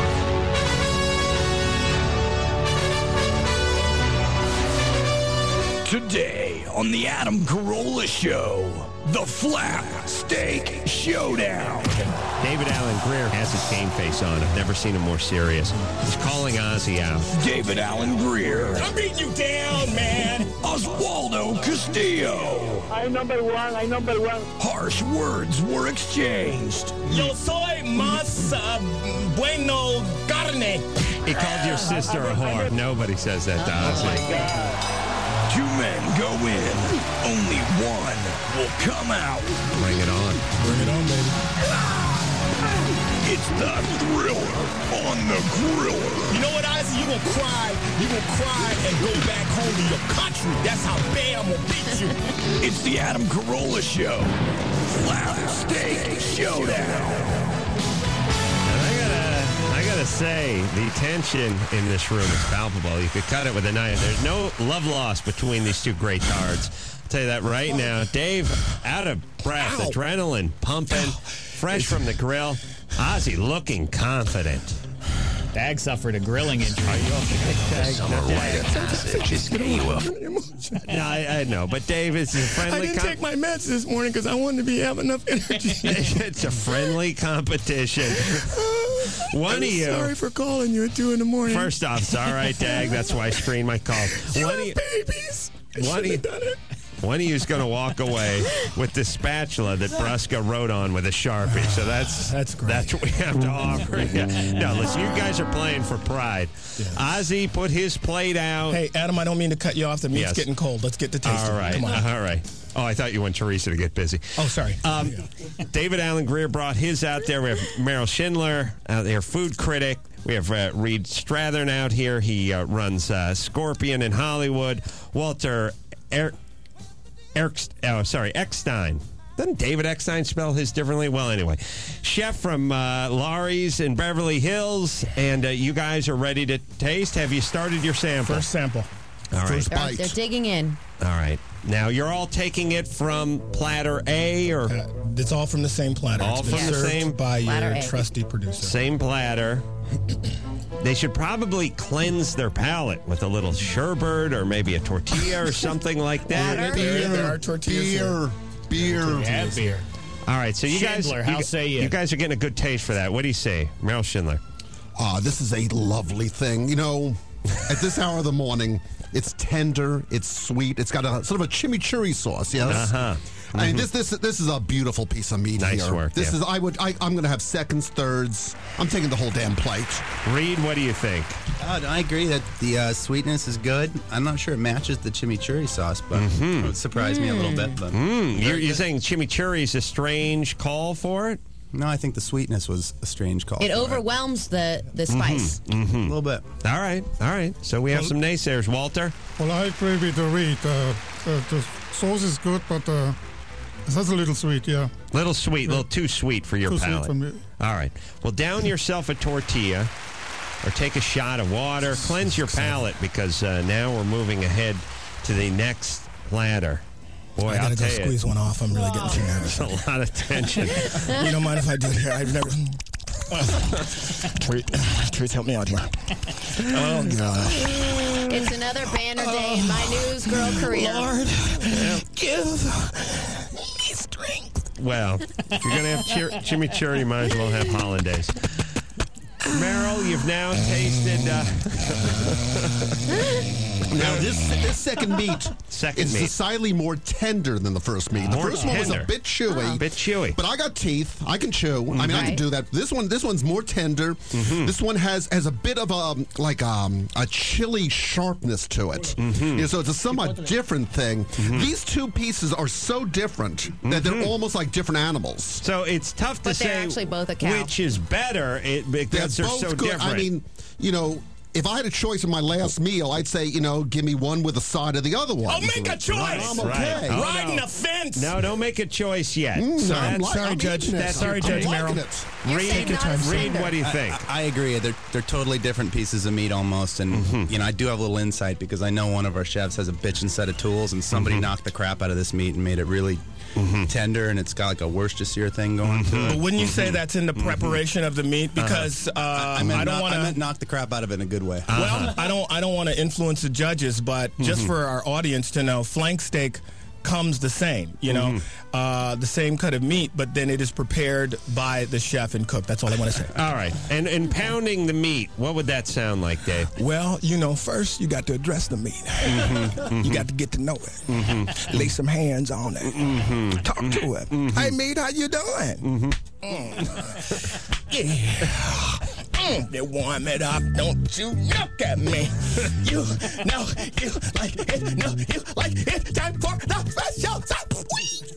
Today on the Adam Carolla Show, the Flap Steak Showdown. David Allen Greer has his game face on. I've never seen him more serious. He's calling Ozzy out. David Allen Greer. I'm beating you down, man. Oswaldo Castillo. I'm number one. Harsh words were exchanged. Yo soy más bueno carne. He called your sister a whore. Nobody says that to Ozzy. Two men go in. Only one will come out. Bring it on. Bring it on, baby. It's the Thriller on the Griller. You know what, Ozzy? You gonna cry. You gonna cry and go back home to your country. That's how bad I'm gonna beat you. It's the Adam Carolla Show. Flap Steak Showdown. I gotta say, the tension in this room is palpable. You could cut it with a knife. There's no love lost between these two great cards. I'll tell you that right now. Dave, out of breath, adrenaline pumping, fresh from the grill. Ozzy looking confident. Dag suffered a grilling injury. No, I know, but Dave, it's a friendly. I didn't take my meds this morning because I wanted to have enough energy. It's a friendly competition. One of you. Sorry for calling you at 2 in the morning. First off, it's all right, Dag. That's why I screened my call. Babies. One of you. Done it. One of you is going to walk away with the spatula that Brusca wrote on with a Sharpie. So that's great. That's what we have to offer. No, listen, you guys are playing for pride. Ozzy put his plate out. Hey, Adam, I don't mean to cut you off. The meat's getting cold. Let's get to tasting. All right. Come on. All right. Oh, I thought you want Teresa to get busy. Oh, sorry. David Allen Greer brought his out there. We have Meryl Schindler out there, food critic. We have Reed Strathern out here. He runs Scorpion in Hollywood. Walter Eckstein. Doesn't David Eckstein spell his differently? Well, anyway. Chef from Laurie's in Beverly Hills. And you guys are ready to taste. Have you started your sample? First sample. All right. First bite. They're digging in. All right. Now, you're all taking it from platter A, or? It's all from the same platter. All It's from been the served same by platter your A. trusty producer. Same platter. They should probably cleanse their palate with a little sherbet or maybe a tortilla or something like that. There are tortillas. Beer. Have beer. All right, so you Schindler, how say you? You guys are getting a good taste for that. What do you say, Meryl Schindler? This is a lovely thing. You know, at this hour of the morning, it's tender, it's sweet, it's got a sort of a chimichurri sauce. Yes. I mean, this is a beautiful piece of meat Nice here. work, This yeah. is I'm going to have seconds, thirds. I'm taking the whole damn plate. Reed, what do you think? I agree that the sweetness is good. I'm not sure it matches the chimichurri sauce, but it would surprise me a little bit. But You're saying chimichurri is a strange call for it? no, I think the sweetness was a strange call. It for overwhelms the spice. a little bit. All right. So we have some naysayers. Walter? Well, I agree with the Reed. The sauce is good, but that's a little sweet, yeah. Little sweet, a little too sweet for your Too sweet palate. for me. All right. Well, down yourself a tortilla or take a shot of water. Cleanse your palate because now we're moving ahead to the next platter. Boy, I I'll gotta go tell you. squeeze one off. I'm really getting too nervous. There's a lot of tension. You don't mind if I do it here? I've never. Truth, help me out here. Oh, God. It's another banner day in my news girl career. Lord, give me strength. Well, if you're going to have chimichurri, you might as well have hollandaise. Meryl, you've now tasted... Now, this second meat is meat. decidedly more tender than the first meat. The More first one was a tender. bit chewy. A bit chewy. But I got teeth. I can chew. I mean, I can do that. This one's more tender. This one has a bit of a chili sharpness to it. You know, so it's a somewhat different thing. These two pieces are so different that they're almost like different animals. So it's tough to But they're say actually both a cow. which is better because they're both so good. different. I mean, you know, if I had a choice in my last meal, I'd say, you know, give me one with a side of the other one. Oh, make a choice! I'm okay. Right. Riding the fence! No, don't make a choice yet. Sorry, Judge. Sorry, Judge I'm liking Merrill. it. You're Reed, saying not as Reed, tender. what do you think? I agree. They're totally different pieces of meat almost, and you know I do have a little insight because I know one of our chefs has a bitchin' set of tools, and somebody knocked the crap out of this meat and made it really tender, and it's got like a Worcestershire thing going to But it. wouldn't you say that's in the preparation of the meat? Because I I meant don't want I meant to. knock the crap out of it in a good way. Well, I don't want to influence the judges, but just for our audience to know, flank steak comes the same. You know, the same cut of meat, but then it is prepared by the chef and cook. That's all I want to say. All right. And in pounding the meat, what would that sound like, Dave? Well, you know, first you got to address the meat. You got to get to know it. Lay some hands on it. Talk to it. Hey, meat, how you doing? Yeah. They warm it up. Don't you look at me. You know you like it. No, you like it. Time for the special sweet.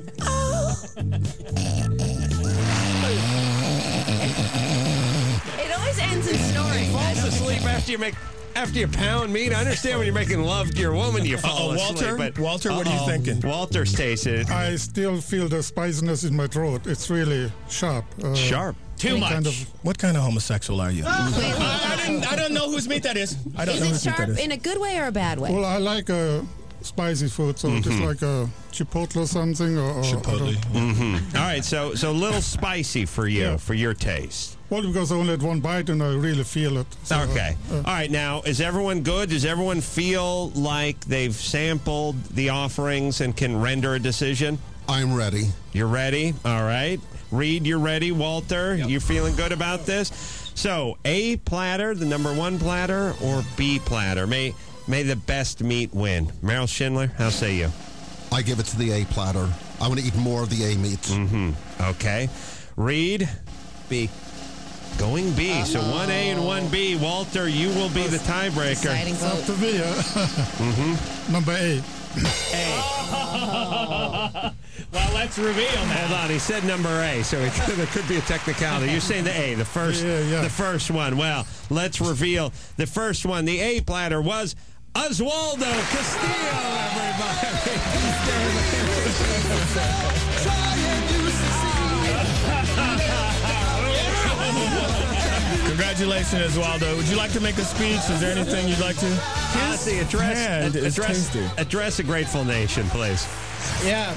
It always ends in snoring. Falls asleep after you pound meat. I understand when you're making love to your woman, you fall asleep. Walter, what are you thinking? Walter's tasted it. I still feel the spiciness in my throat. It's really sharp. Sharp. Too much. What kind of homosexual are you? I don't know whose meat that is. I don't know Is whose it meat that sharp is. in a good way or a bad way? Well, I like spicy food, so just like a chipotle or something. Or Chipotle. All right, so a little spicy for you, Yeah. for your taste. Well, because I only had one bite and I really feel it. So, Okay. All right, now, is everyone good? Does everyone feel like they've sampled the offerings and can render a decision? I'm ready. You're ready? All right. Reed, you're ready. Walter, you feeling good about this? So, A platter, the number one platter, or B platter? May the best meat win. Meryl Schindler, how say you? I give it to the A platter. I want to eat more of the A meat. Okay. Reed? B. Going B. So 1A and 1B. Walter, you will be the tiebreaker. Exciting vote. Sevilla. Number 8. Well, let's reveal now. Hold on, he said number A, so there could be a technicality. You're saying the A, the first one. Well, let's reveal the first one. The A platter was Oswaldo Castillo, everybody. Congratulations, Oswaldo. Would you like to make a speech? Is there anything you'd like to? Honestly, address a grateful nation, please. Yeah.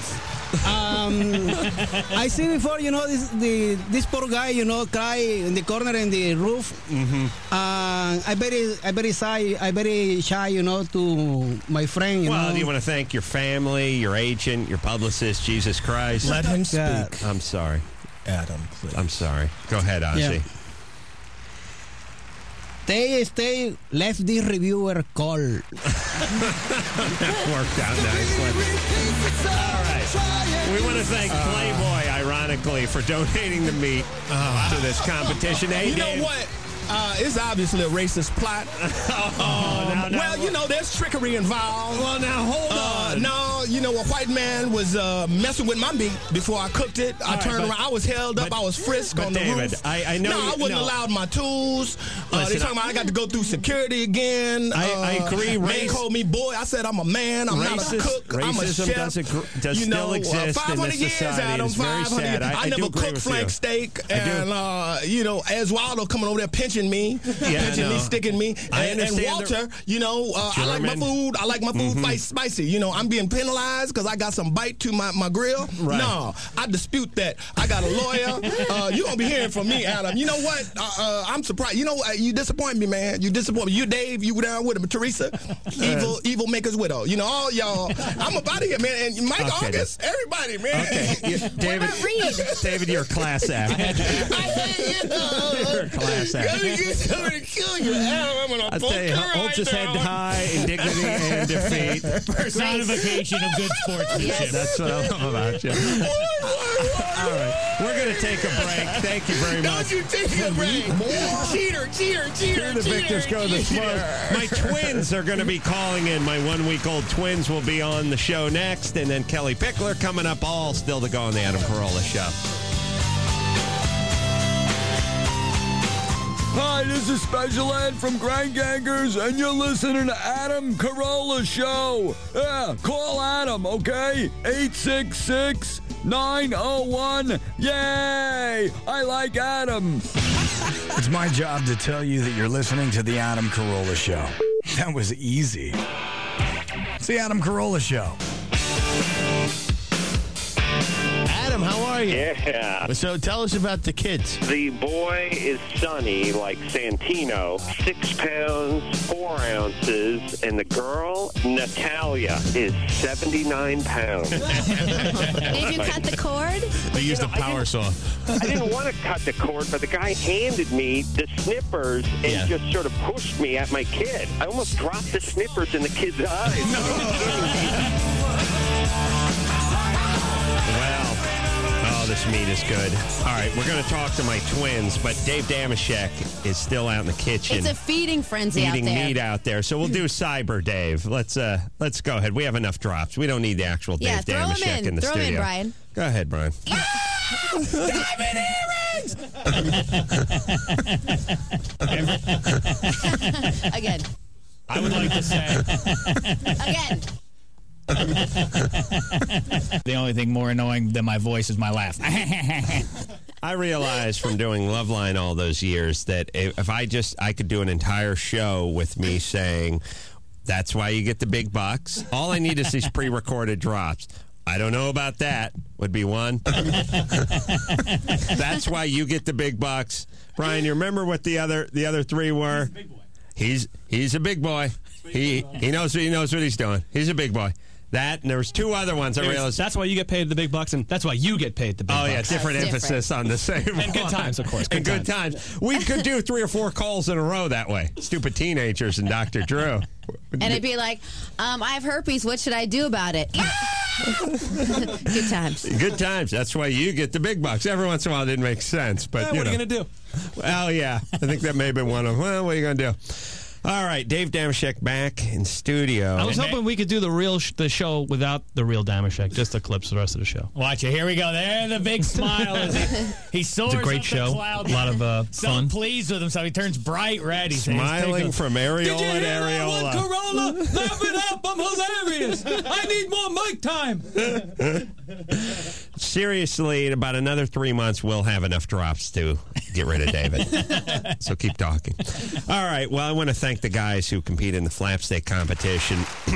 I see before, this poor guy, cry in the corner in the roof. I very shy, to my friend. Well, do you want to thank your family, your agent, your publicist, Jesus Christ? Let him speak. I'm sorry, Adam, please. I'm sorry. Go ahead, Ozzy. Yeah. Stay, left the reviewer call. That worked out nicely. All right. We want to thank Playboy, ironically, for donating the meat to this competition. Hey, you know what? It's obviously a racist plot. There's trickery involved. Well, now, hold on. No, a white man was messing with my meat before I cooked it. I turned around. I was held up. I was frisked on the David, roof. I know. No, I wasn't allowed my tools. They talking about I got to go through security again. I agree. They called me boy. I said I'm a man. I'm not a cook. I'm a chef. Does still exist 500 in this years, society. Adam. It's very 500 sad. years. I never cooked flank steak. And, Oswaldo coming over there pinching me, sticking me. And Walter, I like my food. I like my food spicy. I'm being penalized because I got some bite to my grill. Right. No, I dispute that. I got a lawyer. You're going to be hearing from me, Adam. You know what? I'm surprised. You disappoint me, man. You disappoint me. You, Dave, you were down with him. Teresa, evil maker's widow. All y'all. I'm about here, man. And Mike August, everybody, man. Okay. David, you're a class act. You're a class act. I tell you, holds his head high in dignity and defeat. Personification of good sportsmanship. That's what I love about you. All right, we're going to take a break. Thank you very much. Don't you take a break. Cheater. Here the victors go to smoke. My twins are going to be calling in. My 1-week-old twins will be on the show next, and then Kelly Pickler coming up, all still to go on the Adam Carolla Show. Hi, this is Special Ed from Grand Gangers, and you're listening to Adam Carolla Show. Yeah, call Adam, okay? 866-901-YAY! I like Adam. It's my job to tell you that you're listening to the Adam Carolla Show. That was easy. It's the Adam Carolla Show. Adam, how are you? Yeah. So tell us about the kids. The boy is Sonny, like Santino, 6 pounds, 4 ounces, and the girl, Natalia, is 79 pounds. Did you cut the cord? They used a power saw. I didn't want to cut the cord, but the guy handed me the snippers and just sort of pushed me at my kid. I almost dropped the snippers in the kid's eyes. This meat is good. All right, we're going to talk to my twins, but Dave Damashek is still out in the kitchen. It's a feeding frenzy eating out there. meat out there. So we'll do Cyber Dave. Let's go ahead. We have enough drops. We don't need the actual Dave Damashek in the studio. Throw him in, Brian. Go ahead, Brian. Diamond earrings! Again. I would like to say. Again. The only thing more annoying than my voice is my laugh. I realized from doing Loveline all those years that if I could do an entire show with me saying, that's why you get the big bucks. All I need is these pre-recorded drops. I don't know about that, would be one. That's why you get the big bucks. Brian, you remember what the other 3 were? He's a big boy. He knows what he's doing. He's a big boy. That, and there was 2 other ones I realized. That's why you get paid the big bucks, and that's why you get paid the big bucks. Oh, yeah, different emphasis on the same one. And good times, of course. Good times. We could do 3 or 4 calls in a row that way. Stupid teenagers and Dr. Drew. And it'd be like, I have herpes. What should I do about it? Good times. Good times. That's why you get the big bucks. Every once in a while, it didn't make sense. But what are you going to do? Well, yeah. I think that may have been one of them. Well, what are you going to do? All right, Dave Damashek back in studio. I was hoping we could do the show without the real Damashek, just the clips for the rest of the show. Watch it. Here we go. There, the big smile. He soars It's a great up show. the cloud. A lot of so fun. pleased with himself. He turns bright red. He's Smiling from areola Did you hear to that areola. one, Corolla? Laugh it up. I'm hilarious. I need more mic time. Seriously, in about another 3 months, we'll have enough drops to get rid of David. So keep talking. All right. Well, I want to thank the guys who compete in the flapsteak competition.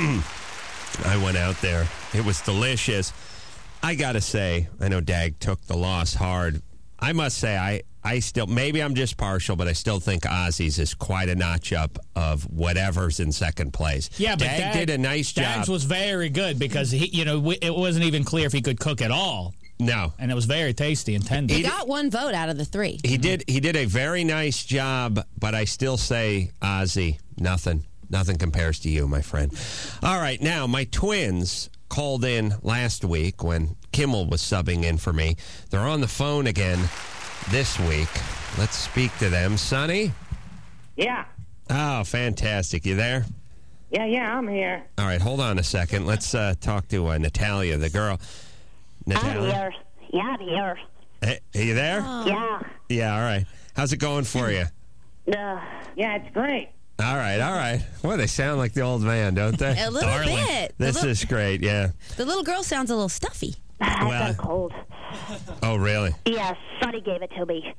I went out there. It was delicious. I got to say, I know Dag took the loss hard. I must say, I still, maybe I'm just partial, but I still think Ozzy's is quite a notch up of whatever's in second place. Yeah, but Dag did a nice job. Dags was very good because it wasn't even clear if he could cook at all. No. And it was very tasty and tender. He got one vote out of the 3. He did a very nice job, but I still say, Ozzy, nothing compares to you, my friend. All right, now, my twins called in last week when Kimmel was subbing in for me. They're on the phone again this week. Let's speak to them. Sonny? Yeah. Oh, fantastic. You there? Yeah, I'm here. All right, hold on a second. Let's talk to Natalia, the girl. Natalia? I'm here. Yeah, I'm here. Hey, are you there? Yeah. Yeah, all right. How's it going for you? Yeah, it's great. All right. Well, they sound like the old man, don't they? A little bit. This is great, yeah. The little girl sounds a little stuffy. I got a cold. Oh, really? Yes, Sonny gave it to me.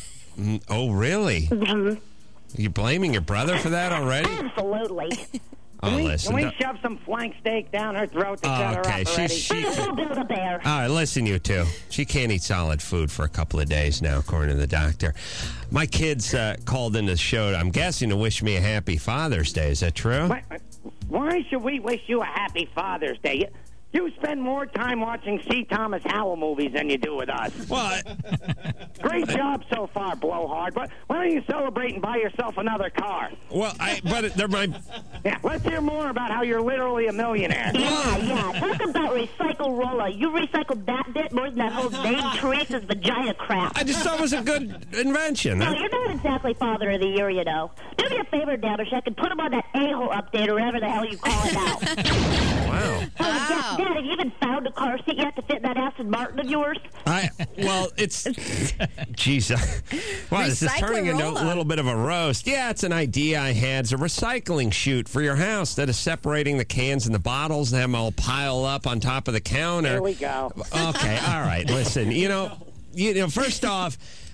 Oh, really? Mm-hmm. Are you blaming your brother for that already? Absolutely. Oh, listen. Can we shove some flank steak down her throat to shut her up okay. already? She Build a bear. all right, listen, you two. She can't eat solid food for a couple of days now, according to the doctor. My kids called in the show, I'm guessing, to wish me a happy Father's Day. Is that true? Why should we wish you a happy Father's Day? You spend more time watching C. Thomas Howell movies than you do with us. What? Great job so far, Blowhard. But why don't you celebrate and buy yourself another car? Well, but they're my... Yeah, let's hear more about how you're literally a millionaire. Yeah. Talk about recycle roller. You recycled that bit more than that whole Dave Teresa's vagina crap. I just thought it was a good invention. No, you're not exactly Father of the Year, you know. Do me a favor, Damashek, and put him on that a-hole update or whatever the hell you call it now. Wow. Oh, Dad, have you even found a car seat yet to fit that Aston Martin of yours? It's... Jeez. Wow, this is turning into a little bit of a roast. Yeah, it's an idea I had. It's a recycling chute for your house. Instead of separating the cans and the bottles and have them all pile up on top of the counter. There we go. Okay, all right. Listen, you know, first off,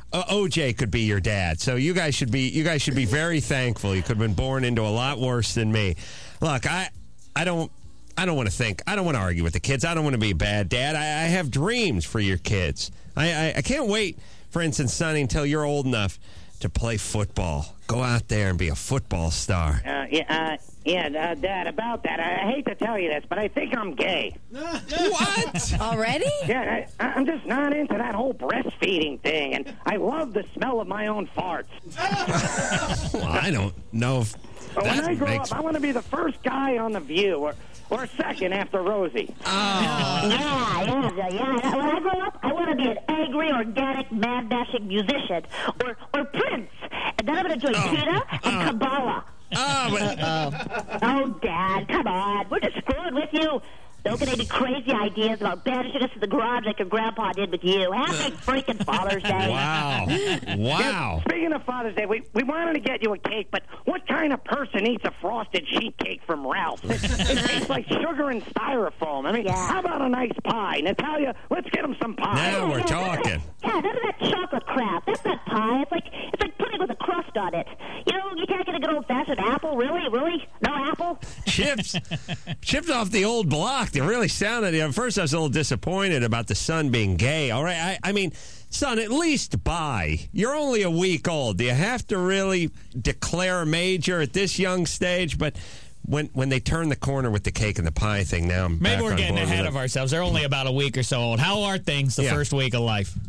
OJ could be your dad, so you guys should be very thankful. You could have been born into a lot worse than me. Look, I don't want to argue with the kids. I don't want to be a bad dad. I have dreams for your kids. I can't wait, for instance, Sonny, until you're old enough to play football. Go out there and be a football star. Dad, about that, I hate to tell you this, but I think I'm gay. What? Already? Yeah, I'm just not into that whole breastfeeding thing, and I love the smell of my own farts. Well, I don't know if when I grow up, I want to be the first guy on The View, or second after Rosie. Yeah. When I grow up, I want to be an angry, organic, mad-bashing musician, or Prince. And then I'm going to join Tina and Kabbalah. Oh, Dad, come on. We're just screwing with you. Don't get any crazy ideas about banishing us to the garage like your grandpa did with you. Happy freaking Father's Day. Wow. Yeah, speaking of Father's Day, we wanted to get you a cake, but what kind of person eats a frosted sheet cake from Ralph's? It tastes like sugar and styrofoam. I mean, how about a nice pie? Natalia, let's get him some pie. Now we're talking. Yeah, none of that chocolate crap. That's not pie. It's like pudding with a crust on it. You know, you can't get a good old-fashioned apple? Really? No apple? Chips off the old block. They really sounded... At first, I was a little disappointed about the son being gay. All right, I mean, son, at least buy. You're only a week old. Do you have to really declare a major at this young stage? But when they turn the corner with the cake and the pie thing, now I'm Maybe back we're on getting board with ahead it. of ourselves. They're only about a week or so old. How are things the first week of life?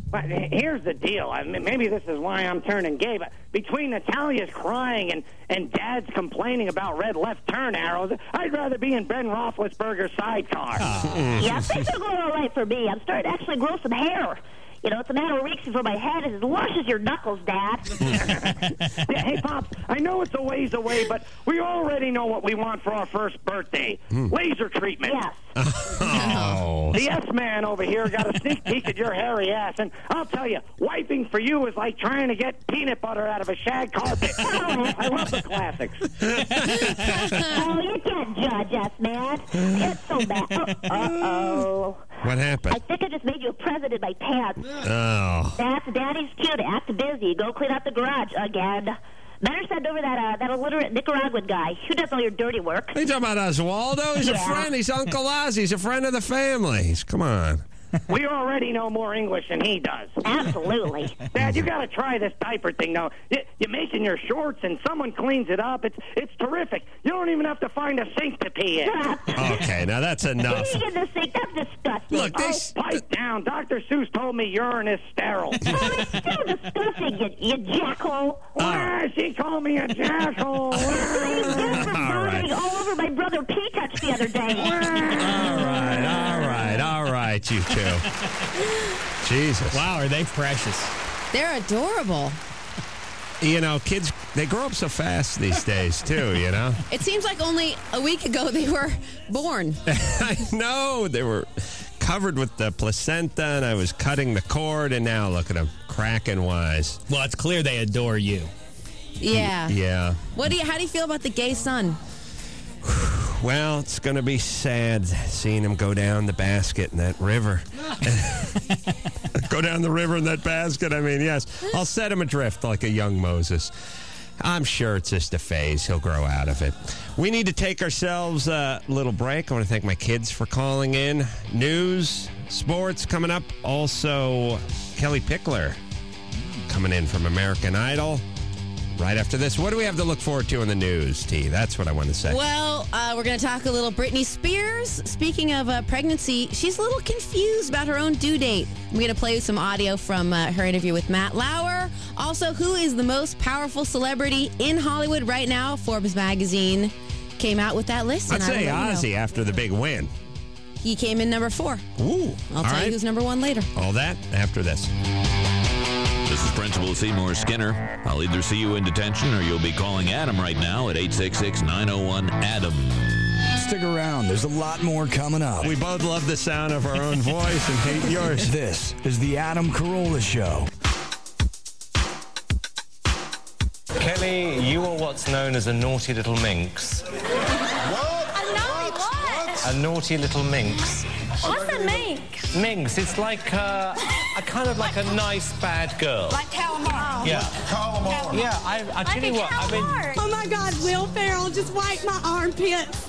But here's the deal. I mean, maybe this is why I'm turning gay, but between Natalia's crying and Dad's complaining about red left turn arrows, I'd rather be in Ben Roethlisberger's sidecar. Yeah, things are going all right for me. I'm starting to actually grow some hair. You know, it's a matter of weeks before my head is as lush as your knuckles, Dad. Yeah, hey, Pops, I know it's a ways away, but we already know what we want for our first birthday. Laser treatment. Yes. Oh. The S-man over here got a sneak peek at your hairy ass, and I'll tell you, wiping for you is like trying to get peanut butter out of a shag carpet. I love the classics. Oh, you can't judge us, man. It's so bad. Uh-oh. What happened? I think I just made you a present in my pants. Oh. That's Daddy's cue to act busy. Go clean up the garage again. Better send over that illiterate Nicaraguan guy. Who does all your dirty work? Are you talking about Oswaldo? He's a friend. He's Uncle Ozzy. He's a friend of the family. Come on. We already know more English than he does. Absolutely. Dad, you got to try this diaper thing, though. You make in your shorts, and someone cleans it up. It's terrific. You don't even have to find a sink to pee in. Okay, now that's enough. Pee in the sink? That's disgusting. Look, pipe down. Dr. Seuss told me urine is sterile. Oh, it's so disgusting, you jackhole. She called me a jackhole. All right. All over my brother P-Touch the other day. All right, you two. Jesus. Wow, are they precious? They're adorable. You know, kids, they grow up so fast these days, too, you know? It seems like only a week ago they were born. I know. They were covered with the placenta, and I was cutting the cord, and now look at them, cracking wise. Well, it's clear they adore you. Yeah. Yeah. How do you feel about the gay son? Well, it's going to be sad seeing him go down the basket in that river. Go down the river in that basket. I mean, yes. I'll set him adrift like a young Moses. I'm sure it's just a phase. He'll grow out of it. We need to take ourselves a little break. I want to thank my kids for calling in. News, sports coming up. Also, Kelly Pickler coming in from American Idol. Right after this, what do we have to look forward to in the news, T? That's what I want to say. Well, we're going to talk a little Britney Spears. Speaking of pregnancy, she's a little confused about her own due date. I'm going to play you some audio from her interview with Matt Lauer. Also, who is the most powerful celebrity in Hollywood right now? Forbes magazine came out with that list. I'd say Ozzy after the big win. He came in number 4. Ooh. I'll tell you who's number 1 later. All that after this. This is Principal Seymour Skinner. I'll either see you in detention or you'll be calling Adam right now at 866-901-ADAM. Stick around. There's a lot more coming up. We both love the sound of our own voice and hate yours. This is the Adam Carolla Show. Kelly, you are what's known as a naughty little minx. A naughty what? A naughty little minx. What's a minx? Minx, it's like a kind of like a nice bad girl. Like calamari. Yeah. Calamari. Yeah, I tell you what, I mean... Oh my God, Will Ferrell just wiped my armpits.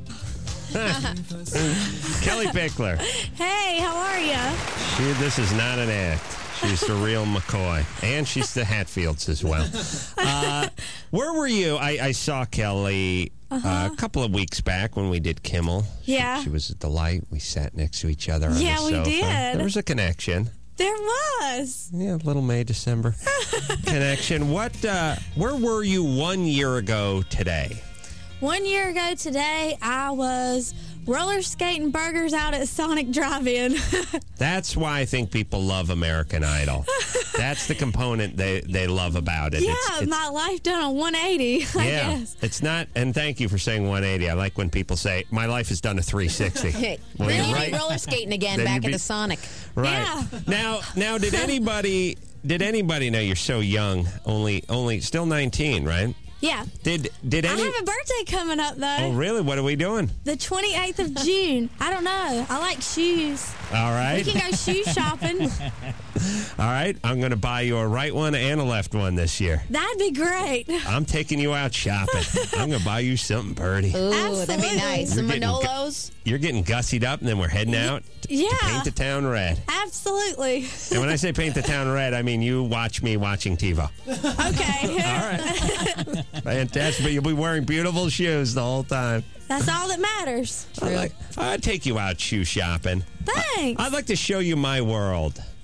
Kelly Pickler. Hey, how are you? This is not an act. She's the real McCoy. And she's the Hatfields as well. Where were you? I saw Kelly a couple of weeks back when we did Kimmel. Yeah. She was a delight. We sat next to each other on the Yeah, we sofa. did. There was a connection. There was. Yeah, little May, December connection. Where were you 1 year ago today? 1 year ago today, I was roller skating burgers out at Sonic Drive-In. That's why I think people love American Idol. That's the component they love about it. Yeah, it's my life done a 180, I guess. It's not, and thank you for saying 180. I like when people say, my life has done a 360. Well, Then you're you'd right. be roller skating again Then back you'd at be- the Sonic. Right. Yeah. Now, did anybody know you're so young, only still 19, right? Yeah. Did I any... have a birthday coming up, though. Oh, really? What are we doing? The 28th of June. I don't know. I like shoes. All right. We can go shoe shopping. All right. I'm going to buy you a right one and a left one this year. That'd be great. I'm taking you out shopping. I'm going to buy you something, Birdie. Ooh, Absolutely. that'd be nice. Some You're getting Manolos. You're getting gussied up, and then we're heading out to Yeah. paint the town red. Absolutely. And when I say paint the town red, I mean you watch me watching TiVo. Okay. All right. Fantastic. But you'll be wearing beautiful shoes the whole time. That's all that matters. I'd take you out shoe shopping. Thanks. I'd like to show you my world.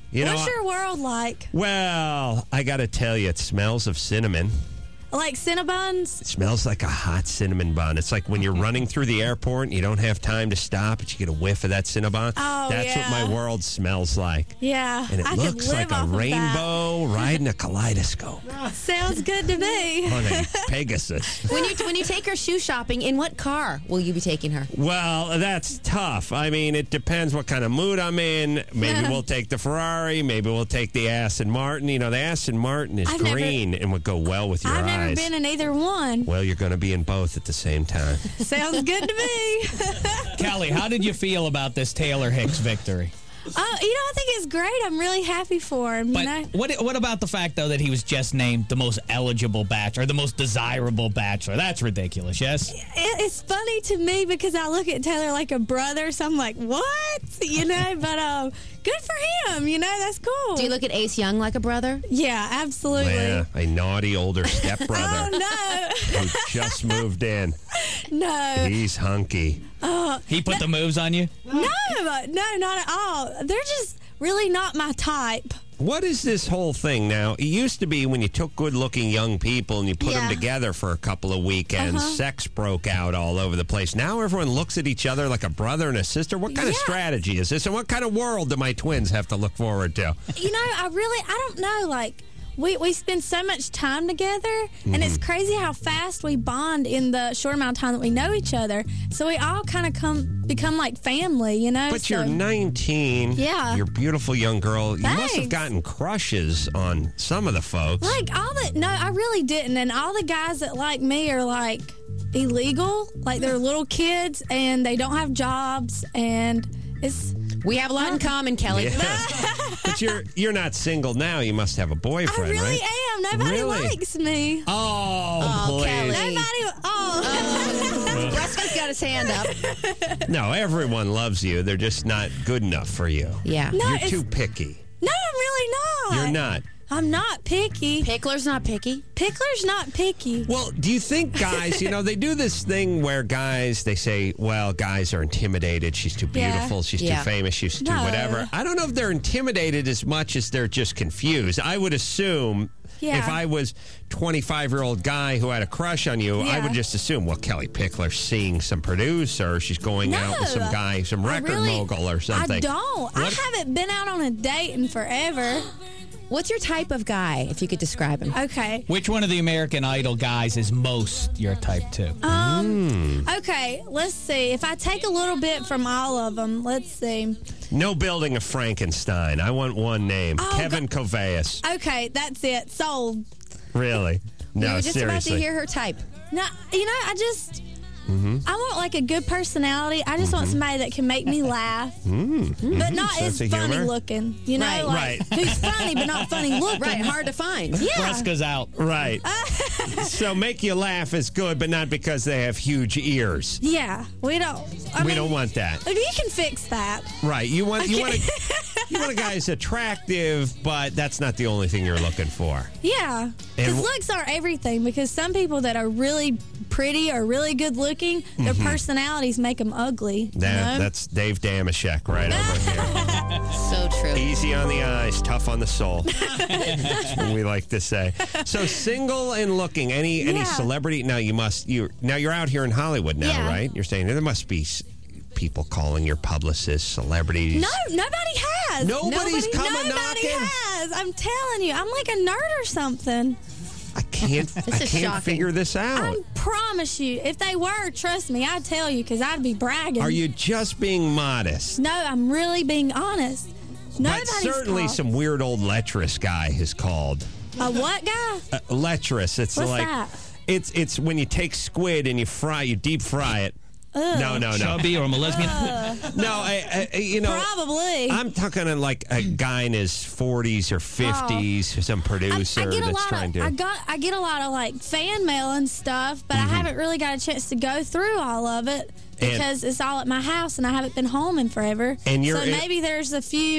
What's your world like? Well, I got to tell you, it smells of cinnamon. Like Cinnabons? It smells like a hot cinnamon bun. It's like when you're running through the airport and you don't have time to stop, but you get a whiff of that Cinnabon. Oh, That's what my world smells like. Yeah. And it looks like a rainbow riding a kaleidoscope. Sounds good to me. On a Pegasus. When you take her shoe shopping, in what car will you be taking her? Well, that's tough. I mean, it depends what kind of mood I'm in. Maybe we'll take the Ferrari. Maybe we'll take the Aston Martin. You know, the Aston Martin is green and would go well with your eyes. I've never been in either one. Well, you're going to be in both at the same time. Sounds good to me. Kelly, how did you feel about this Taylor Hicks victory? I think it's great. I'm really happy for him. But what about the fact, though, that he was just named the most eligible bachelor, the most desirable bachelor? That's ridiculous, yes? It's funny to me because I look at Taylor like a brother, so I'm like, what? But good for him. That's cool. Do you look at Ace Young like a brother? Yeah, absolutely. Yeah, a naughty older stepbrother. Oh, no. Who just moved in. No. He's hunky. He put the moves on you? No, not at all. They're just really not my type. What is this whole thing now? It used to be when you took good-looking young people and you put them together for a couple of weekends, sex broke out all over the place. Now everyone looks at each other like a brother and a sister. What kind of strategy is this? And what kind of world do my twins have to look forward to? I don't know, we spend so much time together, and it's crazy how fast we bond in the short amount of time that we know each other. So we all kind of become like family, But you're 19. Yeah. You're a beautiful young girl. Thanks. You must have gotten crushes on some of the folks. No, I really didn't. And all the guys that like me are like illegal, like they're little kids, and they don't have jobs, and we have a lot in common, Kelly. Yeah. But you're not single now. You must have a boyfriend, I really right? am. Nobody likes me. Oh, please. Kelly. Russell's got his hand up. No, everyone loves you. They're just not good enough for you. Yeah. You're too picky. No, I'm really not. You're not. I'm not picky. Pickler's not picky. Pickler's not picky. Well, do you think guys, they do this thing where guys, they say, well, guys are intimidated. She's too beautiful. She's too famous. She's too whatever. I don't know if they're intimidated as much as they're just confused. I would assume if I was 25-year-old guy who had a crush on you, I would just assume, well, Kelly Pickler's seeing some producer. She's going out with some guy, some record mogul or something. I don't. I haven't been out on a date in forever. What's your type of guy, if you could describe him? Okay. Which one of the American Idol guys is most your type, too? Okay, let's see. If I take a little bit from all of them, let's see. No building a Frankenstein. I want one name. Kevin Kovacs. Okay, that's it. Sold. Really? No, we were just seriously. about to hear her type. No, I just... I want like a good personality. I just want somebody that can make me laugh, but not as funny looking. Who's funny but not funny looking. Right, hard to find. Yeah, Fresca's out. Right. So make you laugh is good, but not because they have huge ears. Yeah, we don't. We don't want that. You can fix that. Right. You want a guy who's attractive, but that's not the only thing you're looking for. Yeah, because looks are everything. Because some people that are really pretty or really good looking, their personalities make them ugly. That's Dave Damashek right over here. So true. Easy on the eyes, tough on the soul. That's what we like to say. So single and looking. Any celebrity? Now you're out here in Hollywood now, right? You're saying there must be people calling your publicists, celebrities. No, nobody has. Nobody's coming knocking. Nobody has. I'm telling you, I'm like a nerd or something. I can't figure this out. I promise you, if they were, trust me, I'd tell you because I'd be bragging. Are you just being modest? No, I'm really being honest. But certainly some weird old lecherous guy has called. A what guy? Lecherous. It's What's like that? It's when you take squid and you deep fry it. Ugh. No. Chubby or a lesbian? No, probably. I'm talking like a guy in his 40s or 50s, some producer that's trying to. I get a lot of like fan mail and stuff, but I haven't really got a chance to go through all of it because it's all at my house and I haven't been home in forever. And so maybe there's a few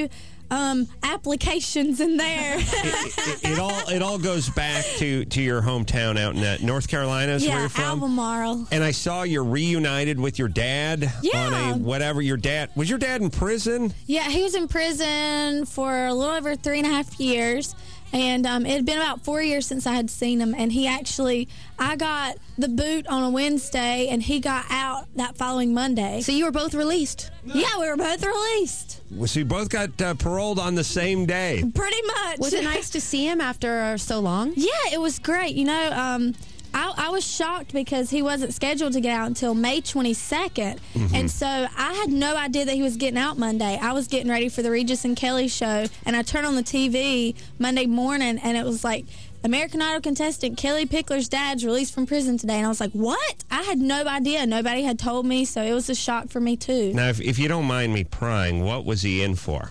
applications in there. It all goes back to your hometown out in North Carolina. Is where you're from? Albemarle. And I saw you're reunited with your dad on a whatever. Your dad was your dad in prison? Yeah, he was in prison for a little over 3.5 years. And it had been about 4 years since I had seen him. And I got the boot on a Wednesday, and he got out that following Monday. So you were both released? Yeah, we were both released. So you both got paroled on the same day? Pretty much. Was it nice to see him after so long? Yeah, it was great. You know, I was shocked because he wasn't scheduled to get out until May 22nd. Mm-hmm. And so I had no idea that he was getting out Monday. I was getting ready for the Regis and Kelly show, and I turned on the TV Monday morning, and it was like, American Idol contestant Kelly Pickler's dad's released from prison today. And I was like, what? I had no idea. Nobody had told me, so it was a shock for me, too. Now, if you don't mind me prying, what was he in for?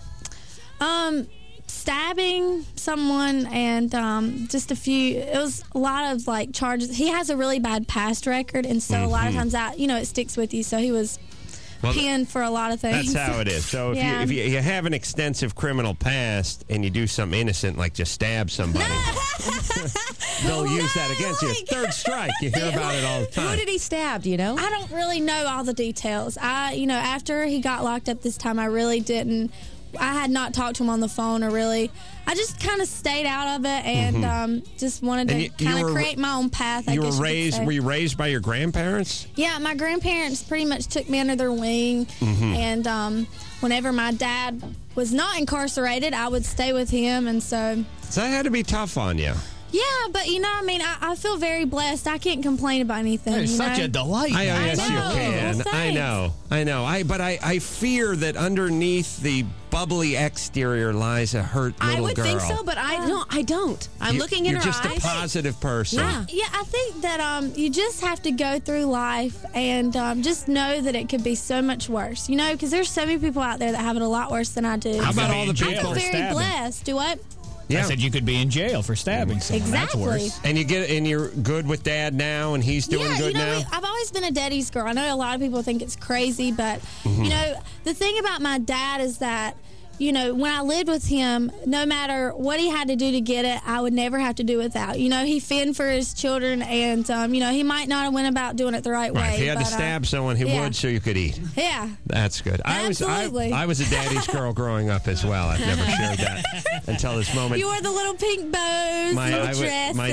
Stabbing someone and just a few. It was a lot of like charges. He has a really bad past record, and so a lot of times it sticks with you. So he was pinned for a lot of things. That's how it is. So if you have an extensive criminal past and you do something innocent like just stab somebody, they'll use that against you. Third strike. You hear about it all the time. Who did he stab? Do you know? I don't really know all the details. After he got locked up this time, I really didn't. I had not talked to him on the phone I just kind of stayed out of it and just wanted to kind of create my own path. Were you raised by your grandparents? Yeah, my grandparents pretty much took me under their wing. And whenever my dad was not incarcerated, I would stay with him. And so that had to be tough on you. Yeah, but I feel very blessed. I can't complain about anything. It's such a delight. Yes, you can. Well, I know. I fear that underneath the bubbly exterior lies a hurt little girl. I would think so, but I don't. I'm looking in her eyes. You're just a positive person. Yeah, I think that you just have to go through life and just know that it could be so much worse. Because there's so many people out there that have it a lot worse than I do. How about all the people? I feel very blessed. Do what? Yeah. I said you could be in jail for stabbing someone. Exactly. That's worse. And you're good with Dad now, and he's doing good now? I've always been a daddy's girl. I know a lot of people think it's crazy, but, the thing about my dad is that, when I lived with him, no matter what he had to do to get it, I would never have to do without. He fend for his children, and, he might not have went about doing it the right way. If he had to stab someone, he would so you could eat. Yeah. That's good. Absolutely. I was a daddy's girl growing up as well. I've never shared that until this moment. You wore the little pink bows, dresses. My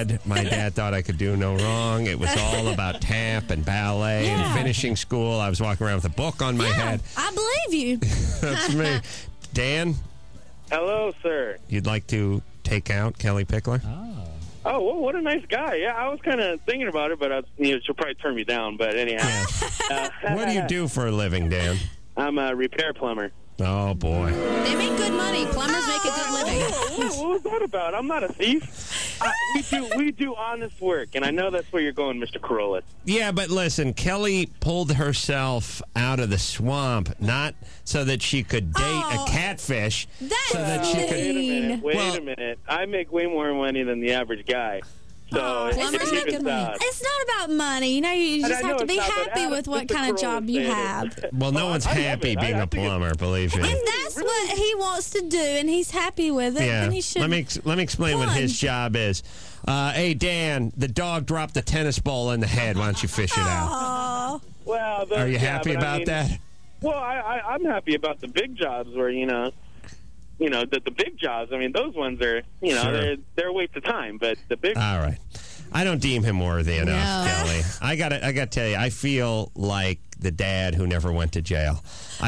dad thought I could do no wrong. It was all about tap and ballet and finishing school. I was walking around with a book on my head. I believe you. That's me. Dan? Hello, sir. You'd like to take out Kelly Pickler? Oh, well, what a nice guy. Yeah, I was kind of thinking about it, but she'll probably turn me down. But anyhow. What do you do for a living, Dan? I'm a repair plumber. Oh, boy. They make good money. Plumbers make a good living. What was that about? I'm not a thief. We do honest work, and I know that's where you're going, Mr. Carolla. Yeah, but listen, Kelly pulled herself out of the swamp, not so that she could date a catfish. So that she could. Wait a minute. I make way more money than the average guy. So it's not about money. You just have to be happy with what kind of job you have. Well, no one's happy being a plumber, believe me. If that's what he wants to do and he's happy with it, then he should. Let me explain what his job is. Hey, Dan, the dog dropped the tennis ball in the head. Why don't you fish it out? Well, are you happy about that? Well, I'm happy about the big jobs where, the big jobs, those ones are, they're a waste of time, but the big... All right. I don't deem him worthy enough, Kelly. I got to tell you, I feel like the dad who never went to jail.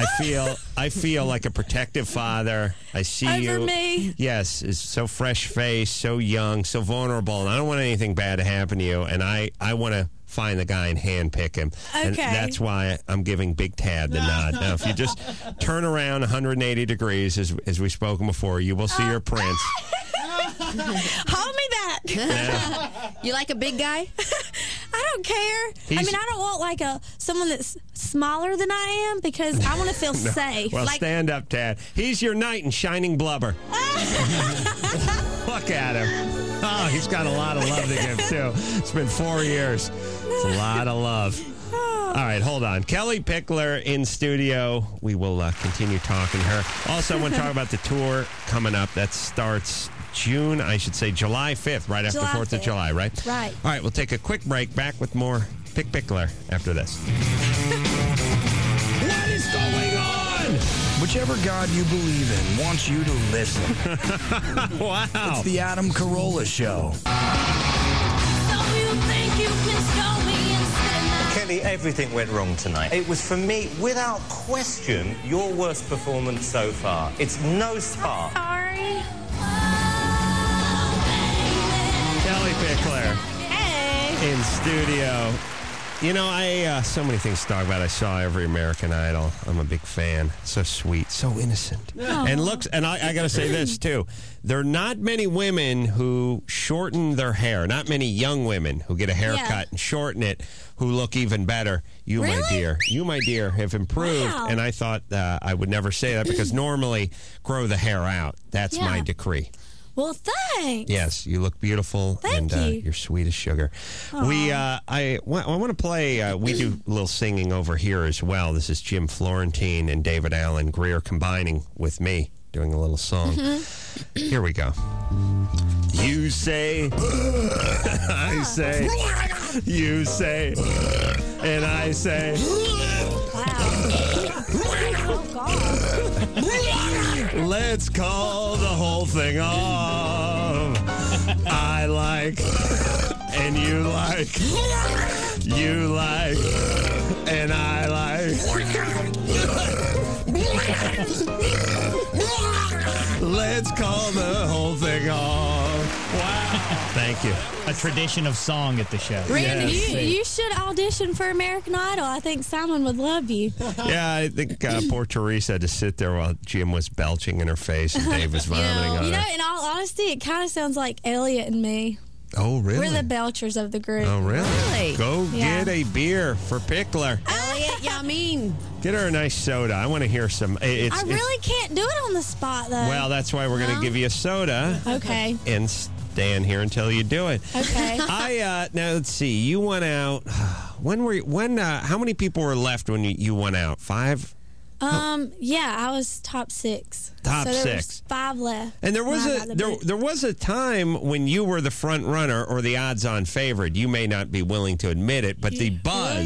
I feel like a protective father. I see you. Over me. Yes, is so fresh-faced, so young, so vulnerable, and I don't want anything bad to happen to you, and I want to find the guy and handpick him. Okay. And that's why I'm giving Big Tad the nod. Now, if you just turn around 180 degrees, as we've spoken before, you will see your prince. Hold me back. Yeah. You like a big guy? I don't care. I don't want someone that's smaller than I am because I want to feel safe. Well, stand up, Tad. He's your knight in shining blubber. Look at him. Oh, he's got a lot of love to give, too. It's been 4 years. It's a lot of love. All right, hold on. Kelly Pickler in studio. We will continue talking to her. Also, I want to talk about the tour coming up. That starts July 5th, right after July 4th of 5th. July, right? Right. All right, we'll take a quick break. Back with more Pickler after this. What is going on? Whichever God you believe in wants you to listen. Wow. It's the Adam Carolla Show. Kelly, everything went wrong tonight. It was, for me, without question, your worst performance so far. It's no spark. Sorry. Kelly Pickler. Hey. In studio. You know, I so many things to talk about. I saw every American Idol. I'm a big fan. So sweet, so innocent. Oh. And looks, and I got to say this too. There are not many women who shorten their hair. Not many young women who get a haircut and shorten it who look even better. You, my dear, have improved. Wow. And I thought I would never say that because normally grow the hair out. That's my decree. Well, thanks. Yes, you look beautiful, Thank and you. You're sweet as sugar. Aw. I want to play. We do a little singing over here as well. This is Jim Florentine and David Allen Greer combining with me, doing a little song. Here we go. You say, I say, you say, and I say. Oh, God. Let's call the whole thing off. I like, and you like, you like, and I like. Let's call the whole thing off. Wow. Thank you. A tradition of song at the show. Randy, Yes. you should audition for American Idol. I think Simon would love you. Yeah, I think poor Teresa had to sit there while Jim was belching in her face and Dave was vomiting on You know, her. in all honesty, it kind of sounds like Elliot and me. Oh, really? We're the belchers of the group. Oh, really? Go Yeah. get a beer for Pickler. Elliot, y'all mean. Get her a nice soda. I want to hear some. I really can't do it on the spot, though. Well, that's why we're going to give you a soda. Okay. And stand here until you do it. Okay. Now let's see. You went out. How many people were left when you went out? 5? Yeah, I was top 6. Top so there 6. Was 5 left. And there was when I got the boot. there was a time when you were the front runner or the odds-on favorite. You may not be willing to admit it, but the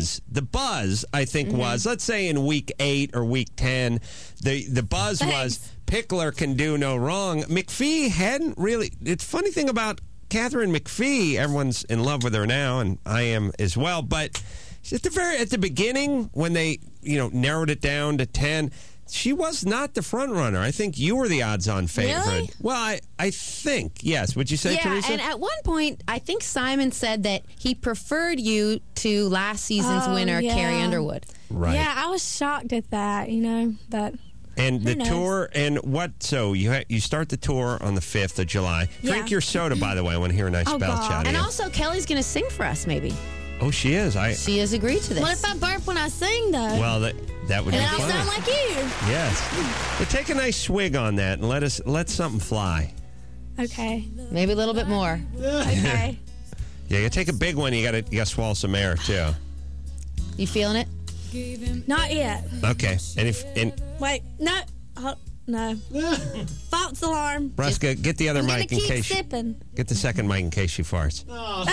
buzz, I think, was, let's say in week 8 or week 10, the buzz was Pickler can do no wrong. McPhee hadn't really. It's funny thing about Catherine McPhee. Everyone's in love with her now, and I am as well. But at the beginning when they narrowed it down to 10. She was not the front runner. I think you were the odds-on favorite. Really? Well, I think, yes. Would you say, Teresa? And at one point, I think Simon said that he preferred you to last season's winner, Carrie Underwood. Right. Yeah, I was shocked at that, that... And the Who knows? tour, and what? So you start the tour on the 5th of July. Drink your soda, by the way. I want to hear a nice belch out of And you. also, Kelly's going to sing for us, maybe. Oh, she is. She has agreed to this. What if I burp when I sing, though? Well, that would and be I'll fun. sound like you. Yes. But take a nice swig on that and let something fly. Okay. Maybe a little bit more. Okay. Yeah, you take a big one. You got to swallow some air too. You feeling it? Not yet. Okay. Wait, no. No. False alarm. Braska, get the other I'm mic in keep case. sipping. Get the second mic in case she farts.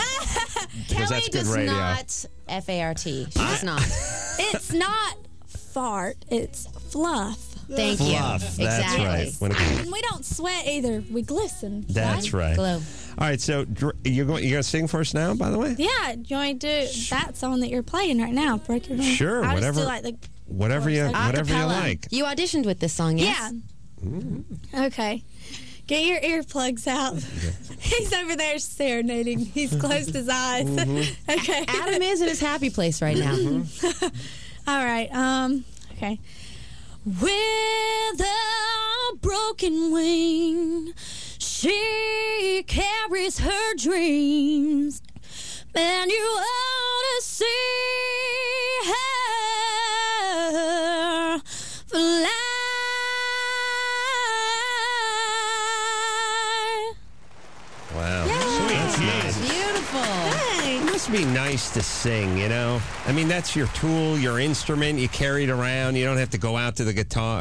Because that's good does radio. not F-A-R-T. She does not. It's not fart. It's fluff. Thank you. Fluff. That's right. And we don't sweat either. We glisten. That's right. Glow. All right, so you're going to sing for us now, by the way? Yeah, do you want to do that song that you're playing right now? Break Your Neck? Sure, I'll whatever. Just do Whatever you like. You auditioned with this song, yes? Yeah. Okay. Get your earplugs out. He's over there serenading. He's closed his eyes. Okay. Adam is in his happy place right now. All right. Okay. With a broken wing, she carries her dreams, and you ought to see her fly. Wow. Yeah. Sweet. Beautiful. Thanks. must be nice to sing, you know? I mean, that's your tool, your instrument. You carry it around. You don't have to go out to the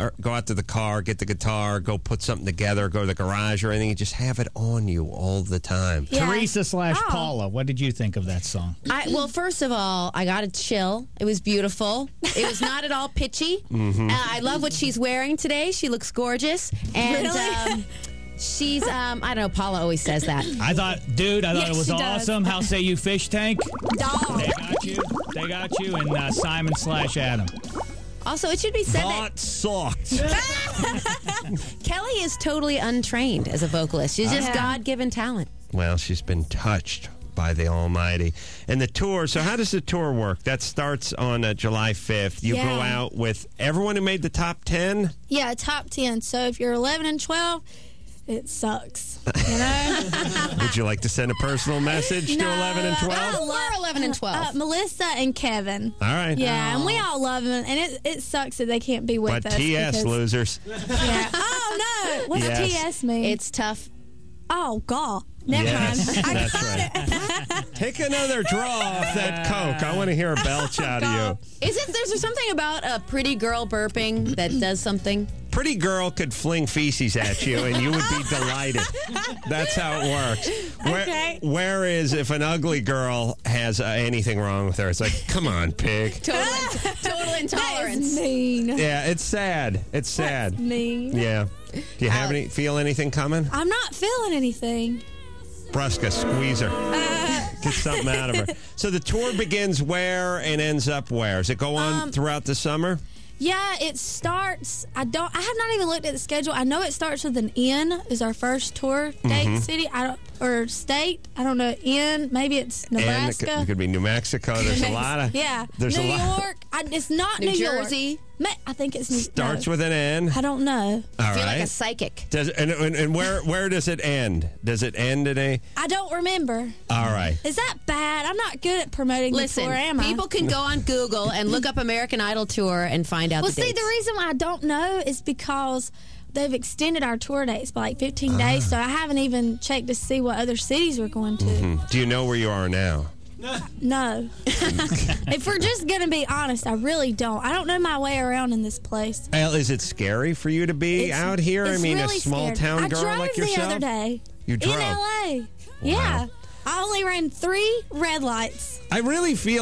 car, get the guitar, go put something together, go to the garage or anything. You just have it on you all the time. Yeah. Teresa/Paula, what did you think of that song? Well, first of all, I got to chill. It was beautiful. It was not at all pitchy. Mm-hmm. I love what she's wearing today. She looks gorgeous. And Really? she's, I don't know, Paula always says that. I thought Yes, it was she does. awesome. How say you, Fish Tank? Dog. They got you. And Simon/Adam. Also, it should be said That sucked. that Kelly is totally untrained as a vocalist. She's just God-given talent. Well, she's been touched by the Almighty. And the tour, so how does the tour work? That starts on July 5th. You go out with everyone who made the top 10? Yeah, top 10. So if you're 11 and 12, it sucks. You know? Would you like to send a personal message to 11 and 12? Who were 11 and 12? Melissa and Kevin. All right. Yeah, and we all love them, and it sucks that they can't be with But us. TS, because- losers. Yeah. Oh, no. What's Yes. TS mean? It's tough. Oh, God. Never Yes, mind. I that's got right. it. Take another draw off that Coke. I want to hear a belch out of you. Isn't there something about a pretty girl burping that does something? Pretty girl could fling feces at you and you would be delighted. That's how it works. Okay. Whereas if an ugly girl has anything wrong with her, it's like, come on, pig. Total intolerance. That is mean. Yeah, it's sad. It's sad. That's mean. Yeah. Do you have feel anything coming? I'm not feeling anything. Brusca, squeeze her. Get something out of her. So the tour begins where and ends up where? Does it go on throughout the summer? Yeah, it starts. I have not even looked at the schedule. I know it starts with an N is our first tour date city. Or state. I don't know. N. Maybe it's Nebraska. And it could be New Mexico. There's a lot of. Yeah. There's New a lot. York. It's not New New Jersey. York. I think it's New. Starts no. with an N. I don't know. All I feel right. like a psychic. Does and where does it end? Does it end in a? I don't remember. All right. Is that bad? I'm not good at promoting Listen, the tour, am I? people can go on Google and look up American Idol tour and find out Well, the see, dates. the reason why I don't know is because they've extended our tour dates by like 15 days, so I haven't even checked to see what other cities we're going to. Do you know where you are now? No. If we're just going to be honest, I really don't. I don't know my way around in this place. Al, is it scary for you to be out here? I It's mean, really a small scary. town girl I drove like yourself? the other day. You drove? In L.A. Yeah. I only ran 3 red lights. I really feel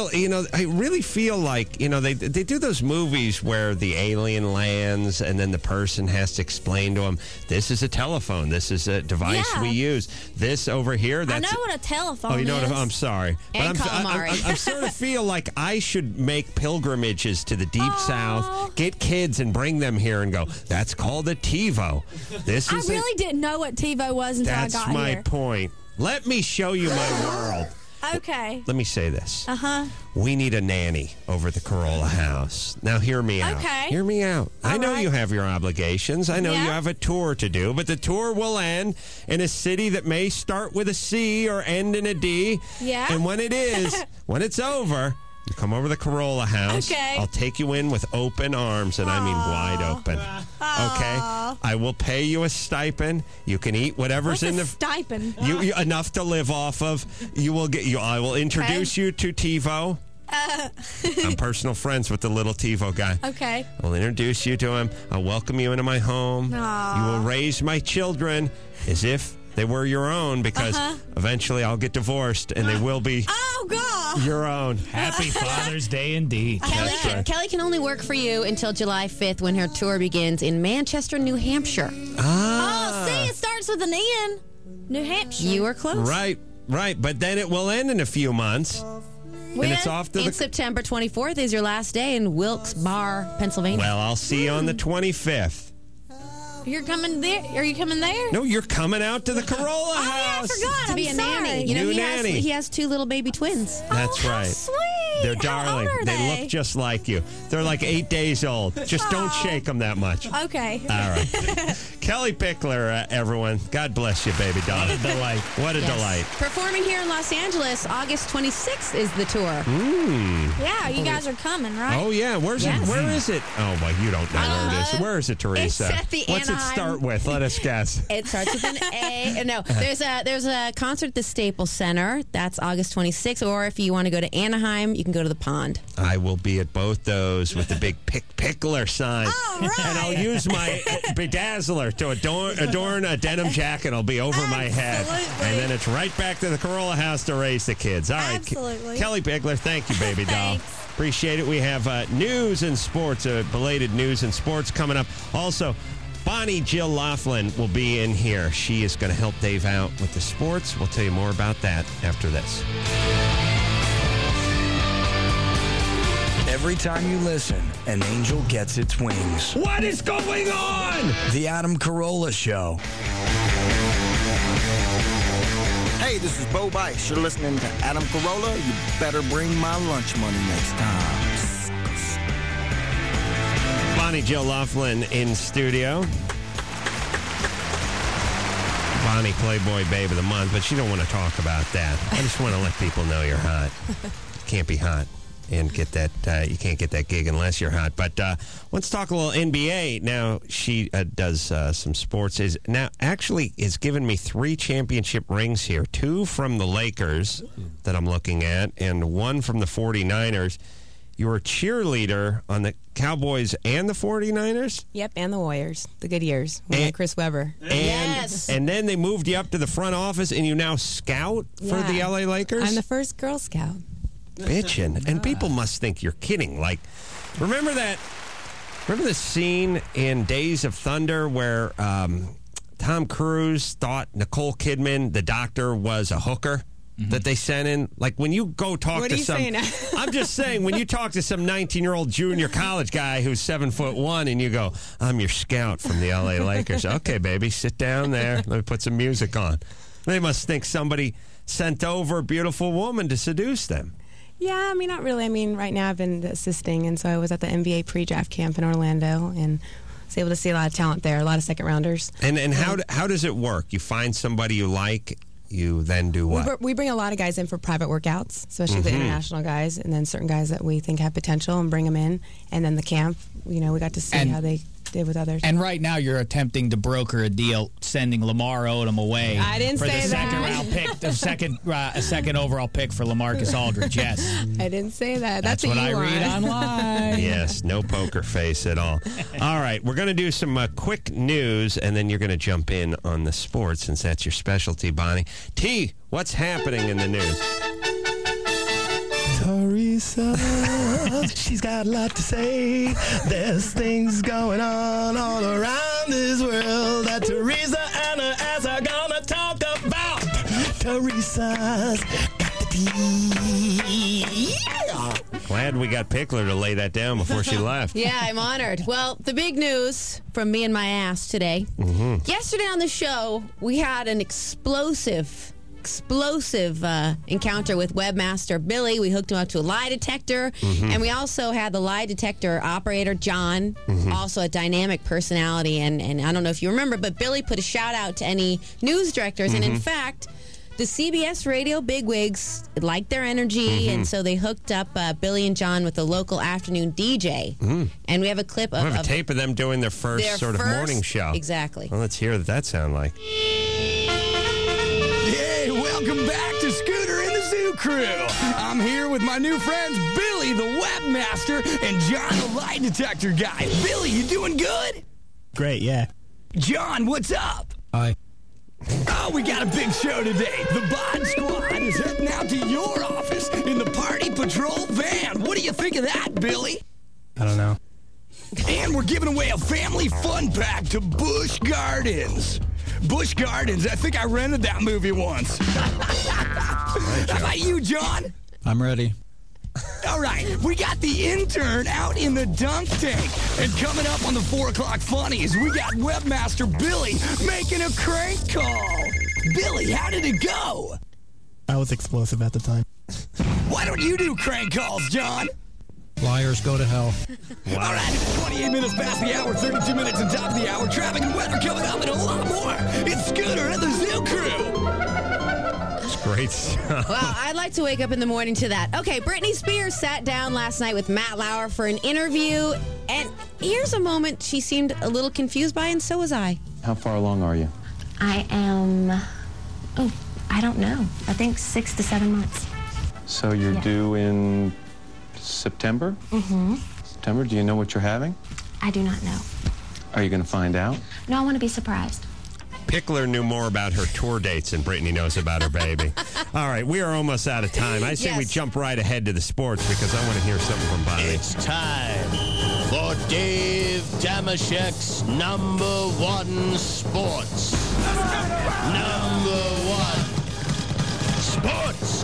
like, they do those movies where the alien lands and then the person has to explain to them, this is a telephone, this is a device we use. This over here, that's... I know what a telephone Oh, you know is. what I'm sorry. And calamari. I sort of feel like I should make pilgrimages to the Deep South, get kids and bring them here and go, that's called a TiVo. This I is really didn't know what TiVo was until I That's got my here. point. Let me show you my world. Okay. Let me say this. Uh-huh. We need a nanny over at the Corolla house. Now, hear me out. Okay. Hear me out. I All know right. you have your obligations. I know you Yeah. have a tour to do, but the tour will end in a city that may start with a C or end in a D. Yeah. And when it is, when it's over, you come over to the Corolla house. Okay. I'll take you in with open arms, and I mean wide open. Okay? I will pay you a stipend. You can eat whatever's What's in a the... stipend? You enough to live off of. You will get you. I will introduce you to TiVo. I'm personal friends with the little TiVo guy. Okay. I'll introduce you to him. I'll welcome you into my home. Aw. You will raise my children as if they were your own, because eventually I'll get divorced and they will be your own. Happy Father's Day indeed. Kelly can only work for you until July 5th when her tour begins in Manchester, New Hampshire. Oh, see, it starts with an N. New Hampshire. You are close. Right. But then it will end in a few months. When? And it's off to in the... September 24th is your last day in Wilkes-Barre, Pennsylvania. Well, I'll see you on the 25th. You're coming there? Are you coming there? No, you're coming out to the Corolla house. I forgot. to be I'm a sorry. nanny. You know, New he nanny. Has 2 little baby twins. That's right. Sweet. They're How darling. old are they? Look just like you. They're like 8 days old. Just don't shake them that much. Okay. All right. Kelly Pickler, everyone. God bless you, baby doll. What a delight. What a delight. Performing here in Los Angeles, August 26th is the tour. Yeah, you guys are coming, right? Oh, yeah. Where is it? Oh, well, you don't know where it is. Where is it, Teresa? It's at the What's Anaheim. it start with? Let us guess. It starts with an A. No, there's a concert at the Staples Center. That's August 26th. Or if you want to go to Anaheim, you can go to the Pond. I will be at both those with the big Pickler sign. All right. And I'll use my bedazzler to adorn a denim jacket. It'll be over my head. And then it's right back to the Corolla house to raise the kids. All right. Absolutely. Kelly Pickler, thank you, baby doll. Appreciate it. We have news and sports, belated news and sports coming up. Also, Bonnie Jill Laughlin will be in here. She is going to help Dave out with the sports. We'll tell you more about that after this. Every time you listen, an angel gets its wings. What is going on? The Adam Carolla Show. Hey, this is Bo Bice. You're listening to Adam Carolla. You better bring my lunch money next time. Bonnie Jill Laughlin in studio. Bonnie, Playboy Babe of the Month, but you don't want to talk about that. I just want to let people know you're hot. You can't be hot and get that. You can't get that gig unless you're hot. But let's talk a little NBA. Now, she does some sports. Is given me 3 championship rings here. 2 from the Lakers that I'm looking at, and 1 from the 49ers. You were a cheerleader on the Cowboys and the 49ers? Yep, and the Warriors. The good years. We had Chris Webber. And then they moved you up to the front office, and you now scout for the LA Lakers? I'm the first Girl Scout. Bitchin'. And people must think you're kidding. Like, remember the scene in Days of Thunder where Tom Cruise thought Nicole Kidman, the doctor, was a hooker? That they sent in, like when you go talk what to are you some. saying? I'm just saying, when you talk to some 19-year-old junior college guy who's 7'1", and you go, "I'm your scout from the LA Lakers." Okay, baby, sit down there. Let me put some music on. They must think somebody sent over a beautiful woman to seduce them. Yeah, I mean, not really. I mean, right now I've been assisting, and so I was at the NBA pre-draft camp in Orlando, and was able to see a lot of talent there, a lot of second-rounders. And how does it work? You find somebody you like. You then do what? We bring a lot of guys in for private workouts, especially the international guys, and then certain guys that we think have potential and bring them in. And then the camp, we got to see how they did with others. And right now you're attempting to broker a deal sending Lamar Odom away. I didn't for say the that. second round pick, a second overall pick for LaMarcus Aldridge. Yes. I didn't say that. That's what I read online. Yes, no poker face at all. All right, we're going to do some quick news, and then you're going to jump in on the sports, since that's your specialty, Bonnie. T, what's happening in the news? Teresa, she's got a lot to say. There's things going on all around this world that Teresa and her ass are gonna talk about. Teresa's got the tea. Glad we got Pickler to lay that down before she left. Yeah, I'm honored. Well, the big news from me and my ass today. Yesterday on the show, we had an explosive encounter with webmaster Billy. We hooked him up to a lie detector, and we also had the lie detector operator John, also a dynamic personality. And I don't know if you remember, but Billy put a shout out to any news directors, and in fact, the CBS radio bigwigs liked their energy, and so they hooked up Billy and John with a local afternoon DJ. And we have a clip We have a tape of them doing their first morning show. Exactly. Well, let's hear what that sound like. Hey, welcome back to Scooter and the Zoo Crew. I'm here with my new friends, Billy, the webmaster, and John, the lie detector guy. Billy, you doing good? Great, yeah. John, what's up? Hi. Oh, we got a big show today. The Bod Squad is heading out to your office in the Party Patrol van. What do you think of that, Billy? I don't know. And we're giving away a family fun pack to Busch Gardens. Busch Gardens, I think I rented that movie once. How about you, John? I'm ready. All right, we got the intern out in the dunk tank. And coming up on the 4 o'clock funnies, we got webmaster Billy making a crank call. Billy, how did it go? I was explosive at the time. Why don't you do crank calls, John? Liars, go to hell. All right, 28 minutes past the hour, 32 minutes on top of the hour. Traffic and weather coming up and a lot more. It's Scooter and the Zoo Crew. It's great stuff. Well, I'd like to wake up in the morning to that. Okay, Britney Spears sat down last night with Matt Lauer for an interview, and here's a moment she seemed a little confused by, and so was I. How far along are you? I am, I don't know. I think 6 to 7 months. So you're due in September? Mm-hmm. September, do you know what you're having? I do not know. Are you going to find out? No, I want to be surprised. Pickler knew more about her tour dates than Brittany knows about her baby. All right, we are almost out of time. I say we jump right ahead to the sports because I want to hear something from Bonnie. It's time for Dave Damashek's number one sports. Number one sports.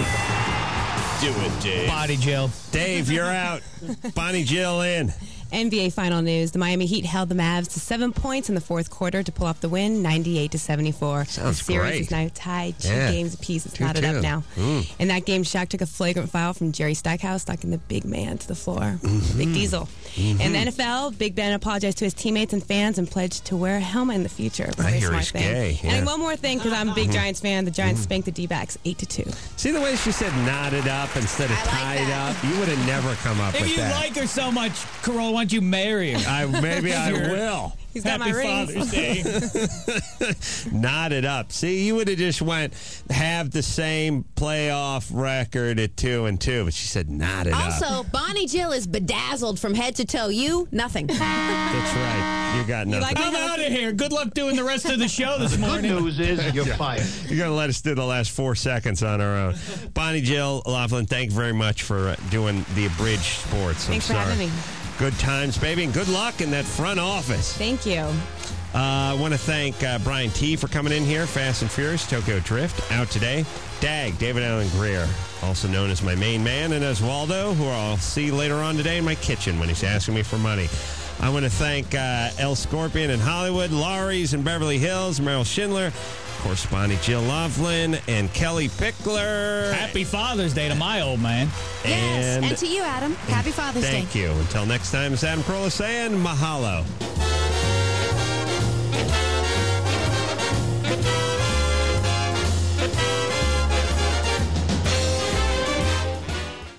Do it, Dave. Body Jill. Dave, you're out. Bonnie Jill in. NBA final news. The Miami Heat held the Mavs to 7 points in the fourth quarter to pull off the win, 98-74. Sounds the series great. is now tied 2 Yeah. games apiece. It's knotted 2-2. up now. In that game, Shaq took a flagrant foul from Jerry Stackhouse, knocking the big man to the floor. Big Diesel. In the NFL, Big Ben apologized to his teammates and fans and pledged to wear a helmet in the future. I Very hear smart he's thing. gay, yeah. And one more thing, because I'm a big Giants fan. The Giants spanked the D-backs 8-2. See the way she said knotted up instead of tied up? You would have never come up If with you that. like her so much, Carolla, why don't you marry her? Maybe I Sure. will. He's got Happy my rings. Father's Day. Knotted up. See, you would have just went have the same playoff record at 2-2, but she said knotted up. Also, Bonnie Jill is bedazzled from head to toe. You, nothing. That's right. You got nothing. I'm out of here. Good luck doing the rest of the show this morning. Good news is you're fired. You're going to let us do the last 4 seconds on our own. Bonnie Jill Laughlin, thank you very much for doing the abridged sports. Thanks for having me. Good times, baby, and good luck in that front office. Thank you. I want to thank Brian T. for coming in here. Fast and Furious, Tokyo Drift, out today. Dag, David Allen Greer, also known as my main man, and as Waldo, who I'll see later on today in my kitchen when he's asking me for money. I want to thank El Scorpion in Hollywood, Laurie's in Beverly Hills, Meryl Schindler, of course, Bonnie Jill Laughlin, and Kelly Pickler. Happy Father's Day to my old man. Yes, and to you, Adam. Happy Father's Day. Thank you. Until next time, it's Adam Carolla saying mahalo.